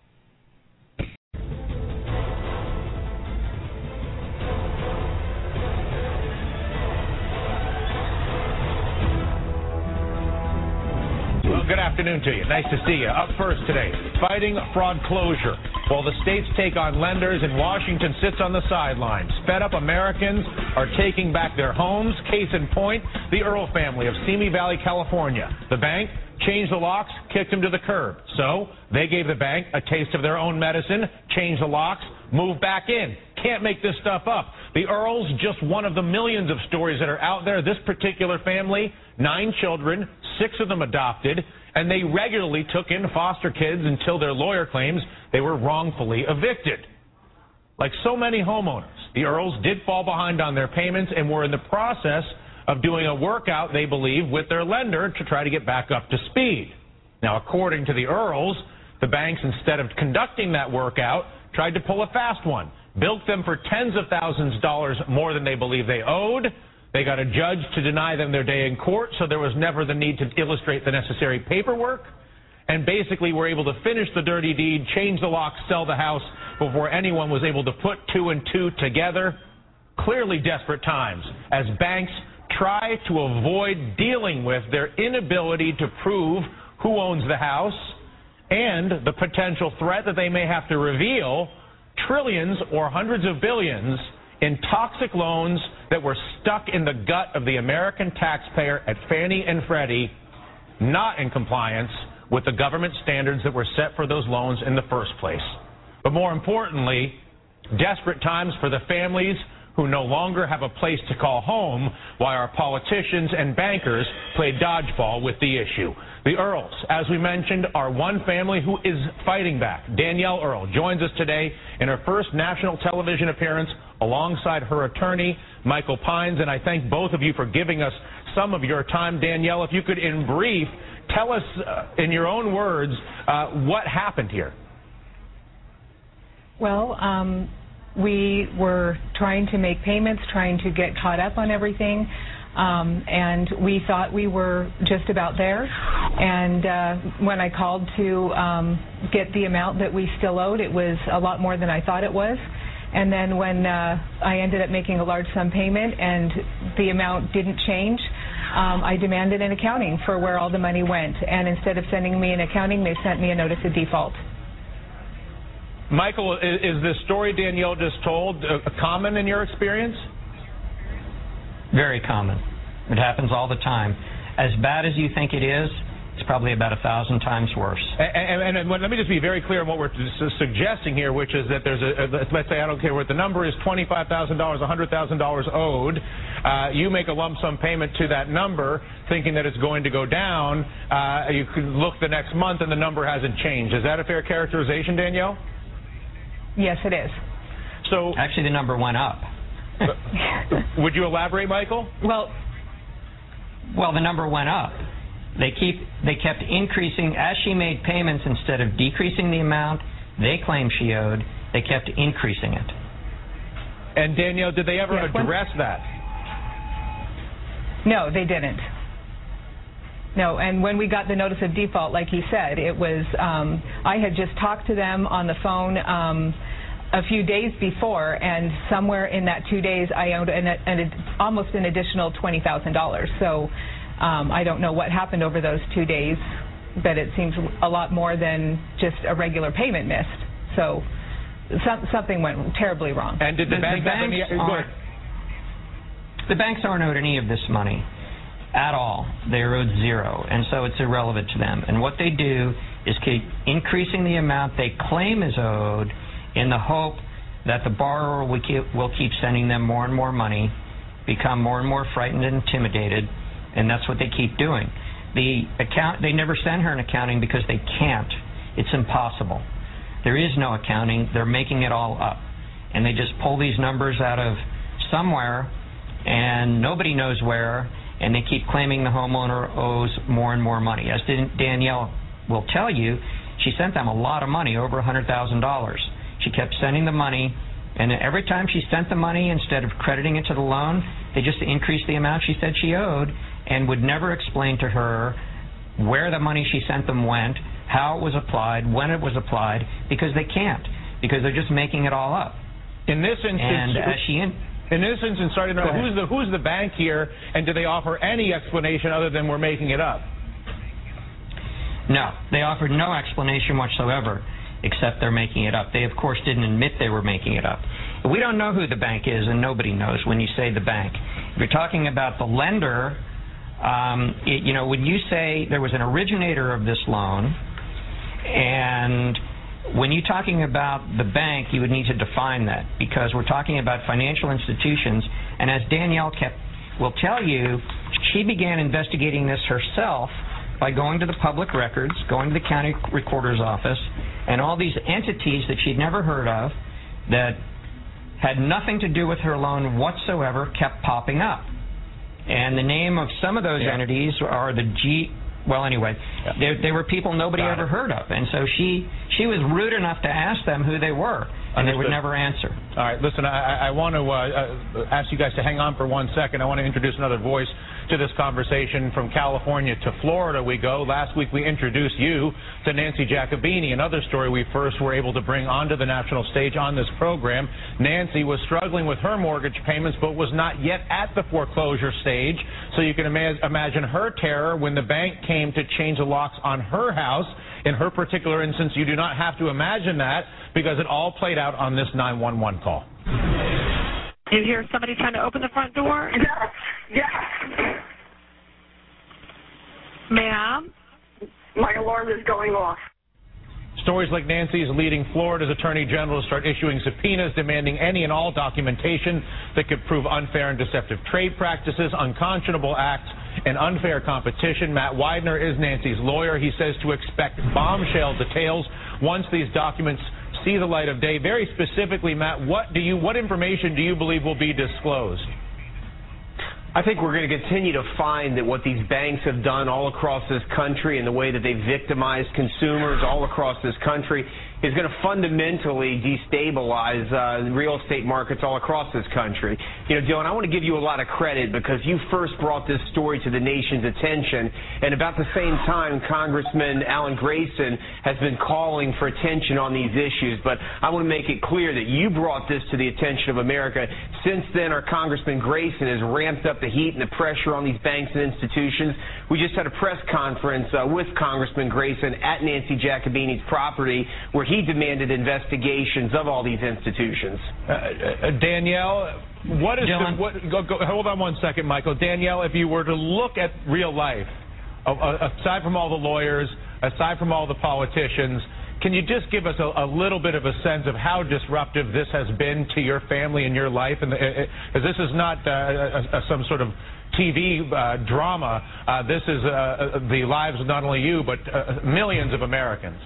Good afternoon to you. Nice to see you. Up first today, fighting fraud closure. While the states take on lenders and Washington sits on the sidelines, fed up Americans are taking back their homes. Case in point, the Earl family of Simi Valley, California. The bank changed the locks, kicked them to the curb. So they gave the bank a taste of their own medicine, changed the locks, moved back in. Can't make this stuff up. The Earls, just one of the millions of stories that are out there. This particular family, 9 children, 6 of them adopted, and they regularly took in foster kids until their lawyer claims they were wrongfully evicted. Like so many homeowners, the Earls did fall behind on their payments and were in the process of doing a workout, they believe, with their lender to try to get back up to speed. Now, according to the Earls, the banks, instead of conducting that workout, tried to pull a fast one, bilked them for tens of thousands of dollars more than they believe they owed. They got a judge to deny them their day in court, so there was never the need to illustrate the necessary paperwork, and basically were able to finish the dirty deed, change the lock, sell the house before anyone was able to put 2 and 2 together. Clearly desperate times as banks try to avoid dealing with their inability to prove who owns the house and the potential threat that they may have to reveal trillions or hundreds of billions in toxic loans that were stuck in the gut of the American taxpayer at Fannie and Freddie, not in compliance with the government standards that were set for those loans in the first place. But more importantly, desperate times for the families who no longer have a place to call home while our politicians and bankers play dodgeball with the issue. The Earls, as we mentioned, are one family who is fighting back. Danielle Earl joins us today in her first national television appearance alongside her attorney, Michael Pines, and I thank both of you for giving us some of your time. Danielle, if you could, in brief, tell us in your own words what happened here. Well, we were trying to make payments, trying to get caught up on everything, and we thought we were just about there. And when I called to get the amount that we still owed, it was a lot more than I thought it was. And then when I ended up making a large sum payment and the amount didn't change, I demanded an accounting for where all the money went. And instead of sending me an accounting, they sent me a notice of default. Michael, is this story Danielle just told common in your experience? Very common. It happens all the time. As bad as you think it is, it's probably about 1,000 times worse. And let me just be very clear on what we're suggesting here, which is that there's let's say, I don't care what the number is, $25,000, $100,000 owed. You make a lump sum payment to that number thinking that it's going to go down. You can look the next month and the number hasn't changed. Is that a fair characterization, Danielle? Yes, it is. So actually, the number went up. Would you elaborate, Michael? Well, the number went up. They kept increasing as she made payments instead of decreasing the amount they claimed she owed. They kept increasing it. And Danielle, did they ever address that? No, they didn't. No, and when we got the notice of default, like he said, it was, I had just talked to them on the phone a few days before, and somewhere in that 2 days I owed almost an additional $20,000. So I don't know what happened over those 2 days, but it seems a lot more than just a regular payment missed. So something went terribly wrong. And did the banks aren't owed any of this money at all. They're owed zero, and so it's irrelevant to them. And what they do is keep increasing the amount they claim is owed in the hope that the borrower will keep sending them more and more money, become more and more frightened and intimidated, and that's what they keep doing. They never send her an accounting because they can't. It's impossible. There is no accounting. They're making it all up. And they just pull these numbers out of somewhere, and nobody knows where, and they keep claiming the homeowner owes more and more money. As Danielle will tell you, she sent them a lot of money, over $100,000. She kept sending the money, and every time she sent the money, instead of crediting it to the loan, they just increased the amount she said she owed and would never explain to her where the money she sent them went, how it was applied, when it was applied, because they can't, because they're just making it all up. In this instance, sorry to know, who's the bank here, and do they offer any explanation other than we're making it up? No, they offered no explanation whatsoever, except they're making it up. They, of course, didn't admit they were making it up. We don't know who the bank is, and nobody knows when you say the bank. If you're talking about the lender, when you say there was an originator of this loan, and when you're talking about the bank, you would need to define that, because we're talking about financial institutions, and as Danielle will tell you, she began investigating this herself by going to the public records, going to the county recorder's office, and all these entities that she'd never heard of that had nothing to do with her loan whatsoever kept popping up. And the name of some of those entities are they were people nobody ever heard of. And so she was rude enough to ask them who they were, and they would never answer. All right, listen, I want to ask you guys to hang on for 1 second. I want to introduce another voice to this conversation. From California to Florida we go. Last week we introduced you to Nancy Giacobini, another story we first were able to bring onto the national stage on this program. Nancy was struggling with her mortgage payments but was not yet at the foreclosure stage, so you can imagine her terror when the bank came to change the locks on her house. In her particular instance, you do not have to imagine that, because it all played out on this 911 call. You hear somebody trying to open the front door? Yes. Ma'am? My alarm is going off. Stories like Nancy's leading Florida's Attorney General to start issuing subpoenas demanding any and all documentation that could prove unfair and deceptive trade practices, unconscionable acts, and unfair competition. Matt Widener is Nancy's lawyer. He says to expect bombshell details once these documents see the light of day. Very specifically, Matt, what information do you believe will be disclosed? I think we're going to continue to find that what these banks have done all across this country and the way that they victimize consumers all across this country is going to fundamentally destabilize real estate markets all across this country. You know, Dylan, I want to give you a lot of credit because you first brought this story to the nation's attention, and about the same time, Congressman Alan Grayson has been calling for attention on these issues. But I want to make it clear that you brought this to the attention of America. Since then, our Congressman Grayson has ramped up the heat and the pressure on these banks and institutions. We just had a press conference with Congressman Grayson at Nancy Giacobini's property where he demanded investigations of all these institutions. Danielle, what is hold on 1 second, Michael. Danielle, if you were to look at real life, aside from all the lawyers, aside from all the politicians, can you just give us a little bit of a sense of how disruptive this has been to your family and your life? And this is not some sort of TV drama. This is the lives of not only you, but millions of Americans.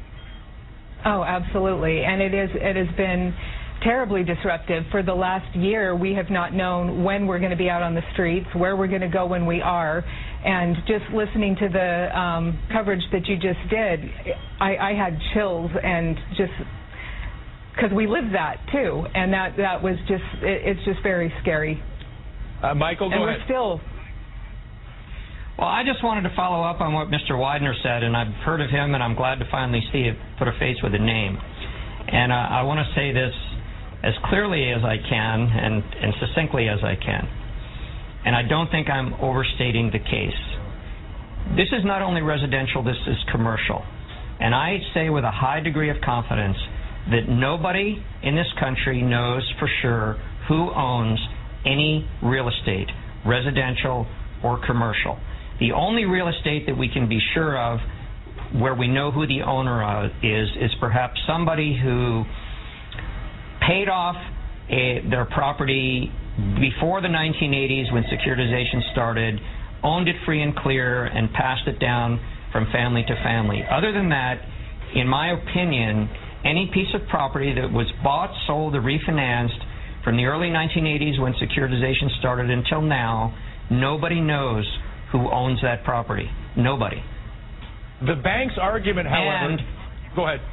Oh, absolutely. And it has been terribly disruptive. For the last year, we have not known when we're going to be out on the streets, where we're going to go when we are. And just listening to the coverage that you just did, I had chills, and just because we lived that too, and that was just it's just very scary. Michael, go ahead. We're still. Well, I just wanted to follow up on what Mr. Widener said, and I've heard of him, and I'm glad to finally see it, put a face with a name. And I want to say this as clearly as I can and succinctly as I can. And I don't think I'm overstating the case. This is not only residential, this is commercial. And I say with a high degree of confidence that nobody in this country knows for sure who owns any real estate, residential or commercial. The only real estate that we can be sure of where we know who the owner is perhaps somebody who paid off their property before the 1980s when securitization started, owned it free and clear, and passed it down from family to family. Other than that, in my opinion, any piece of property that was bought, sold, or refinanced from the early 1980s when securitization started until now, nobody knows who owns that property. Nobody. The bank's argument, however... Go ahead.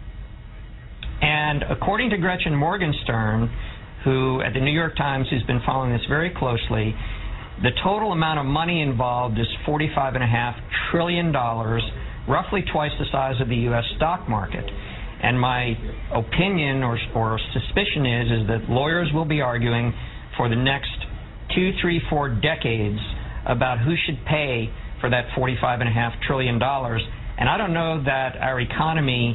And according to Gretchen Morgenstern, who at the New York Times has been following this very closely, the total amount of money involved is $45.5 trillion, roughly twice the size of the U.S. stock market. And my opinion or suspicion is that lawyers will be arguing for the next 2, 3, 4 decades about who should pay for that $45.5 trillion. And I don't know that our economy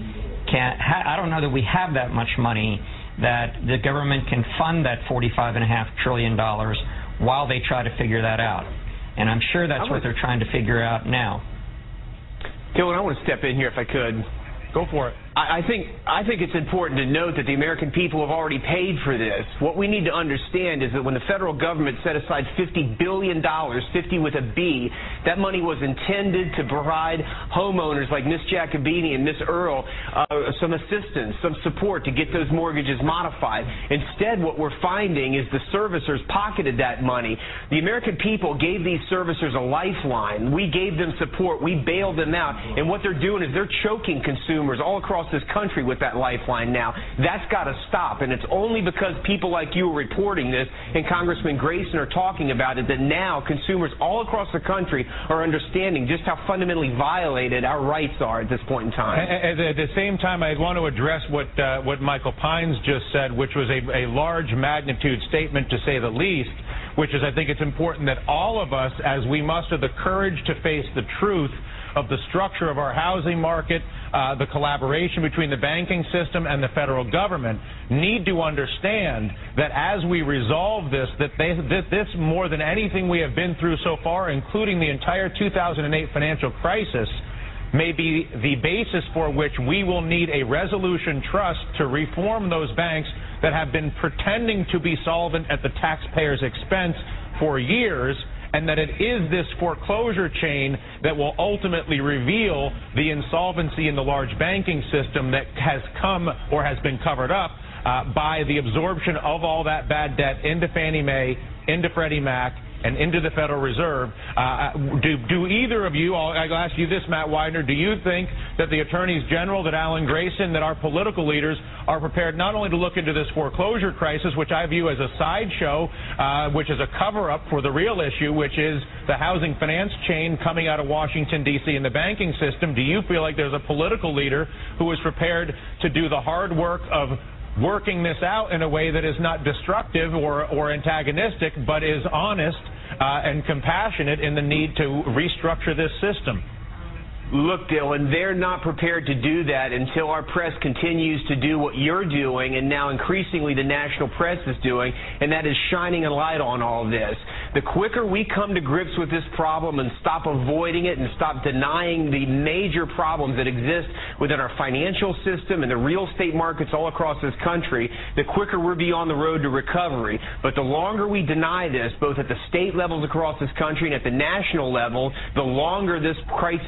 I don't know that we have that much money that the government can fund that $45.5 trillion while they try to figure that out. And I'm sure that's what they're trying to figure out now. Dylan, I want to step in here if I could. Go for it. I think it's important to note that the American people have already paid for this. What we need to understand is that when the federal government set aside $50 billion, 50 with a B, that money was intended to provide homeowners like Miss Jacobini and Miss Earl some assistance, some support to get those mortgages modified. Instead, what we're finding is the servicers pocketed that money. The American people gave these servicers a lifeline. We gave them support. We bailed them out. And what they're doing is they're choking consumers all across this country with that lifeline now. That's got to stop, and it's only because people like you are reporting this and Congressman Grayson are talking about it that now consumers all across the country are understanding just how fundamentally violated our rights are at this point in time. At the same time, I want to address what Michael Pines just said, which was a large magnitude statement to say the least, which is I think it's important that all of us, as we muster the courage to face the truth of the structure of our housing market, the collaboration between the banking system and the federal government, need to understand that as we resolve this, that this more than anything we have been through so far, including the entire 2008 financial crisis, may be the basis for which we will need a resolution trust to reform those banks that have been pretending to be solvent at the taxpayer's expense for years, and that it is this foreclosure chain that will ultimately reveal the insolvency in the large banking system that has come or has been covered up by the absorption of all that bad debt into Fannie Mae, into Freddie Mac, and into the Federal Reserve. Do either of you, I'll ask you this, Matt Widener, do you think that the attorneys general, that Alan Grayson, that our political leaders are prepared not only to look into this foreclosure crisis, which I view as a sideshow, which is a cover-up for the real issue, which is the housing finance chain coming out of Washington, D.C. and the banking system? Do you feel like there's a political leader who is prepared to do the hard work of working this out in a way that is not destructive or antagonistic, but is honest and compassionate in the need to restructure this system? Look, Dylan, they're not prepared to do that until our press continues to do what you're doing, and now increasingly the national press is doing, and that is shining a light on all of this. The quicker we come to grips with this problem and stop avoiding it and stop denying the major problems that exist within our financial system and the real estate markets all across this country, the quicker we'll be on the road to recovery. But the longer we deny this, both at the state levels across this country and at the national level, the longer this crisis is going to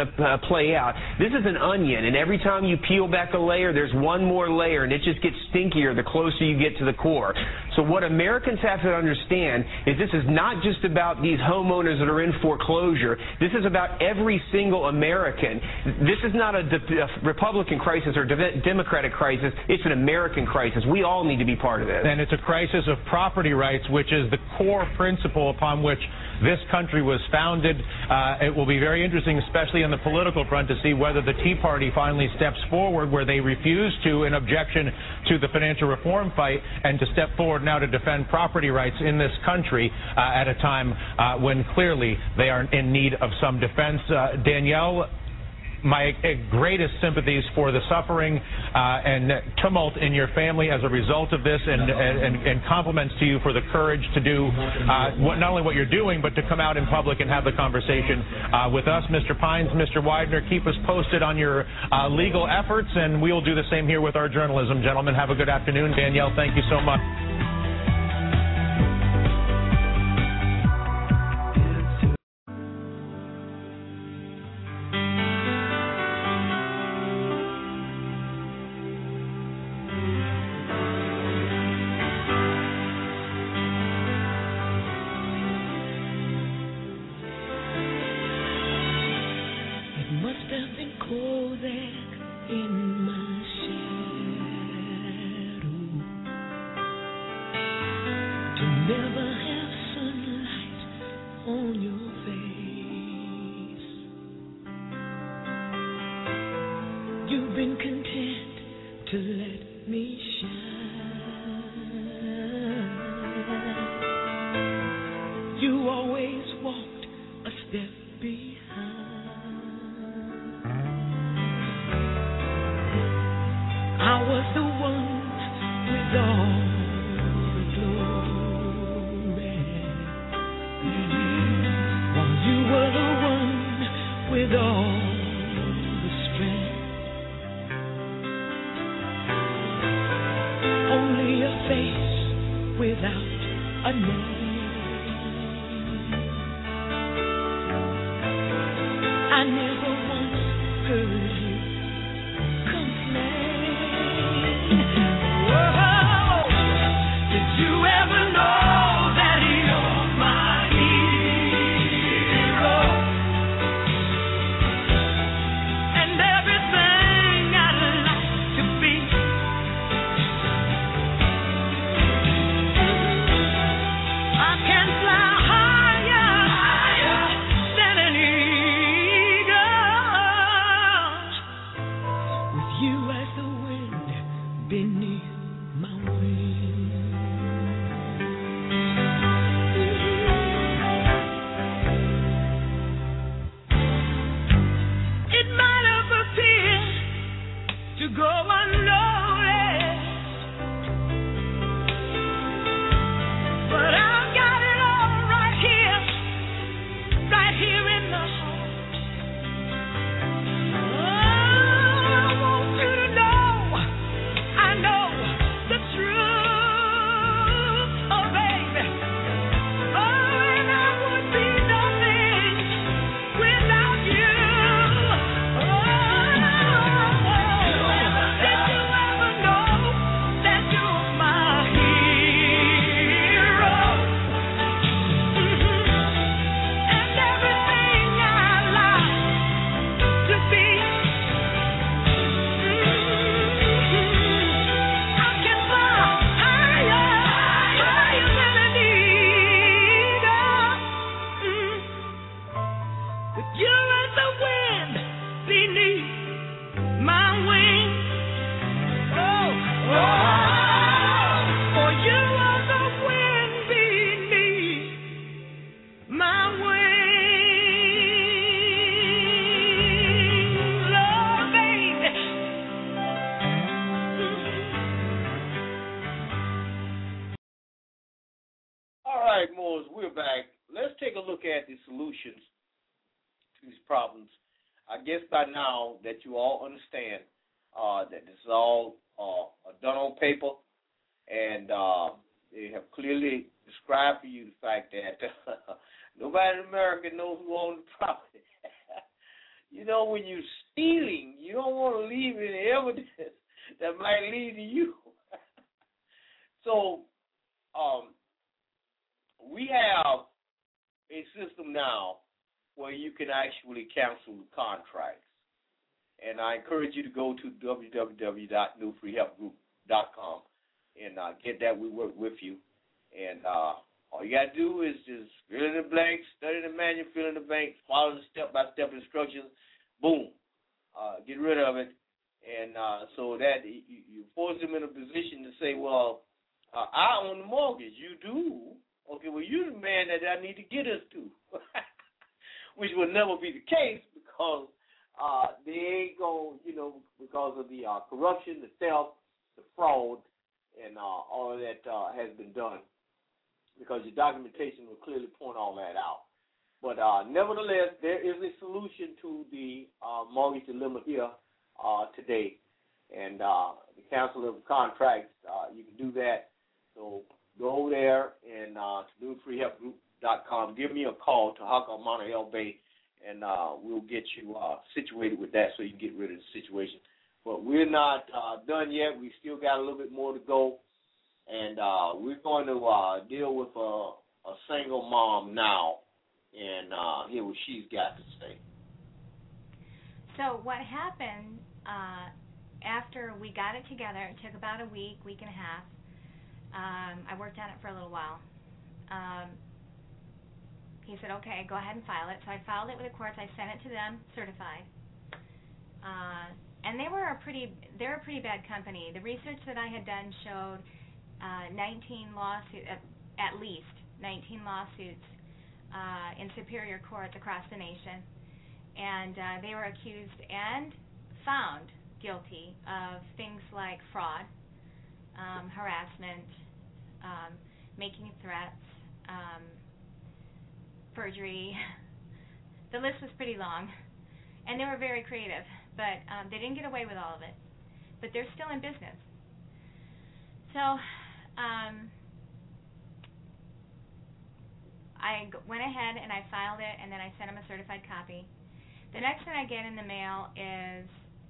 to play out. This is an onion, and every time you peel back a layer, there's one more layer, and it just gets stinkier the closer you get to the core. So what Americans have to understand is this is not just about these homeowners that are in foreclosure. This is about every single American. This is not a Republican crisis or Democratic crisis. It's an American crisis. We all need to be part of this. And it's a crisis of property rights, which is the core principle upon which this country was founded. It will be very interesting, especially on the political front, to see whether the Tea Party finally steps forward where they refuse to, in objection to the financial reform fight, and to step forward now to defend property rights in this country at a time when clearly they are in need of some defense. Danielle, my greatest sympathies for the suffering and tumult in your family as a result of this, and compliments to you for the courage to do not only what you're doing, but to come out in public and have the conversation with us. Mr. Pines, Mr. Widener, keep us posted on your legal efforts, and we will do the same here with our journalism. Gentlemen, have a good afternoon. Danielle, thank you so much. I guess by now that you all understand that this is all done on paper, and they have clearly described for you the fact that nobody in America knows who owns the property. when you're stealing, you don't want to leave any evidence that might lead to you. So we have a system now where you can actually cancel contracts. And I encourage you to go to www.newfreehelpgroup.com and get that. We work with you. And all you got to do is just fill in the blanks, study the manual, fill in the blanks, follow the step-by-step instructions, boom, get rid of it. And so that you force them in a position to say, well, I own the mortgage. You do? Okay, well, you're the man that I need to get us to, which will never be the case because they ain't going, because of the corruption, the theft, the fraud, and all of that has been done because your documentation will clearly point all that out. But nevertheless, there is a solution to the mortgage dilemma here today. And the cancel of contracts, you can do that. So go over there and to newfreehelpgroup.com. Give me a call to Haka Mana El Bay, and we'll get you situated with that so you can get rid of the situation. But we're not done yet. We still got a little bit more to go. And we're going to deal with a single mom now and hear what she's got to say. So what happened after we got it together, it took about a week and a half. I worked on it for a little while. He said, okay, go ahead and file it. So I filed it with the courts. I sent it to them, certified. And they're a pretty bad company. The research that I had done showed 19 lawsuits, at least 19 lawsuits in superior courts across the nation. And they were accused and found guilty of things like fraud, harassment, making threats, perjury. The list was pretty long, and they were very creative, but they didn't get away with all of it. But they're still in business. So I went ahead and I filed it, and then I sent them a certified copy. The next thing I get in the mail is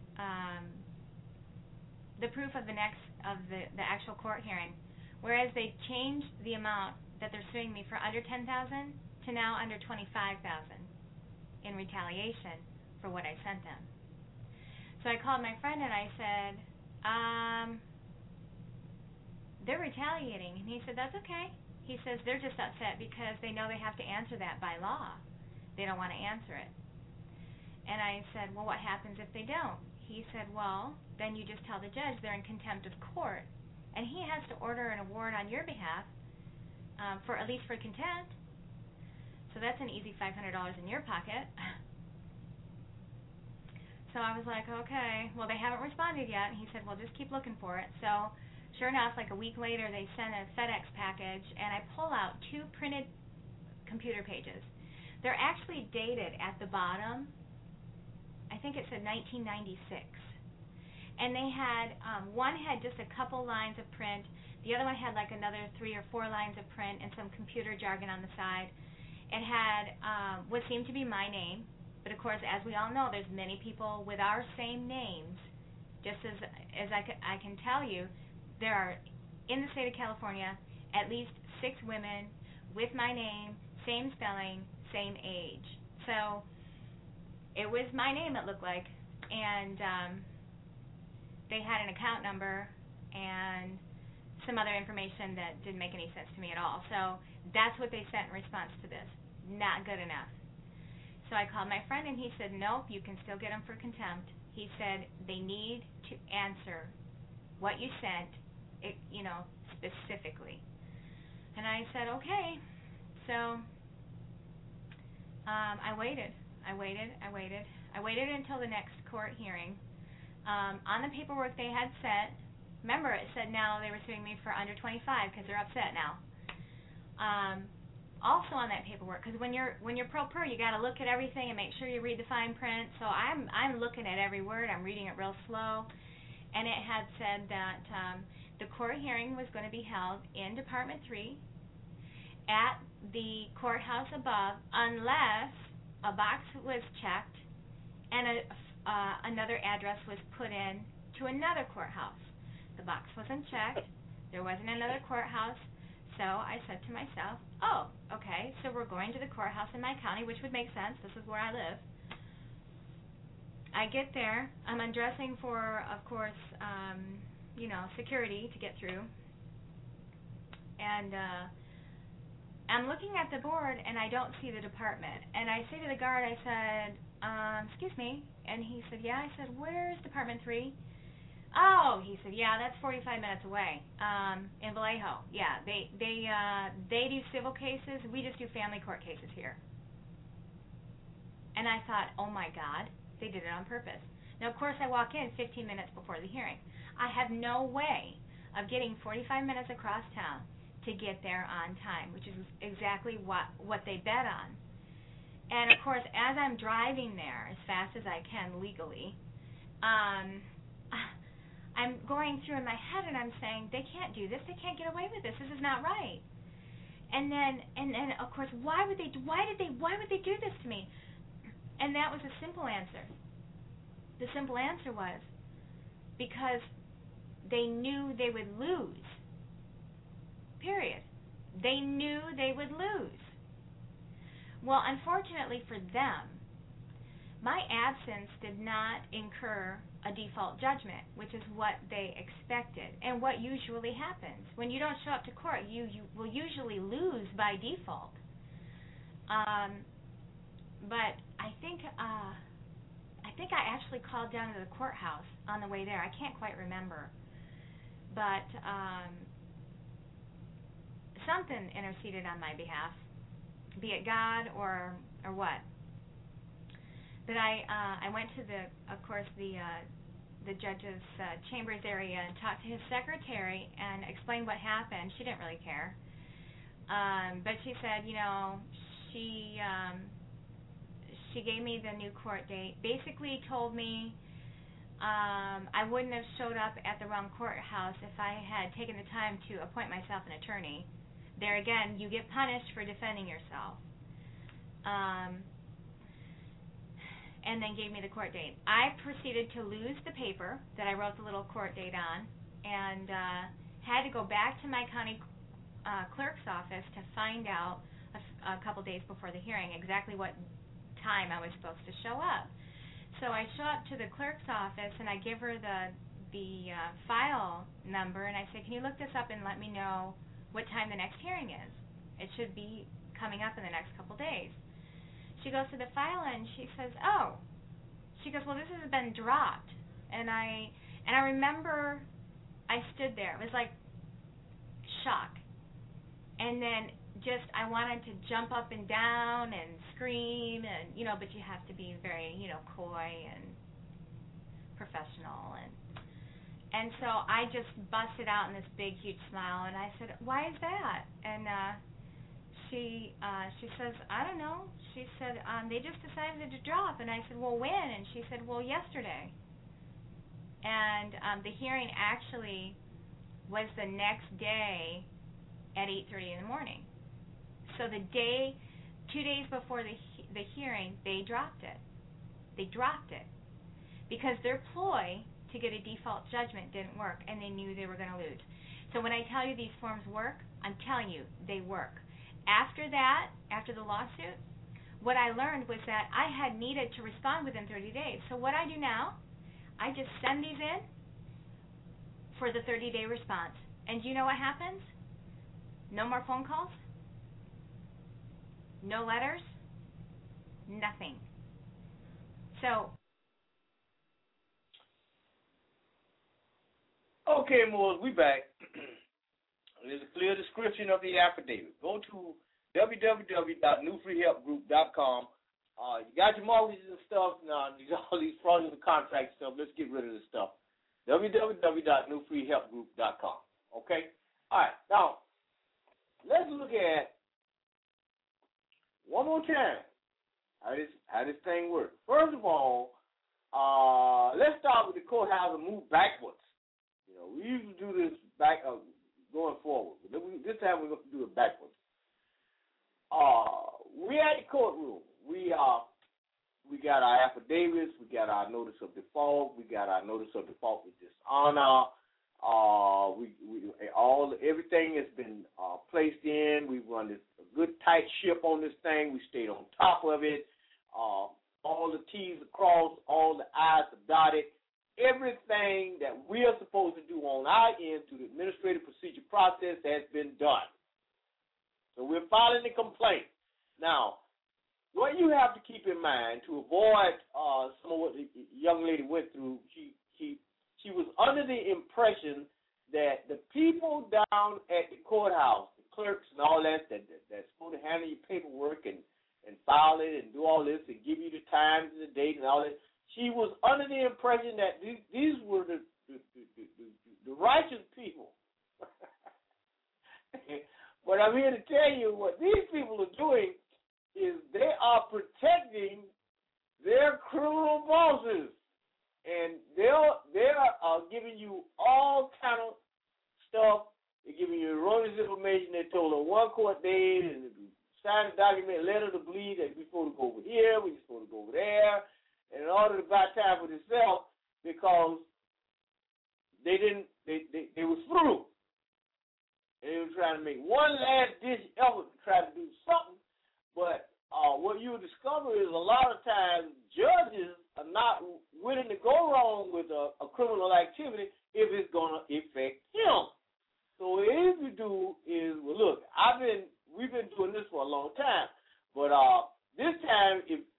the proof of the actual court hearing. Whereas they changed the amount that they're suing me for under $10,000 to now under $25,000 in retaliation for what I sent them. So I called my friend and I said, they're retaliating. And he said, that's okay. He says they're just upset because they know they have to answer that by law. They don't want to answer it. And I said, well, what happens if they don't? He said, well, then you just tell the judge they're in contempt of court, and he has to order an award on your behalf for at least for contempt. So that's an easy $500 in your pocket. So I was like, okay, well, they haven't responded yet. And he said, well, just keep looking for it. So sure enough, like a week later, they sent a FedEx package, and I pull out 2 printed computer pages. They're actually dated at the bottom. I think it said 1996. And they had, one had just a couple lines of print. The other one had like another 3 or 4 lines of print and some computer jargon on the side. It had what seemed to be my name. But of course, as we all know, there's many people with our same names. Just as I can tell you, there are, in the state of California, at least 6 women with my name, same spelling, same age. So it was my name, it looked like, and they had an account number and some other information that didn't make any sense to me at all. So that's what they sent in response to this. Not good enough. So I called my friend, and he said, nope, you can still get them for contempt. He said they need to answer what you sent, specifically. And I said, okay. So I waited until the next court hearing. On the paperwork they had set, remember it said now they were suing me for under 25 because they're upset now. Also on that paperwork, because when you're pro per, you got to look at everything and make sure you read the fine print. So I'm looking at every word. I'm reading it real slow, and it had said that the court hearing was going to be held in Department 3 at the courthouse above, unless a box was checked and another address was put in to another courthouse. The box wasn't checked. There wasn't another courthouse. So I said to myself, oh, okay, so we're going to the courthouse in my county, which would make sense. This is where I live. I get there. I'm undressing for, of course, security to get through. And I'm looking at the board, and I don't see the department. And I say to the guard, I said, excuse me. And he said, yeah. I said, where's Department 3? Oh, he said, yeah, that's 45 minutes away, in Vallejo. Yeah, they do civil cases. We just do family court cases here. And I thought, oh my God, they did it on purpose. Now, of course, I walk in 15 minutes before the hearing. I have no way of getting 45 minutes across town to get there on time, which is exactly what they bet on. And of course, as I'm driving there as fast as I can legally, I'm going through in my head and I'm saying, they can't do this. They can't get away with this. This is not right. And then of course, why would they do this to me? And that was a simple answer. The simple answer was because they knew they would lose. Period. They knew they would lose. Well, unfortunately for them, my absence did not incur a default judgment, which is what they expected and what usually happens. When you don't show up to court, you will usually lose by default. But I think I actually called down to the courthouse on the way there. I can't quite remember. But something interceded on my behalf, be it God or what. But I went to the judge's chambers area and talked to his secretary and explained what happened. She didn't really care, but she said, she gave me the new court date. Basically, told me I wouldn't have showed up at the wrong courthouse if I had taken the time to appoint myself an attorney. There again, you get punished for defending yourself. And then gave me the court date. I proceeded to lose the paper that I wrote the little court date on, and had to go back to my county clerk's office to find out a couple days before the hearing exactly what time I was supposed to show up. So I show up to the clerk's office, and I give her the file number, and I say, can you look this up and let me know what time the next hearing is? It should be coming up in the next couple days. She goes to the file and she says, oh. She goes, well, this has been dropped. And I remember I stood there. It was like shock. And then just I wanted to jump up and down and scream and, but you have to be very, coy and professional. And so I just busted out in this big, huge smile. And I said, why is that? And she says, I don't know. She said, they just decided to drop. And I said, well, when? And she said, well, yesterday. And the hearing actually was the next day at 8:30 in the morning. So 2 days before the hearing, they dropped it. They dropped it because their ploy to get a default judgment didn't work, and they knew they were going to lose. So when I tell you these forms work, I'm telling you they work. After that, after the lawsuit, what I learned was that I had needed to respond within 30 days. So what I do now, I just send these in for the 30-day response. And do you know what happens? No more phone calls, no letters, nothing. So. Okay, Moors, we back. There's a clear description of the affidavit. Go to www.newfreehelpgroup.com. You got your mortgages and stuff. Now, all these fraudulent contract stuff, let's get rid of this stuff. www.newfreehelpgroup.com. Okay? All right. Now, let's look at, one more time, how this thing works. First of all, let's start with the courthouse and move backwards. We usually do this going forward. But this time we're going to do it backwards. We're at the courtroom. We we got our affidavits, we got our notice of default, we got our notice of default with dishonor. Everything has been placed in. We run a good tight ship on this thing. We stayed on top of it. All the T's are crossed, all the I's are dotted. Everything that we are supposed to do on our end through the administrative procedure process has been done. So we're filing the complaint. Now, what you have to keep in mind to avoid some of what the young lady went through, she was under the impression that the people down at the courthouse, the clerks and all that's supposed to handle your paperwork and file it and do all this and give you the times and the date and all that, she was under the impression that these were the righteous people. But I'm here to tell you what these people are doing is they are protecting their criminal bosses. And they're giving you all kind of stuff. They're giving you erroneous information. They told her one court date and signed a document, letter to bleed that we're supposed to go over here, we're supposed to go over there. And in order to buy time for themselves, because they was through. They were trying to make one last ditch effort to try to do something. But what you'll discover is a lot of times judges are not willing to go wrong with a criminal activity if it's going to affect him. So what you do is, well, look, we've been doing this for a long time, but this time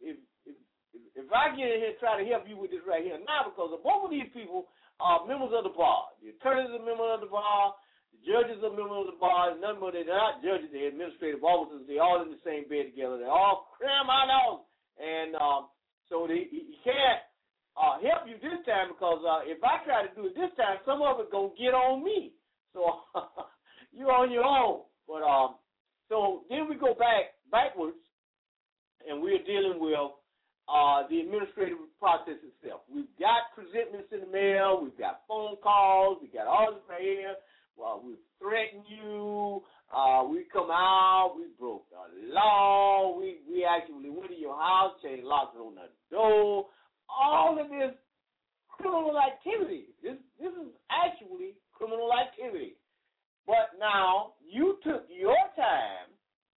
if I get in here and try to help you with this right here now, because both of these people are members of the bar. The attorneys are members of the bar. The judges are members of the bar. None more, they're not judges. They're administrative officers. They're all in the same bed together. They're all cram out out. And so he can't help you this time because if I try to do it this time, some of it going to get on me. So you're on your own. But so then we go backwards, and we're dealing with the administrative process itself. We've got presentments in the mail. We've got phone calls. We got all this right here. Well, we threaten you. We come out. We broke the law. We actually went to your house, changed locks on the door. All of this criminal activity. This is actually criminal activity. But now you took your time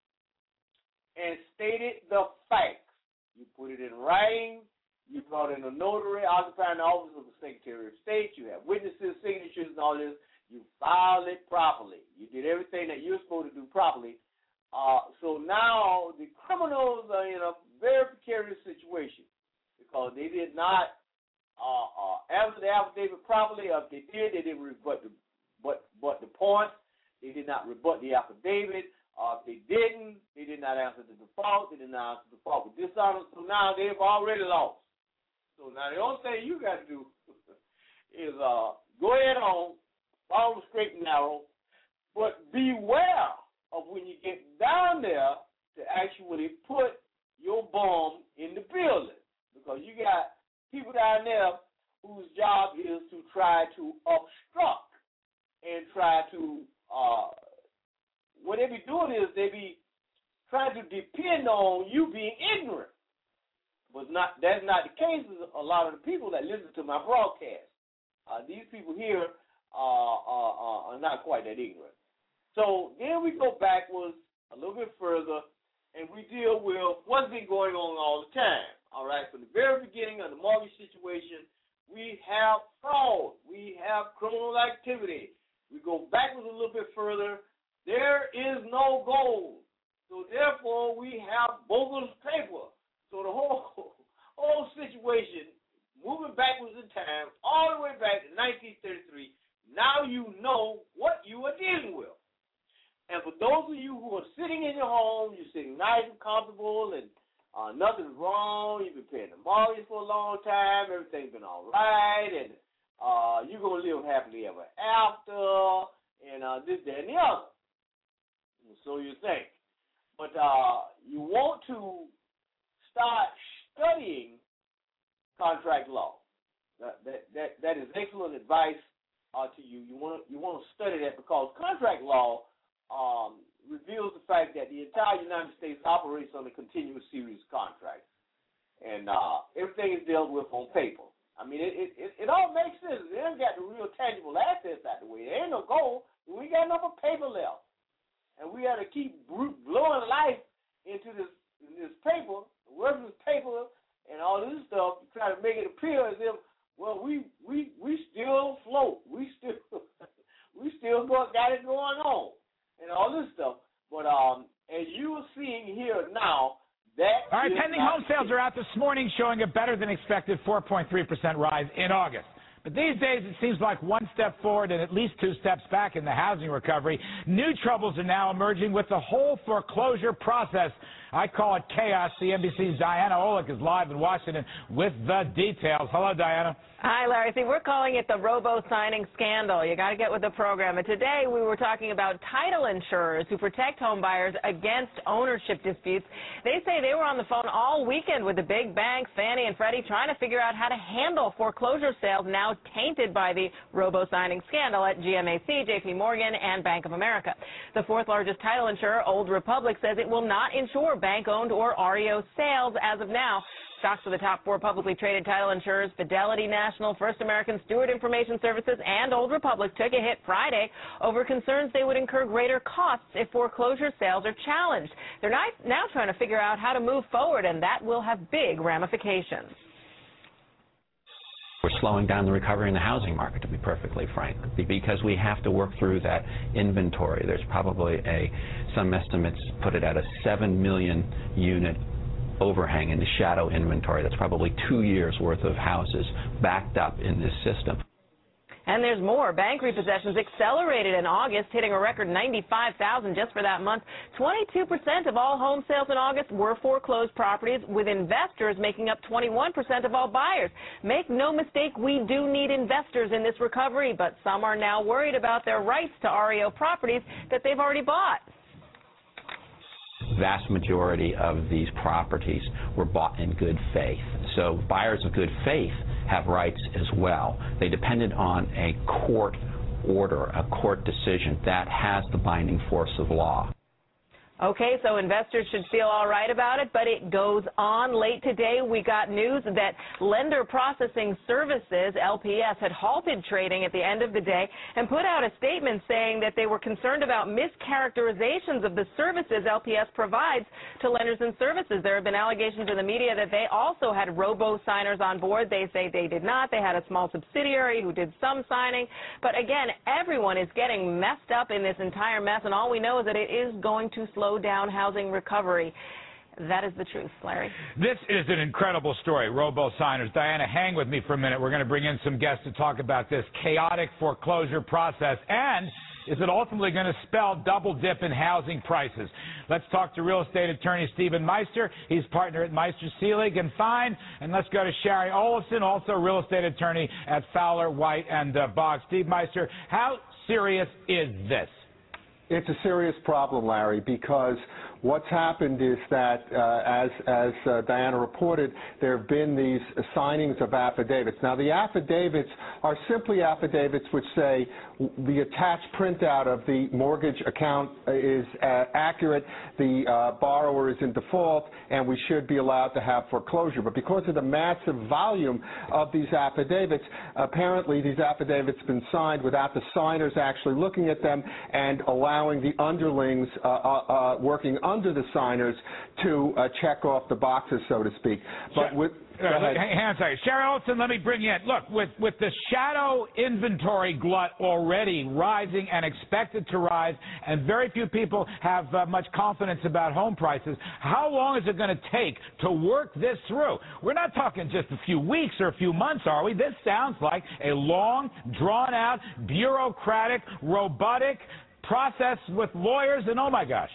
and stated the facts. You put it in writing. You brought in a notary occupying the office of the Secretary of State. You have witnesses, signatures, and all this. You filed it properly. You did everything that you're supposed to do properly. So now the criminals are in a very precarious situation because they did not answer the affidavit properly. Or if they did, they didn't rebut the points. They did not rebut the affidavit. If they didn't, they did not answer the default. They did not answer the default with dishonor. So now they've already lost. So now the only thing you got to do is go ahead on, follow the straight and narrow, but beware of when you get down there to actually put your bomb in the building, because you got people down there whose job is to try to obstruct and try to what they be doing is they be trying to depend on you being ignorant. But that's not the case with a lot of the people that listen to my broadcast. These people here are not quite that ignorant. So then we go backwards a little bit further, and we deal with what's been going on all the time. All right, from the very beginning of the mortgage situation, we have fraud. We have criminal activity. We go backwards a little bit further. There is no gold. So therefore, we have bogus paper. So the whole situation, moving backwards in time, all the way back to 1933, now you know what you are dealing with. And for those of you who are sitting in your home, you're sitting nice and comfortable and nothing's wrong, you've been paying the mortgage for a long time, everything's been all right, and you're going to live happily ever after, and this, that, and the other. So you think. But you want to start studying contract law. That is excellent advice to you. You want to study that because contract law reveals the fact that the entire United States operates on a continuous series of contracts. and everything is dealt with on paper. I mean, it all makes sense. They ain't got the real tangible assets out the way. There ain't no gold. We ain't got enough of paper left, and we got to keep blowing life into this paper, worthless paper, and all this stuff, trying to make it appear as if, well, we still float. We still got it going on, and all this stuff. But as you are seeing here now, that all right, pending home sales are out this morning, showing a better than expected 4.3% rise in August. But these days, it seems like one step forward and at least two steps back in the housing recovery. New troubles are now emerging with the whole foreclosure process. I call it chaos. CNBC's Diana Olick is live in Washington with the details. Hello, Diana. Hi, Larry. See, we're calling it the robo-signing scandal. You got to get with the program. And today we were talking about title insurers who protect home buyers against ownership disputes. They say they were on the phone all weekend with the big banks, Fannie and Freddie, trying to figure out how to handle foreclosure sales now tainted by the robo-signing scandal at GMAC, JP Morgan, and Bank of America. The fourth largest title insurer, Old Republic, says it will not insure bank-owned or REO sales as of now. Stocks of the top four publicly traded title insurers, Fidelity National, First American, Stewart Information Services, and Old Republic, took a hit Friday over concerns they would incur greater costs if foreclosure sales are challenged. They're now trying to figure out how to move forward, and that will have big ramifications. We're slowing down the recovery in the housing market, to be perfectly frank, because we have to work through that inventory. There's probably some estimates put it at a 7 million unit overhang in the shadow inventory. That's probably 2 years worth of houses backed up in this system. And there's more. Bank repossessions accelerated in August, hitting a record 95,000 just for that month. 22% of all home sales in August were foreclosed properties, with investors making up 21% of all buyers. Make no mistake, we do need investors in this recovery, but some are now worried about their rights to REO properties that they've already bought. Vast majority of these properties were bought in good faith. So buyers of good faith have rights as well. They depended on a court order, a court decision that has the binding force of law. Okay, so investors should feel all right about it, but it goes on. Late today, we got news that Lender Processing Services, LPS, had halted trading at the end of the day and put out a statement saying that they were concerned about mischaracterizations of the services LPS provides to lenders and services. There have been allegations in the media that they also had robo-signers on board. They say they did not. They had a small subsidiary who did some signing. But again, everyone is getting messed up in this entire mess, and all we know is that it is going to slow down housing recovery. That is the truth, Larry. This is an incredible story, robo-signers. Diana, hang with me for a minute. We're going to bring in some guests to talk about this chaotic foreclosure process, and is it ultimately going to spell double dip in housing prices? Let's talk to real estate attorney Stephen Meister. He's partner at Meister, Seelig & Fine. And let's go to Sherry Olafson, also real estate attorney at Fowler, White & Boggs. Steve Meister, how serious is this? It's a serious problem, Larry, because what's happened is that, as Diana reported, there have been these signings of affidavits. Now, the affidavits are simply affidavits which say the attached printout of the mortgage account is accurate, the borrower is in default, and we should be allowed to have foreclosure. But because of the massive volume of these affidavits, apparently these affidavits have been signed without the signers actually looking at them and allowing the underlings working under the signers to check off the boxes, so to speak. But with hang on a second. Sherry Olson, let me bring you in. Look, with the shadow inventory glut already rising and expected to rise, and very few people have much confidence about home prices, how long is it going to take to work this through? We're not talking just a few weeks or a few months, are we? This sounds like a long, drawn-out, bureaucratic, robotic process with lawyers, and oh my gosh.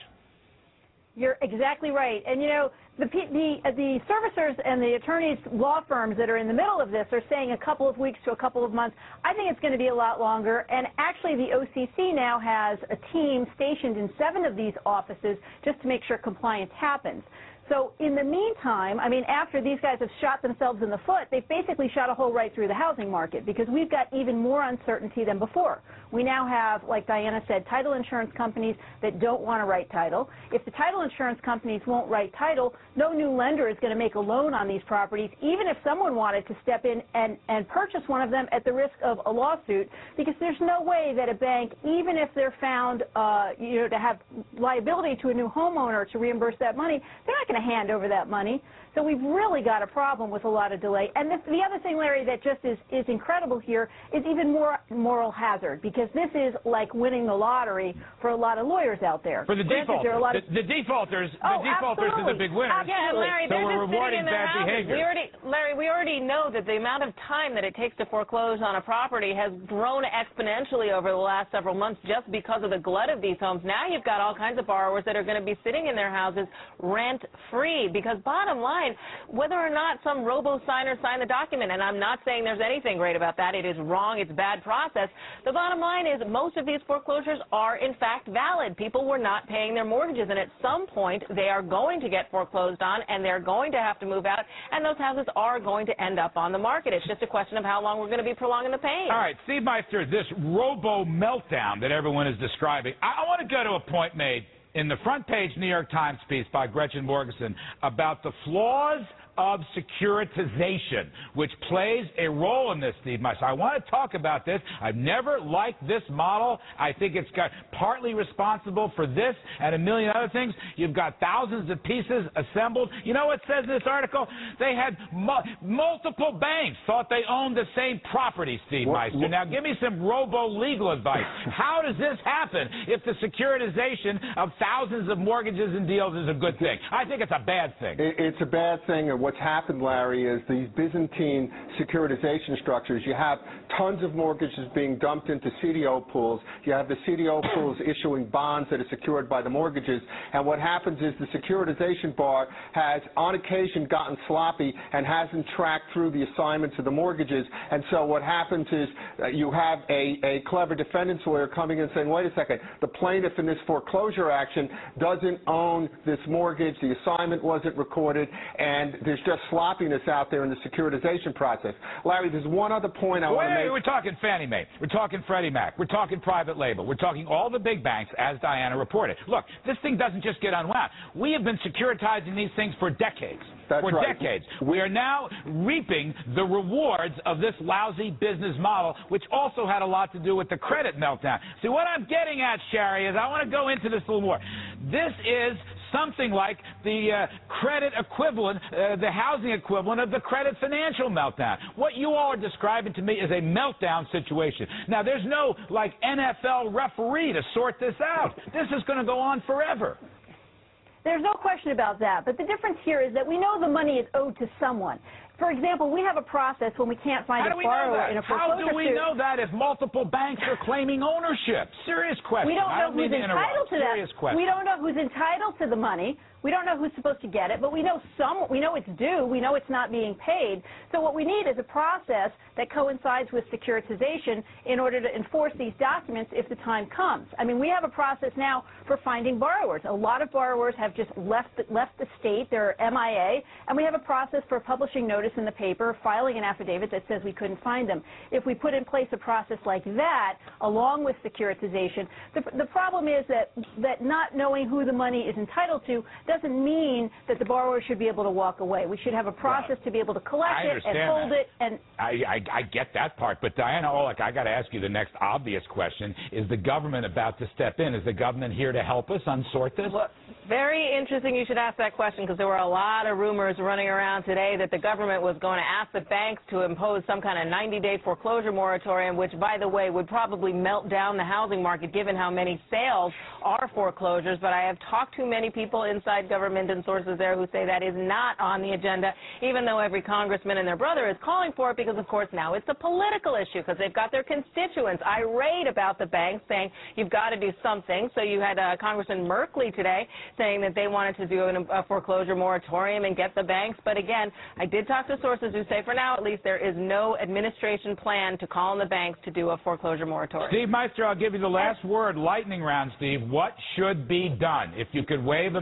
You're exactly right. And, you know, the servicers and the attorneys, law firms that are in the middle of this are saying a couple of weeks to a couple of months. I think it's going to be a lot longer. And actually, the OCC now has a team stationed in 7 of these offices just to make sure compliance happens. So in the meantime, I mean, after these guys have shot themselves in the foot, they've basically shot a hole right through the housing market because we've got even more uncertainty than before. We now have, like Diana said, title insurance companies that don't want to write title. If the title insurance companies won't write title, no new lender is going to make a loan on these properties, even if someone wanted to step in and purchase one of them at the risk of a lawsuit, because there's no way that a bank, even if they're found to have liability to a new homeowner to reimburse that money, they're not going to hand over that money. So we've really got a problem with a lot of delay. And the other thing, Larry, that just is incredible here is even more moral hazard, because this is like winning the lottery for a lot of lawyers out there. For the defaulters. The defaulters are the big winners. Yeah, and Larry, so they're we're just sitting rewarding in their bad houses. behavior. We already know that the amount of time that it takes to foreclose on a property has grown exponentially over the last several months just because of the glut of these homes. Now you've got all kinds of borrowers that are going to be sitting in their houses rent-free, because bottom line, whether or not some robo-signer signed the document, and I'm not saying there's anything great about that, it is wrong, it's bad process, the bottom line is most of these foreclosures are in fact valid. People were not paying their mortgages, and at some point they are going to get foreclosed on, and they're going to have to move out, and those houses are going to end up on the market. It's just a question of how long we're going to be prolonging the pain. All right, Steve Meister, this robo-meltdown that everyone is describing, I want to go to a point made in the front page New York Times piece by Gretchen Morgenson about the flaws of securitization, which plays a role in this, Steve Meister. I want to talk about this. I've never liked this model. I think it's got partly responsible for this and a million other things. You've got thousands of pieces assembled. You know what it says in this article? They had multiple banks thought they owned the same property, Steve Meister. Now, give me some robo-legal advice. How does this happen if the securitization of thousands of mortgages and deals is a good thing? I think it's a bad thing. It's a bad thing. What's happened, Larry, is these Byzantine securitization structures, you have tons of mortgages being dumped into CDO pools. You have the CDO pools issuing bonds that are secured by the mortgages. And what happens is the securitization bar has, on occasion, gotten sloppy and hasn't tracked through the assignments of the mortgages. And so what happens is you have a clever defendant's lawyer coming in and saying, wait a second, the plaintiff in this foreclosure action doesn't own this mortgage, the assignment wasn't recorded, and there's just sloppiness out there in the securitization process. Larry, there's one other point I want to make. We're talking Fannie Mae. We're talking Freddie Mac. We're talking private label. We're talking all the big banks, as Diana reported. Look, this thing doesn't just get unwound. We have been securitizing these things for decades. That's right. Decades. We are now reaping the rewards of this lousy business model, which also had a lot to do with the credit meltdown. See, what I'm getting at, Sherry, is I want to go into this a little more. This is something like the credit equivalent, the housing equivalent of the credit financial meltdown. What you all are describing to me is a meltdown situation. Now, there's no, like, NFL referee to sort this out. This is going to go on forever. There's no question about that. But the difference here is that we know the money is owed to someone. For example, we have a process when we can't find a borrower in a foreclosure suit. How do we know that if multiple banks are claiming ownership? Serious question. We don't know who's entitled to that. We don't know who's entitled to the money. We don't know who's supposed to get it, but we know it's due. We know it's not being paid. So what we need is a process that coincides with securitization in order to enforce these documents if the time comes. I mean, we have a process now for finding borrowers. A lot of borrowers have just left the state. They're MIA, and we have a process for publishing notice in the paper, filing an affidavit that says we couldn't find them. If we put in place a process like that, along with securitization, the problem is that not knowing who the money is entitled to doesn't mean that the borrower should be able to walk away. We should have a process to be able to collect it and hold it. And I get that part, but Diana Orlick, I got to ask you the next obvious question: is the government about to step in? Is the government here to help us unsort this? Well, very interesting you should ask that question, because there were a lot of rumors running around today that the government was going to ask the banks to impose some kind of 90-day foreclosure moratorium, which, by the way, would probably melt down the housing market given how many sales are foreclosures. But I have talked to many people inside government and sources there who say that is not on the agenda, even though every congressman and their brother is calling for it, because, of course, now it's a political issue because they've got their constituents irate about the banks saying you've got to do something. So you had Congressman Merkley today saying that they wanted to do a foreclosure moratorium and get the banks. But, again, I did talk to sources who say for now at least there is no administration plan to call on the banks to do a foreclosure moratorium. Steve Meister, I'll give you the last word. Lightning round, Steve. What should be done? If you could wave a magic wand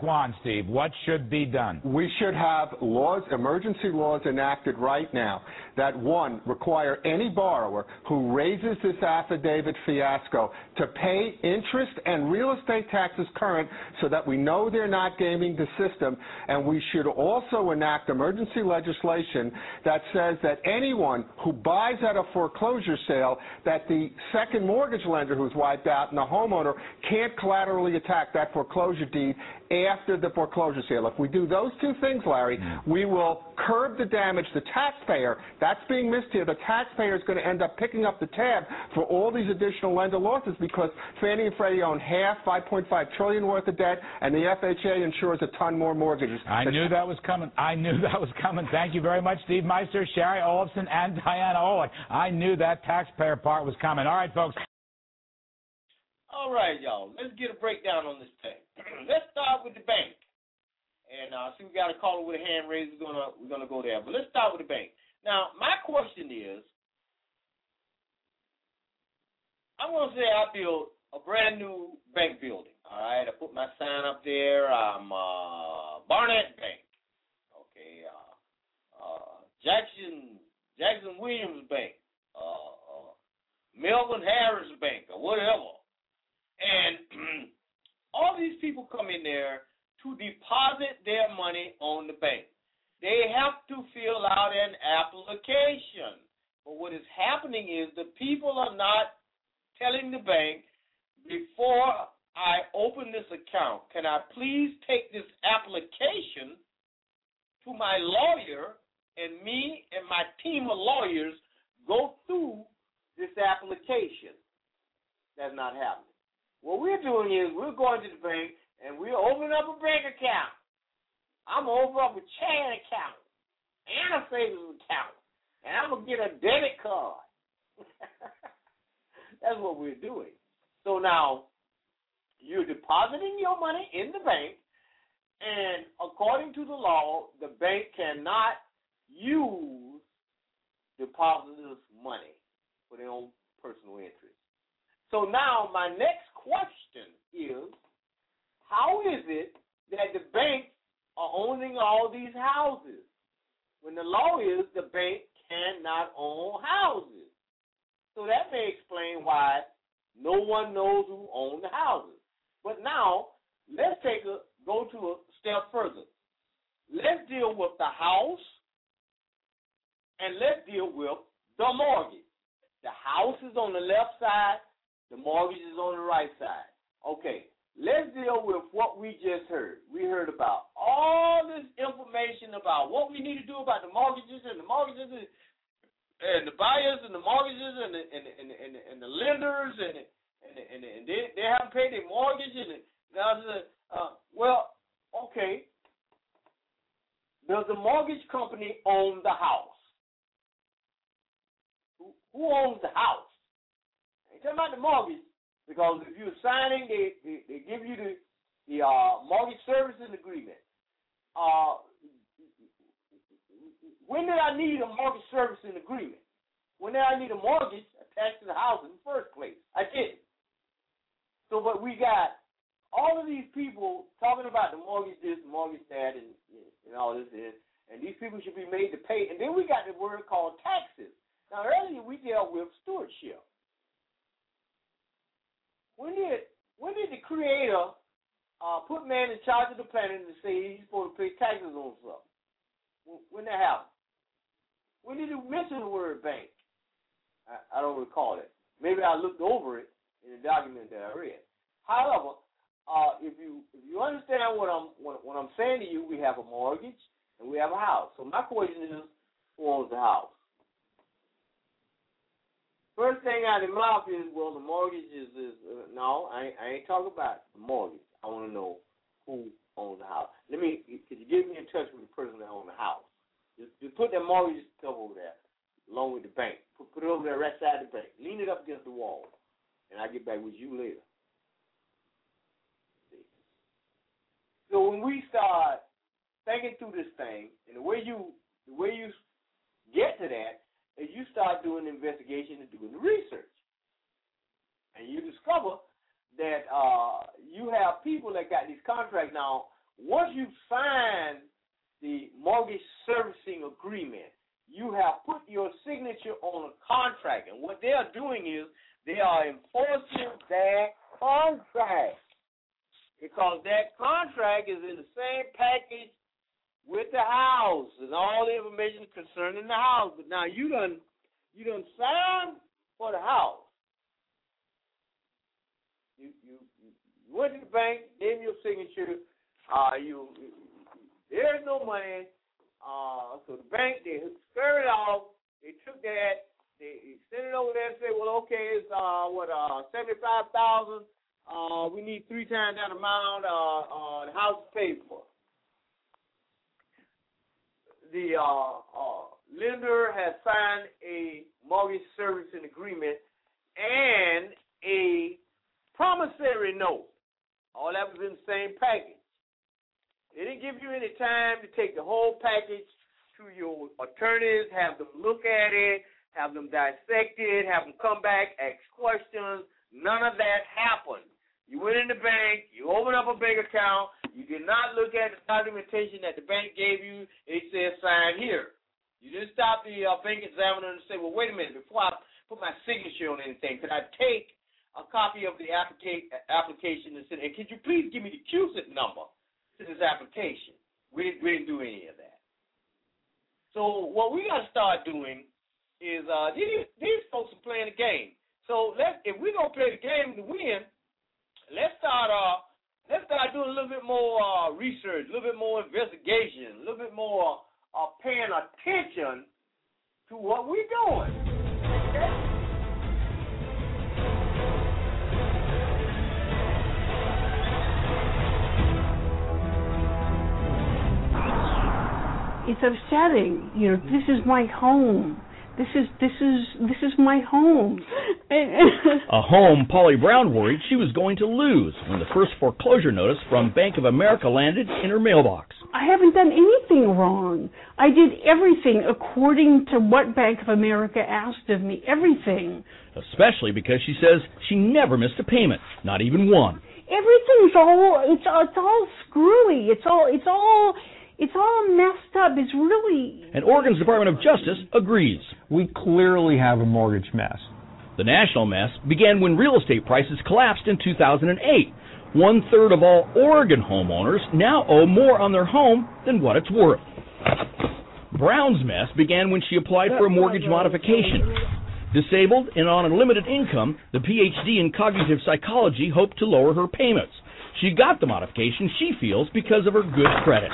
on, Steve? What should be done? We should have laws, emergency laws enacted right now that, one, require any borrower who raises this affidavit fiasco to pay interest and real estate taxes current so that we know they're not gaming the system. And we should also enact emergency legislation that says that anyone who buys at a foreclosure sale, that the second mortgage lender who's wiped out and the homeowner can't collaterally attack that foreclosure deed after the foreclosure sale. If we do those two things, Larry, we will curb the damage. The taxpayer, that's being missed here, the taxpayer is going to end up picking up the tab for all these additional lender losses because Fannie and Freddie own half, $5.5 trillion worth of debt, and the FHA insures a ton more mortgages. I knew that was coming. I knew that was coming. Thank you very much, Steve Meister, Sherry Olafson, and Diana Olick. I knew that taxpayer part was coming. All right, folks. All right, y'all. Let's get a breakdown on this thing. Let's start with the bank. And see, we got a caller with a hand raised. We're gonna go there. But let's start with the bank. Now, my question is, I'm gonna say I built a brand new bank building. All right, I put my sign up there. I'm Barnett Bank. Okay, Jackson Williams Bank, Melvin Harris Bank, or whatever. And all these people come in there to deposit their money on the bank. They have to fill out an application. But what is happening is the people are not telling the bank, before I open this account, can I please take this application to my lawyer, and me and my team of lawyers go through this application? That's not happening. What we're doing is we're going to the bank and we're opening up a bank account. I'm going to open up a checking account and a savings account, and I'm going to get a debit card. That's what we're doing. So now you're depositing your money in the bank, and according to the law, the bank cannot use depositors' money for their own personal interest. So now my next question is, how is it that the banks are owning all these houses when the law is the bank cannot own houses? So that may explain why no one knows who owns the houses. But now let's go to a step further. Let's deal with the house and let's deal with the mortgage. The house is on the left side. The mortgage is on the right side. Okay, let's deal with what we just heard. We heard about all this information about what we need to do about the mortgages and the buyers and the mortgages and the lenders and they haven't paid their mortgage well, okay. Does the mortgage company own the house? Who owns the house? Talking about the mortgage, because if you're signing, they give you the mortgage servicing agreement. When did I need a mortgage servicing agreement? When did I need a mortgage attached to the house in the first place? I didn't. So, but we got all of these people talking about the mortgage this, mortgage that, and all this, and these people should be made to pay. And then we got the word called taxes. Now, earlier we dealt with stewardship. When did the Creator put man in charge of the planet and say he's supposed to pay taxes on something? When that happened? When did he mention the word bank? I don't recall it. Maybe I looked over it in the document that I read. However, if you understand what I'm saying to you, we have a mortgage and we have a house. So my question is, who owns the house? First thing out of the mouth is, well, the mortgage is no, I ain't talking about the mortgage. I want to know who owns the house. Could you get me in touch with the person that owns the house? Just put that mortgage stuff over there, along with the bank. Put it over there right side of the bank. Lean it up against the wall, and I'll get back with you later. See? So when we start thinking through this thing, and the way you get to that, is you start doing the investigation and doing the research. And you discover that you have people that got these contracts. Now, once you sign the mortgage servicing agreement, you have put your signature on a contract. And what they are doing is they are enforcing that contract, because that contract is in the same package with the house and all the information concerning the house. But now you done signed for the house. You went to the bank, gave them your signature. There's no money. So the bank, they scurried off. They took that. They sent it over there and said, well, okay, it's $75,000. We need 3 times that amount. The house is paid for. The lender has signed a mortgage servicing agreement and a promissory note. All that was in the same package. They didn't give you any time to take the whole package to your attorneys, have them look at it, have them dissect it, have them come back, ask questions. None of that happened. You went in the bank, you opened up a bank account, you did not look at the documentation that the bank gave you, it says sign here. You didn't stop the bank examiner and say, well, wait a minute, before I put my signature on anything, could I take a copy of the application and say, and could you please give me the QCIT number to this application? We didn't do any of that. So what we got to start doing is these folks are playing a game. So if we're going to play the game to win, let's start doing a little bit more research, a little bit more investigation, a little bit more paying attention to what we're doing. Okay? It's upsetting. You know, this is my home. This is my home. A home Polly Brown worried she was going to lose when the first foreclosure notice from Bank of America landed in her mailbox. I haven't done anything wrong. I did everything according to what Bank of America asked of me. Everything. Especially because she says she never missed a payment, not even one. Everything's all screwy. It's all messed up. It's really... And Oregon's Department of Justice agrees. We clearly have a mortgage mess. The national mess began when real estate prices collapsed in 2008. 1/3 of all Oregon homeowners now owe more on their home than what it's worth. Brown's mess began when she applied for a mortgage modification. Disabled and on a limited income, the PhD in cognitive psychology hoped to lower her payments. She got the modification, she feels, because of her good credit.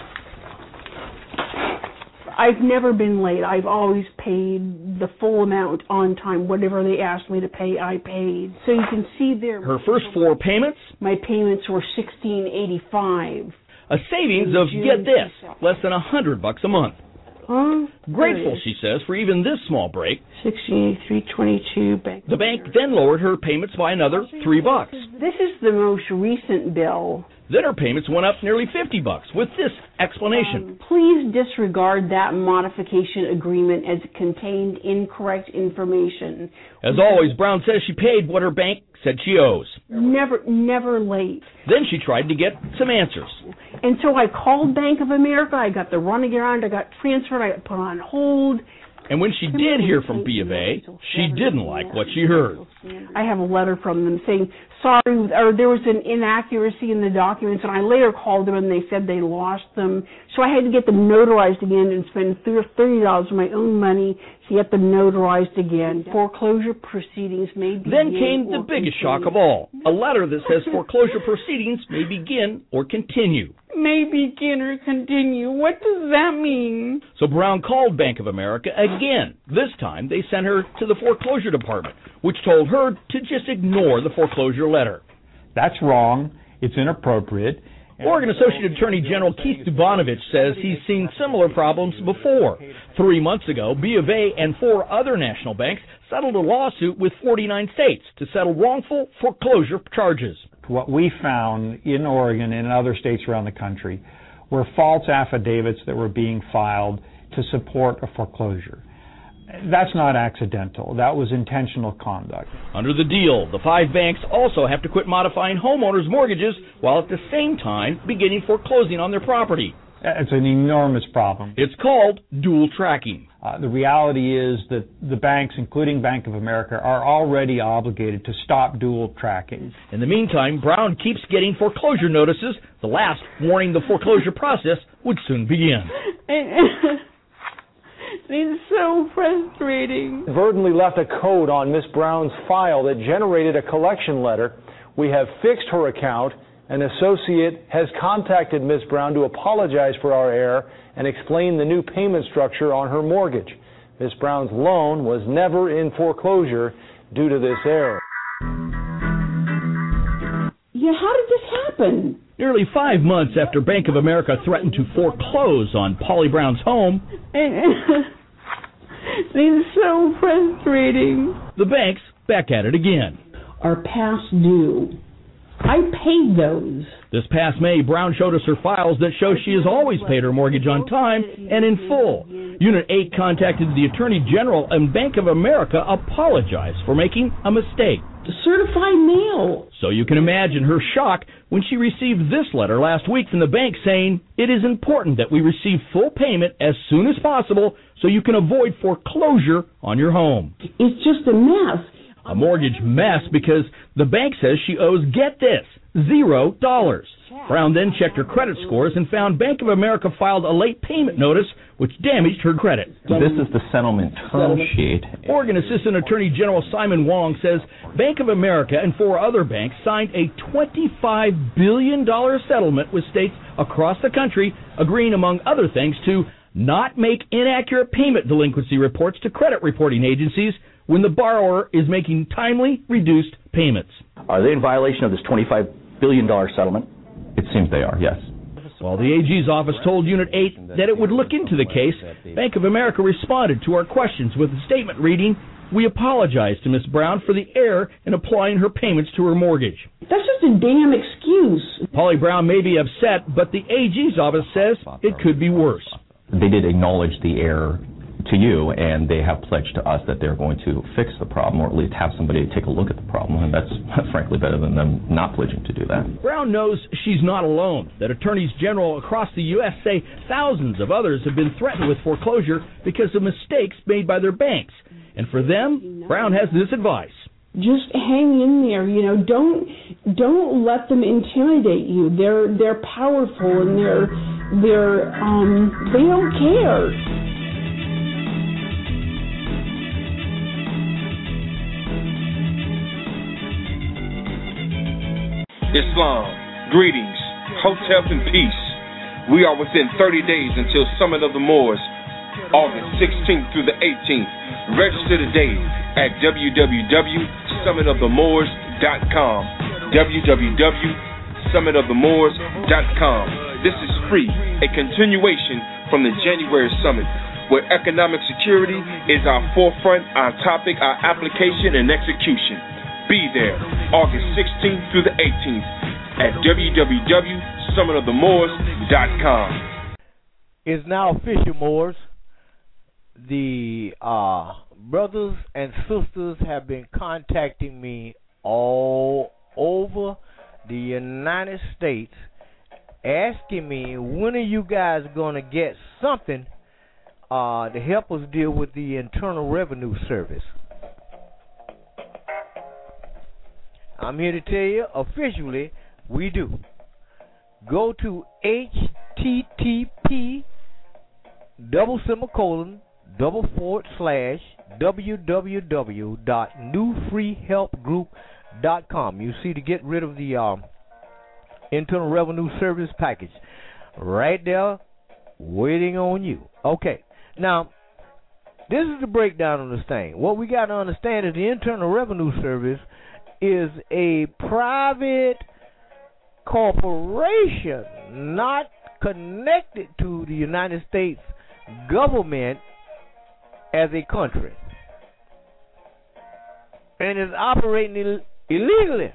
I've never been late. I've always paid the full amount on time. Whatever they asked me to pay, I paid. So you can see there. Her first 4 payments? My payments were $1,685. A savings of, get this, less than $100 a month. Huh? Grateful, she says, for even this small break. $1,683.22. The bank then lowered her payments by another $3. This is the most recent bill. Then her payments went up nearly $50 with this explanation. Please disregard that modification agreement as it contained incorrect information. As always, Brown says she paid what her bank said she owes. Never late. Then she tried to get some answers. And so I called Bank of America. I got the runaround. I got transferred. I got put on hold. And when she did hear from B of A, she didn't like what she heard. I have a letter from them saying, sorry, or there was an inaccuracy in the documents, and I later called them and they said they lost them. So I had to get them notarized again and spend $30 of my own money to get them notarized again. Foreclosure proceedings may begin. Then came the biggest shock of all, a letter that says foreclosure proceedings may begin or continue. May begin or continue. What does that mean? So Brown called Bank of America again. This time they sent her to the foreclosure department, which told her to just ignore the foreclosure letter. That's wrong. It's inappropriate. Oregon Associate Attorney General Keith Dubanovich says he's seen similar problems before. 3 months ago, B of A and 4 other national banks settled a lawsuit with 49 states to settle wrongful foreclosure charges. What we found in Oregon and in other states around the country were false affidavits that were being filed to support a foreclosure. That's not accidental. That was intentional conduct. Under the deal, the 5 banks also have to quit modifying homeowners' mortgages while at the same time beginning foreclosing on their property. It's an enormous problem. It's called dual tracking. The reality is that the banks, including Bank of America, are already obligated to stop dual tracking. In the meantime, Brown keeps getting foreclosure notices, the last warning the foreclosure process would soon begin. It's so frustrating. Verdonly left a code on Miss Brown's file that generated a collection letter. We have fixed her account. An associate has contacted Miss Brown to apologize for our error and explain the new payment structure on her mortgage. Miss Brown's loan was never in foreclosure due to this error. Yeah, how did this happen? Nearly 5 months after Bank of America threatened to foreclose on Polly Brown's home, it's so frustrating. The bank's back at it again. Are past due. I paid those. This past May, Brown showed us her files that show she has always paid her mortgage on time and in full. Unit 8 contacted the Attorney General, and Bank of America apologized for making a mistake. Certified mail. So you can imagine her shock when she received this letter last week from the bank saying, "It is important that we receive full payment as soon as possible so you can avoid foreclosure on your home." It's just a mess. A mortgage mess because the bank says she owes, get this, $0. Brown then checked her credit scores and found Bank of America filed a late payment notice, which damaged her credit. This is the settlement term sheet. Oregon Assistant Attorney General Simon Wong says Bank of America and 4 other banks signed a $25 billion settlement with states across the country, agreeing, among other things, to not make inaccurate payment delinquency reports to credit reporting agencies when the borrower is making timely, reduced payments. Are they in violation of this $25 billion settlement? It seems they are, yes. While the AG's office told Unit 8 that it would look into the case, Bank of America responded to our questions with a statement reading, "We apologize to Ms. Brown for the error in applying her payments to her mortgage." That's just a damn excuse. Polly Brown may be upset, but the AG's office says it could be worse. They did acknowledge the error to you, and they have pledged to us that they're going to fix the problem, or at least have somebody take a look at the problem, and that's frankly better than them not pledging to do that. Brown knows she's not alone, that attorneys general across the U.S. say thousands of others have been threatened with foreclosure because of mistakes made by their banks. And for them, Brown has this advice. Just hang in there, don't let them intimidate you. They're powerful, and they don't care. Islam, greetings, hotep and peace. We are within 30 days until Summit of the Moors, August 16th through the 18th. Register today at www.summitofthemoors.com. www.summitofthemoors.com. This is free, a continuation from the January Summit, where economic security is our forefront, our topic, our application, and execution. Be there August 16th through the 18th at www.summitofthemoors.com. It's now official, Moors. The brothers and sisters have been contacting me all over the United States asking me, when are you guys going to get something to help us deal with the Internal Revenue Service? I'm here to tell you, officially, we do. Go to http://www.newfreehelpgroup.com. You see, to get rid of the Internal Revenue Service package. Right there, waiting on you. Okay, now, this is the breakdown of this thing. What we got to understand is the Internal Revenue Service is a private corporation not connected to the United States government as a country, and is operating illegally.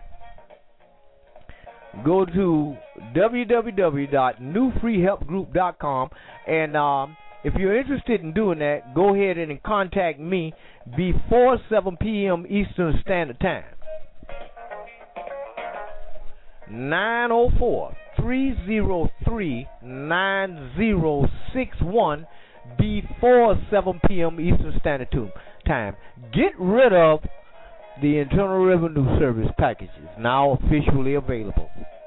Go to www.newfreehelpgroup.com and If you're interested in doing that, go ahead and contact me before 7 p.m. Eastern Standard Time. 904-303-9061 before 7 p.m. Eastern Standard Time. Get rid of the Internal Revenue Service packages, now officially available.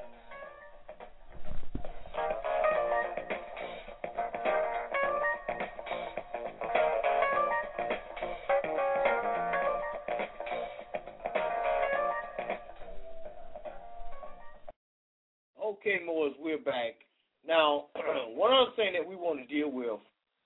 Okay, Moors, we're back. Now, one other thing that we want to deal with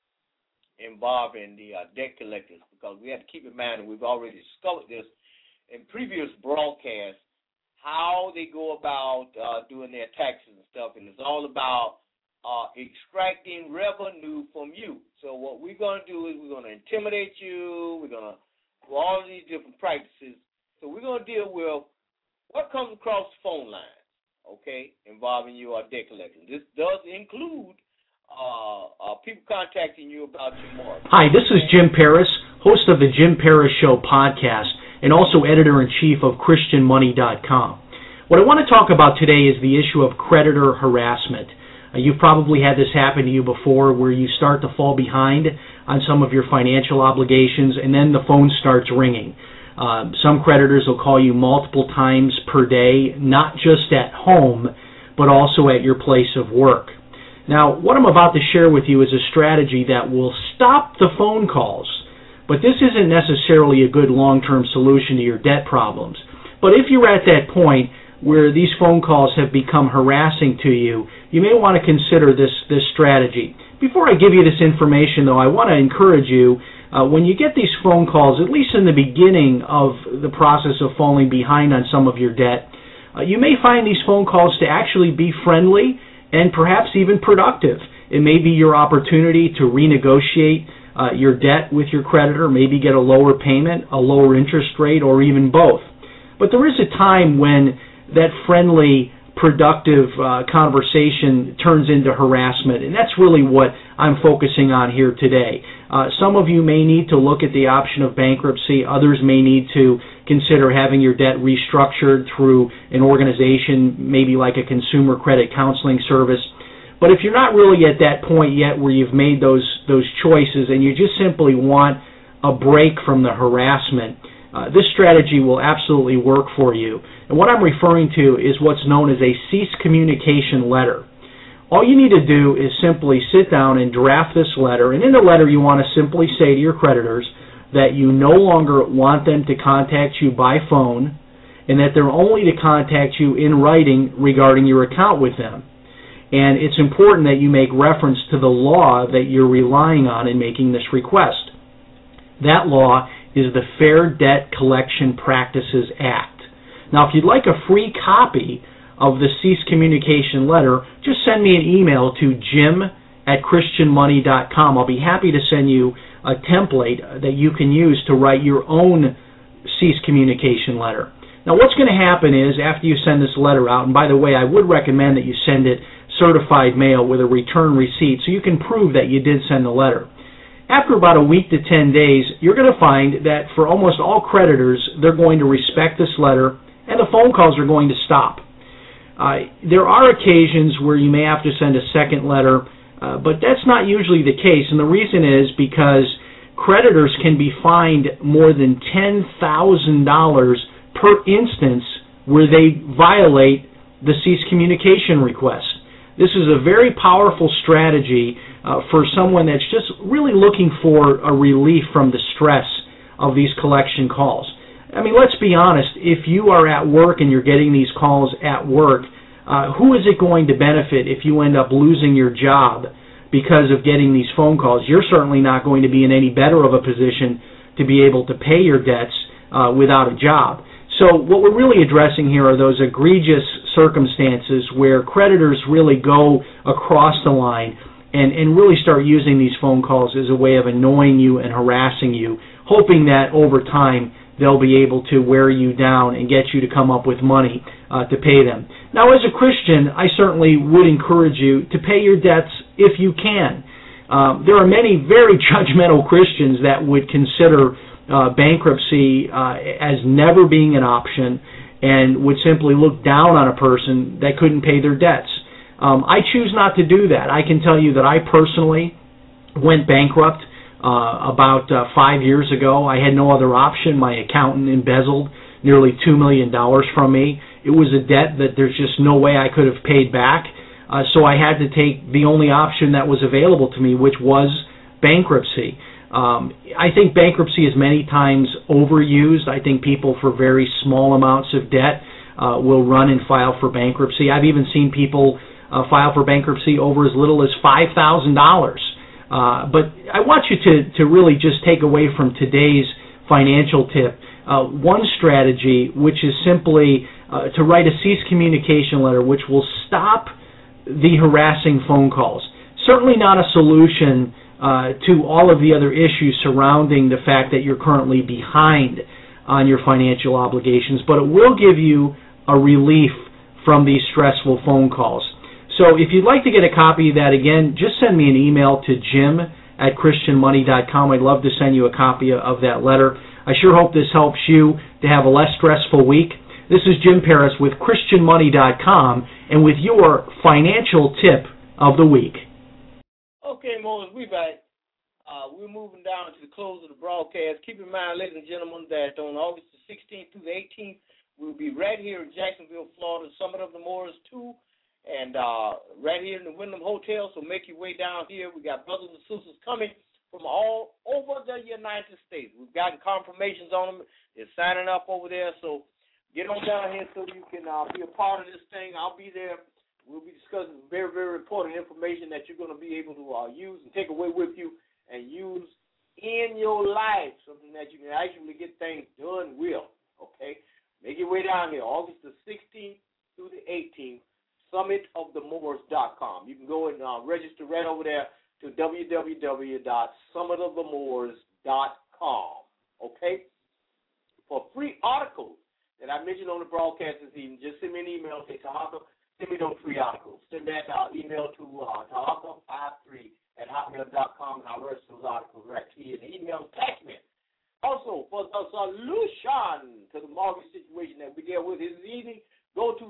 involving the debt collectors, because we have to keep in mind, and we've already discovered this in previous broadcasts, how they go about doing their taxes and stuff, and it's all about extracting revenue from you. So what we're going to do is we're going to intimidate you, we're going to do all of these different practices. So we're going to deal with what comes across the phone line. Okay, involving your debt collection. This does include people contacting you about your mortgage. Hi, this is Jim Paris, host of the Jim Paris Show podcast, and also editor-in-chief of ChristianMoney.com. What I want to talk about today is the issue of creditor harassment. You've probably had this happen to you before, where you start to fall behind on some of your financial obligations, and then the phone starts ringing. Some creditors will call you multiple times per day, not just at home, but also at your place of work. Now, what I'm about to share with you is a strategy that will stop the phone calls, but this isn't necessarily a good long-term solution to your debt problems. But if you're at that point where these phone calls have become harassing to you, you may want to consider this strategy. Before I give you this information, though, I want to encourage you, when you get these phone calls, at least in the beginning of the process of falling behind on some of your debt, you may find these phone calls to actually be friendly and perhaps even productive. It may be your opportunity to renegotiate your debt with your creditor, maybe get a lower payment, a lower interest rate, or even both. But there is a time when that friendly, productive conversation turns into harassment, and that's really what I'm focusing on here today. Some of you may need to look at the option of bankruptcy. Others may need to consider having your debt restructured through an organization, maybe like a consumer credit counseling service. But if you're not really at that point yet where you've made those choices and you just simply want a break from the harassment, this strategy will absolutely work for you. And what I'm referring to is what's known as a cease communication letter. All you need to do is simply sit down and draft this letter, and in the letter you want to simply say to your creditors that you no longer want them to contact you by phone and that they're only to contact you in writing regarding your account with them. And it's important that you make reference to the law that you're relying on in making this request. That law is the Fair Debt Collection Practices Act. Now, if you'd like a free copy of the cease communication letter, just send me an email to jim@christianmoney.com. I'll be happy to send you a template that you can use to write your own cease communication letter. Now, what's going to happen is after you send this letter out, and by the way, I would recommend that you send it certified mail with a return receipt so you can prove that you did send the letter. After about a week to 10 days, you're going to find that for almost all creditors, they're going to respect this letter, and the phone calls are going to stop. There are occasions where you may have to send a second letter, but that's not usually the case, and the reason is because creditors can be fined more than $10,000 per instance where they violate the cease communication request. This is a very powerful strategy for someone that's just really looking for a relief from the stress of these collection calls. I mean, let's be honest. If you are at work and you're getting these calls at work, who is it going to benefit if you end up losing your job because of getting these phone calls? You're certainly not going to be in any better of a position to be able to pay your debts without a job. So what we're really addressing here are those egregious circumstances where creditors really go across the line and really start using these phone calls as a way of annoying you and harassing you, hoping that over time they'll be able to wear you down and get you to come up with money to pay them. Now, as a Christian, I certainly would encourage you to pay your debts if you can. there are many very judgmental Christians that would consider bankruptcy as never being an option and would simply look down on a person that couldn't pay their debts. I choose not to do that. I can tell you that I personally went bankrupt about 5 years ago. I had no other option. My accountant embezzled nearly $2 million from me. It was a debt that there's just no way I could have paid back. So I had to take the only option that was available to me, which was bankruptcy. I think bankruptcy is many times overused. I think people for very small amounts of debt will run and file for bankruptcy. I've even seen people file for bankruptcy over as little as $5,000. But I want you to really just take away from today's financial tip one strategy, which is simply to write a cease communication letter, which will stop the harassing phone calls. Certainly not a solution to all of the other issues surrounding the fact that you're currently behind on your financial obligations, but it will give you a relief from these stressful phone calls. So if you'd like to get a copy of that, again, just send me an email to jim@christianmoney.com. I'd love to send you a copy of that letter. I sure hope this helps you to have a less stressful week. This is Jim Paris with christianmoney.com and with your financial tip of the week. Okay, Moses, we back. We're moving down to the close of the broadcast. Keep in mind, ladies and gentlemen, that on August the 16th through the 18th, we'll be right here in Jacksonville, Florida, Summit of the Moors 2, and right here in the Wyndham Hotel. So make your way down here. We got brothers and sisters coming from all over the United States. We've gotten confirmations on them. They're signing up over there. So get on down here so you can be a part of this thing. I'll be there. We'll be discussing very, very important information that you're going to be able to use and take away with you and use in your life, something that you can actually get things done with, okay? Make your way down here, August the 16th through the 18th, summitofthemoors.com. You can go and register right over there to www.summitofthemoors.com, okay? For free articles that I mentioned on the broadcast this evening, just send me an email, say, Tahaka, send me those free articles. Send that email to tahaka53@hotmail.com, and I'll rest those articles right to you in the email attachment. Also, for the solution to the mortgage situation that we deal with this evening, go to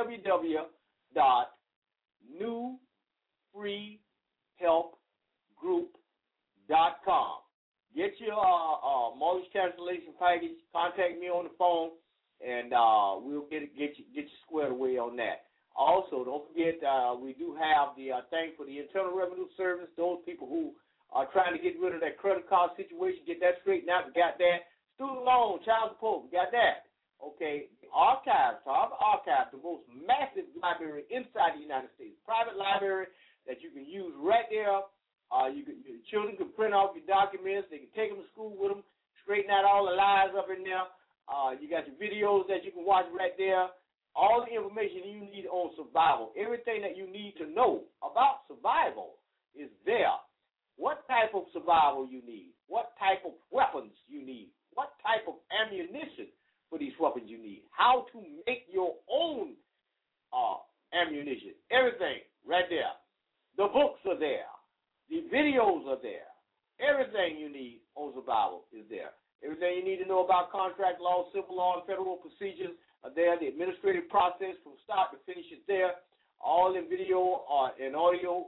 www.newfreehelpgroup.com. Get your mortgage cancellation package. Contact me on the phone, and we'll get you squared away on that. Also, don't forget, we do have the thing for the Internal Revenue Service. Those people who are trying to get rid of that credit card situation, get that straightened out. We got that. Student loan, child support, we got that. Okay, Archives, the most massive library inside the United States, private library that you can use right there. Your children can print off your documents. They can take them to school with them, straighten out all the lies up in there. You got your videos that you can watch right there. All the information you need on survival, everything that you need to know about survival is there. What type of survival you need, what type of weapons you need, what type of ammunition for these weapons you need, how to make your own ammunition, everything right there. The books are there. The videos are there. Everything you need on survival is there. Everything you need to know about contract law, civil law, and federal procedures are there. The administrative process from start to finish is there. All in video and audio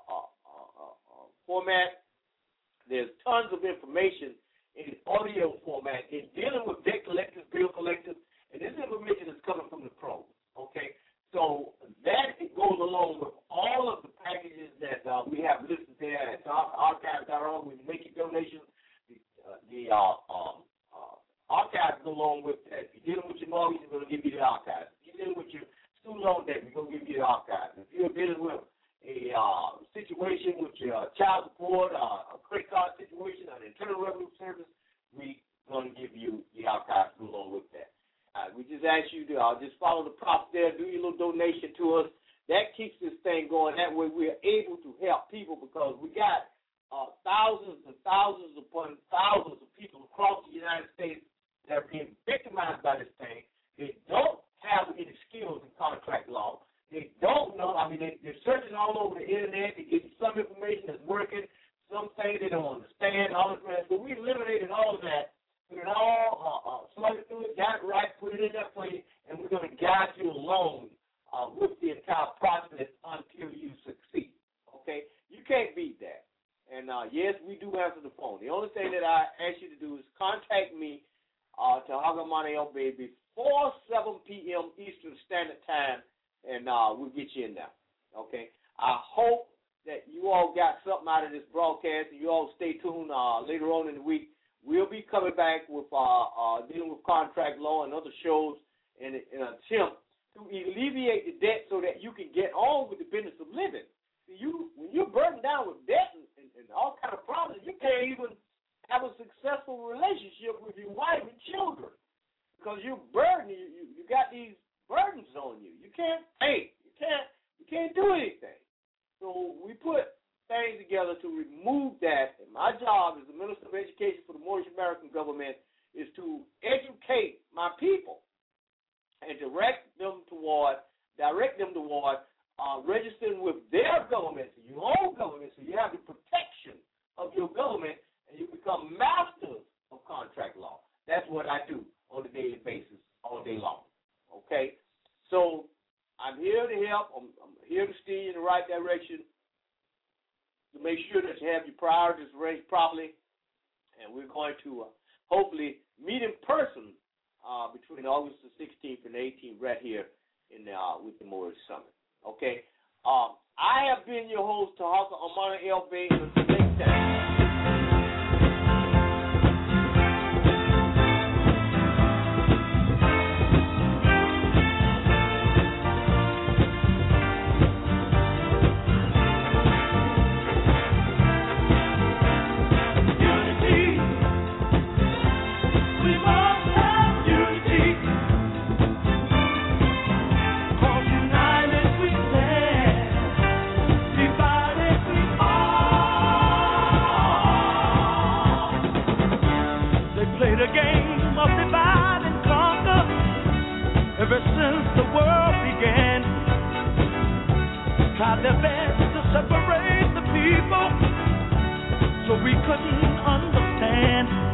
format. There's tons of information in audio format in dealing with debt collectors, bill collectors, and this information is coming from the pros, okay? So that goes along with all of the packages that we have listed there at archives.org. When you make your donations, the archives go along with that. If you're dealing with your mortgage, we're going to give you the archives. If you're dealing with your student loan debt, we're going to give you the archives. If you're dealing with a situation with your child support, a credit card situation, an Internal Revenue Service, we're going to give you the archives along with that. We just ask you to just follow the props there, do your little donation to us. That keeps this thing going. That way we're able to help people because we got thousands and thousands upon thousands of people across the United States that are being victimized by this thing. They don't have any skills in contract law. they don't know. I mean, they're searching all over the internet to get some information that's working, some things they don't understand, all this, man. So we eliminated all of that, put it all, slug it through it, got it right, put it in there for you, and we're going to guide you along with the entire process until you succeed, okay? You can't beat that. And, yes, we do answer the phone. The only thing that I ask you to do is contact me to Hog Money El Bay before 7 p.m. Eastern Standard Time, and we'll get you in there, okay? I hope that you all got something out of this broadcast, and you all stay tuned later on in the week. We'll be coming back with dealing with contract law and other shows in an attempt to alleviate the debt so that you can get on with the business of living. See, when you're burdened down with debt and all kind of problems, you can't even have a successful relationship with your wife and children because you're burdened. You got these burdens on you. You can't pay. You can't do anything. So we put things together to remove that. And my job as the Minister of Education for the Moorish American government is to educate my people and direct them toward registering with their government, your own government, so you have the protection of your government and you become masters of contract law. That's what I do on a daily basis, all day long. Okay? So I'm here to help. I'm here to steer you in the right direction to make sure that you have your priorities arranged properly. And we're going to hopefully meet in person between August the 16th and 18th right here in with the Moorish Summit. Okay? I have been your host, Tahaka Amana El Bay. Until next time. Ever since the world began, tried their best to separate the people so we couldn't understand.